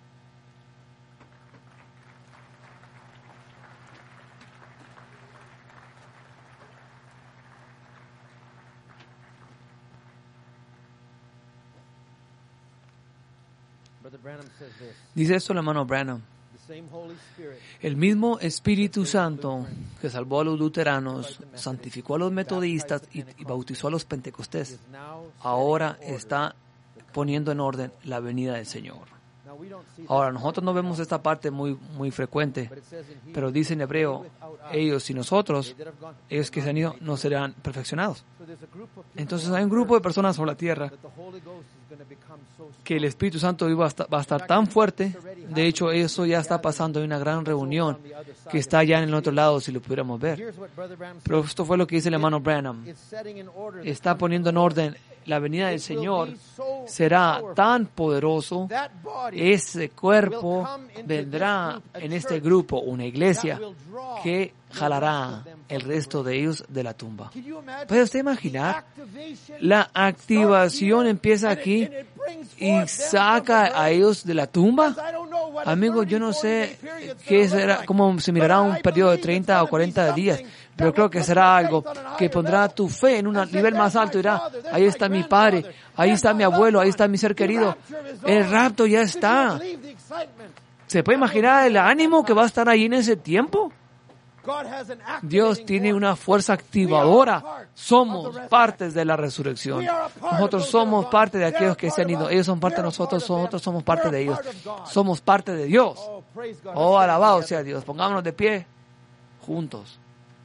Dice esto el hermano Branham. El mismo Espíritu Santo que salvó a los luteranos, santificó a los metodistas y, y bautizó a los pentecostés, ahora está poniendo en orden la venida del Señor. Ahora, nosotros no vemos esta parte muy, muy frecuente, pero dice en hebreo, ellos y nosotros, ellos que se han ido, no serán perfeccionados. Entonces hay un grupo de personas sobre la tierra que el Espíritu Santo va a estar, va a estar tan fuerte. De hecho, eso ya está pasando. Hay una gran reunión que está ya en el otro lado, si lo pudiéramos ver. Pero esto fue lo que dice el hermano Branham. Está poniendo en orden la venida del Señor. Será tan poderoso. Ese cuerpo vendrá en este grupo, una iglesia, que jalará el resto de ellos de la tumba. ¿Puede usted imaginar? La activación empieza aquí y saca a ellos de la tumba. Amigos, yo no sé qué será, cómo se mirará un periodo de treinta o cuarenta días, pero creo que será algo que pondrá tu fe en un nivel más alto. Dirá, ahí está mi padre, ahí está mi abuelo, ahí está mi ser querido. El rapto ya está. ¿Se puede imaginar el ánimo que va a estar ahí en ese tiempo? Dios tiene una fuerza activadora. Somos partes de la resurrección. Nosotros somos parte de aquellos que se han ido. Ellos son parte de nosotros, nosotros somos parte de ellos. Somos parte de Dios. Oh, alabado sea Dios. Pongámonos de pie juntos.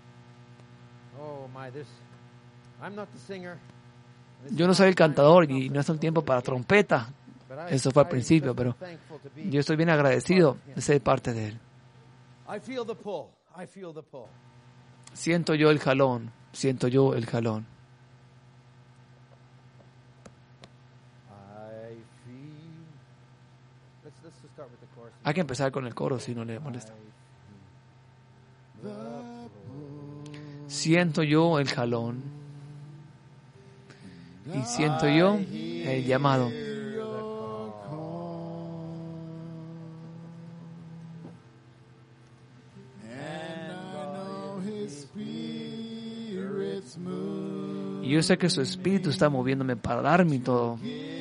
Yo no soy el cantador y no es un tiempo para trompeta. Eso fue al principio, pero yo estoy bien agradecido de ser parte de Él. Siento yo el jalón, siento yo el jalón. Hay que empezar con el coro si no le molesta. Siento yo el jalón y siento yo el llamado. Y yo sé que su espíritu está moviéndome para darme todo.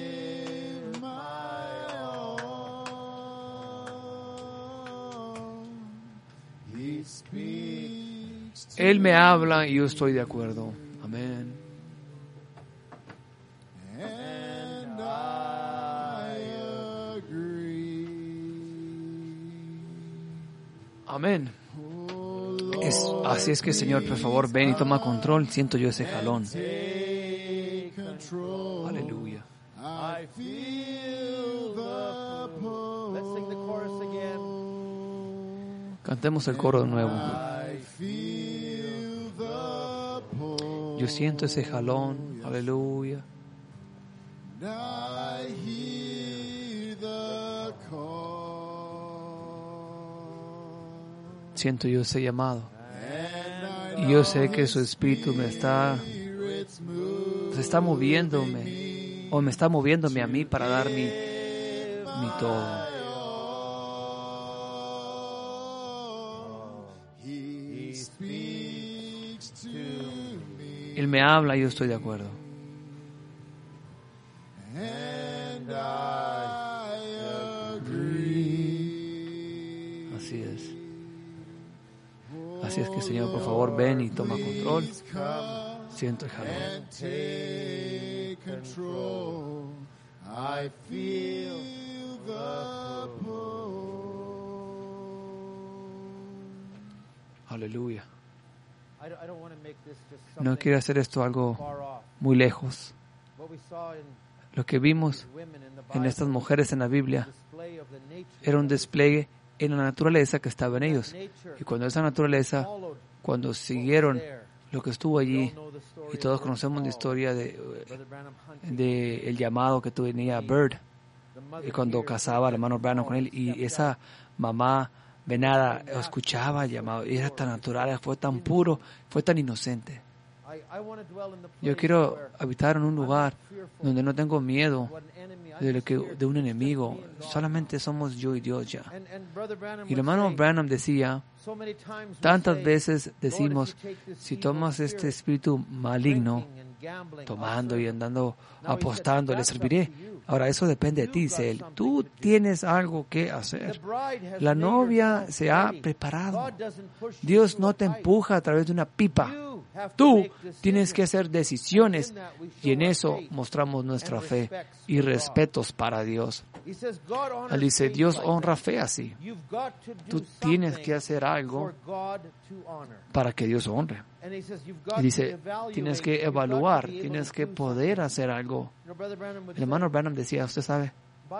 Él me habla y yo estoy de acuerdo. Amén. Amén. Es, así es que, Señor, por favor, ven y toma control. Siento yo ese jalón. Aleluya. Cantemos el coro de nuevo. Yo siento ese jalón. Aleluya. Siento yo ese llamado. Y yo sé que su espíritu me está, se está moviéndome, o me está moviéndome a mí para dar mi, mi todo. Él me habla y yo estoy de acuerdo. Así es. Así es que, Señor, por favor, ven y toma control. Siento el jalón. Aleluya. No quiero hacer esto algo muy lejos. Lo que vimos en estas mujeres en la Biblia era un despliegue en la naturaleza que estaba en ellos. Y cuando esa naturaleza, cuando siguieron lo que estuvo allí, y todos conocemos la historia de, de el llamado que tenía Bird, y cuando casaba al hermano Branham con él, y esa mamá venada escuchaba el llamado, y era tan natural, fue tan puro, fue tan inocente. Yo quiero habitar en un lugar donde no tengo miedo de, lo que, de un enemigo. Solamente somos yo y Dios ya. Y el hermano Branham decía, tantas veces decimos, si tomas este espíritu maligno, tomando y andando, apostando, le serviré. Ahora, eso depende de ti, dice él. Tú tienes algo que hacer. La novia se ha preparado. Dios no te empuja a través de una pipa. Tú tienes que hacer decisiones y en eso mostramos nuestra fe y respetos para Dios. Él dice, Dios honra fe así. Tú tienes que hacer algo para que Dios honre. Y dice, tienes que evaluar, tienes que poder hacer algo. El hermano Branham decía, usted sabe,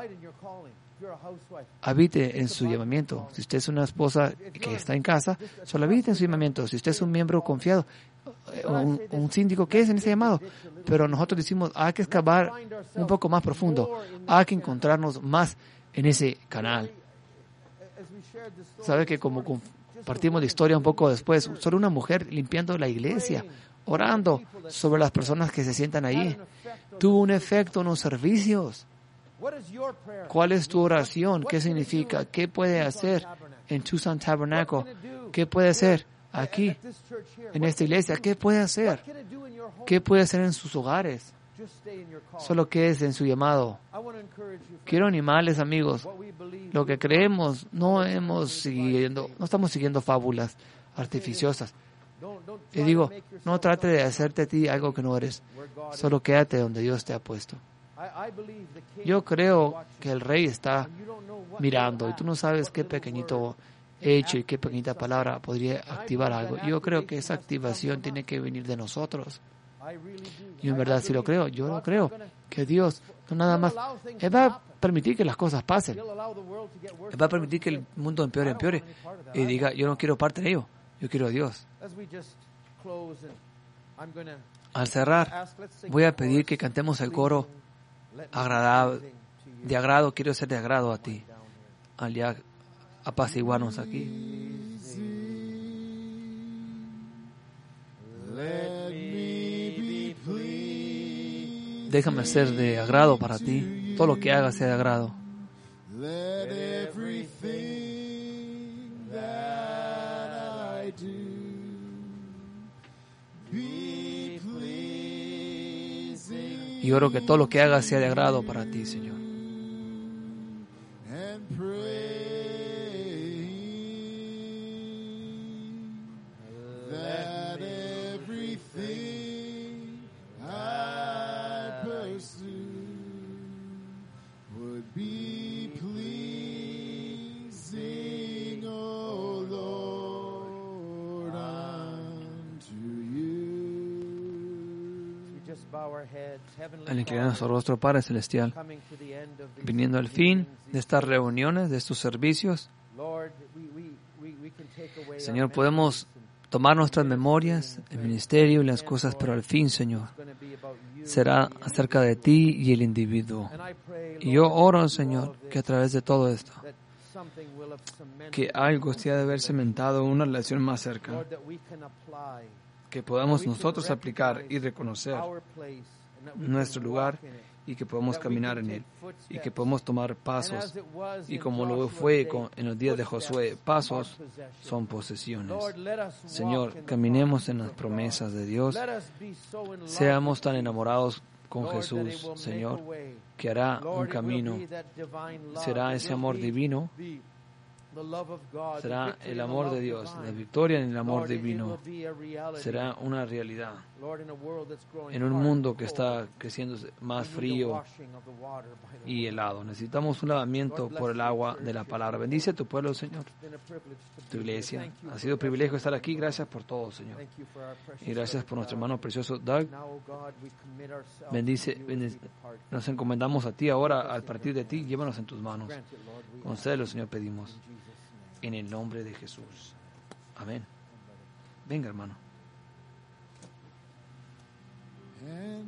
habite en su llamamiento. Si usted es una esposa que está en casa, solo habite en su llamamiento. Si usted es un miembro confiado, un, un síndico, ¿qué es en ese llamado? Pero nosotros decimos, hay que excavar un poco más profundo. Hay que encontrarnos más en ese canal. ¿Sabe que como compartimos la historia un poco después, solo una mujer limpiando la iglesia, orando sobre las personas que se sientan ahí, tuvo un efecto en los servicios? ¿Cuál es tu oración? ¿Qué significa? ¿Qué puede hacer en Tucson Tabernacle? ¿Qué puede hacer aquí, en esta iglesia? ¿Qué puede hacer? ¿Qué puede hacer en sus hogares? Solo que es en su llamado. Quiero animarles, amigos. Lo que creemos, no hemos siguiendo, no estamos siguiendo fábulas. artificiosas. Y digo, no trate de hacerte a ti algo que no eres. Solo quédate donde Dios te ha puesto. Yo creo que el rey está mirando y tú no sabes qué pequeñito hecho y qué pequeñita palabra podría activar algo. Yo creo que esa activación tiene que venir de nosotros. Yo en verdad sí lo creo. Yo lo creo. Que Dios no nada más. Él va a permitir que las cosas pasen. Él va a permitir que el mundo empeore, empeore. Y diga, yo no quiero parte de ello. Yo quiero a Dios. Al cerrar, voy a pedir que cantemos el coro agradable, de agrado. Quiero ser de agrado a ti. Al ya apaciguarnos aquí. Déjame ser de agrado para ti. Todo lo que haga sea de agrado. Y oro que todo lo que haga sea de agrado para ti, Señor. Al inclinar nuestro rostro, Padre Celestial, viniendo al fin de estas reuniones, de estos servicios, Señor, podemos tomar nuestras memorias, el ministerio y las cosas, pero al fin, Señor, será acerca de ti y el individuo. Y yo oro, Señor, que a través de todo esto, que algo se ha de haber cementado una relación más cerca, que podamos nosotros aplicar y reconocer nuestro lugar y que podamos caminar en él y que podamos tomar pasos, y como lo fue con, en los días de Josué, pasos son posesiones. Señor, caminemos en las promesas de Dios, seamos tan enamorados con Jesús, Señor, que hará un camino, será ese amor divino, será el amor de Dios, la victoria en el amor divino será una realidad en un mundo que está creciendo más frío y helado. Necesitamos un lavamiento por el agua de la palabra. Bendice a tu pueblo, Señor, tu iglesia. Ha sido un privilegio estar aquí. Gracias por todo, Señor. Y gracias por nuestro hermano precioso Doug. Bendice, bendice. Nos encomendamos a ti ahora al partir de ti. Llévanos en tus manos. Concédelo, Señor, pedimos. En el nombre de Jesús. Amén. Venga, hermano.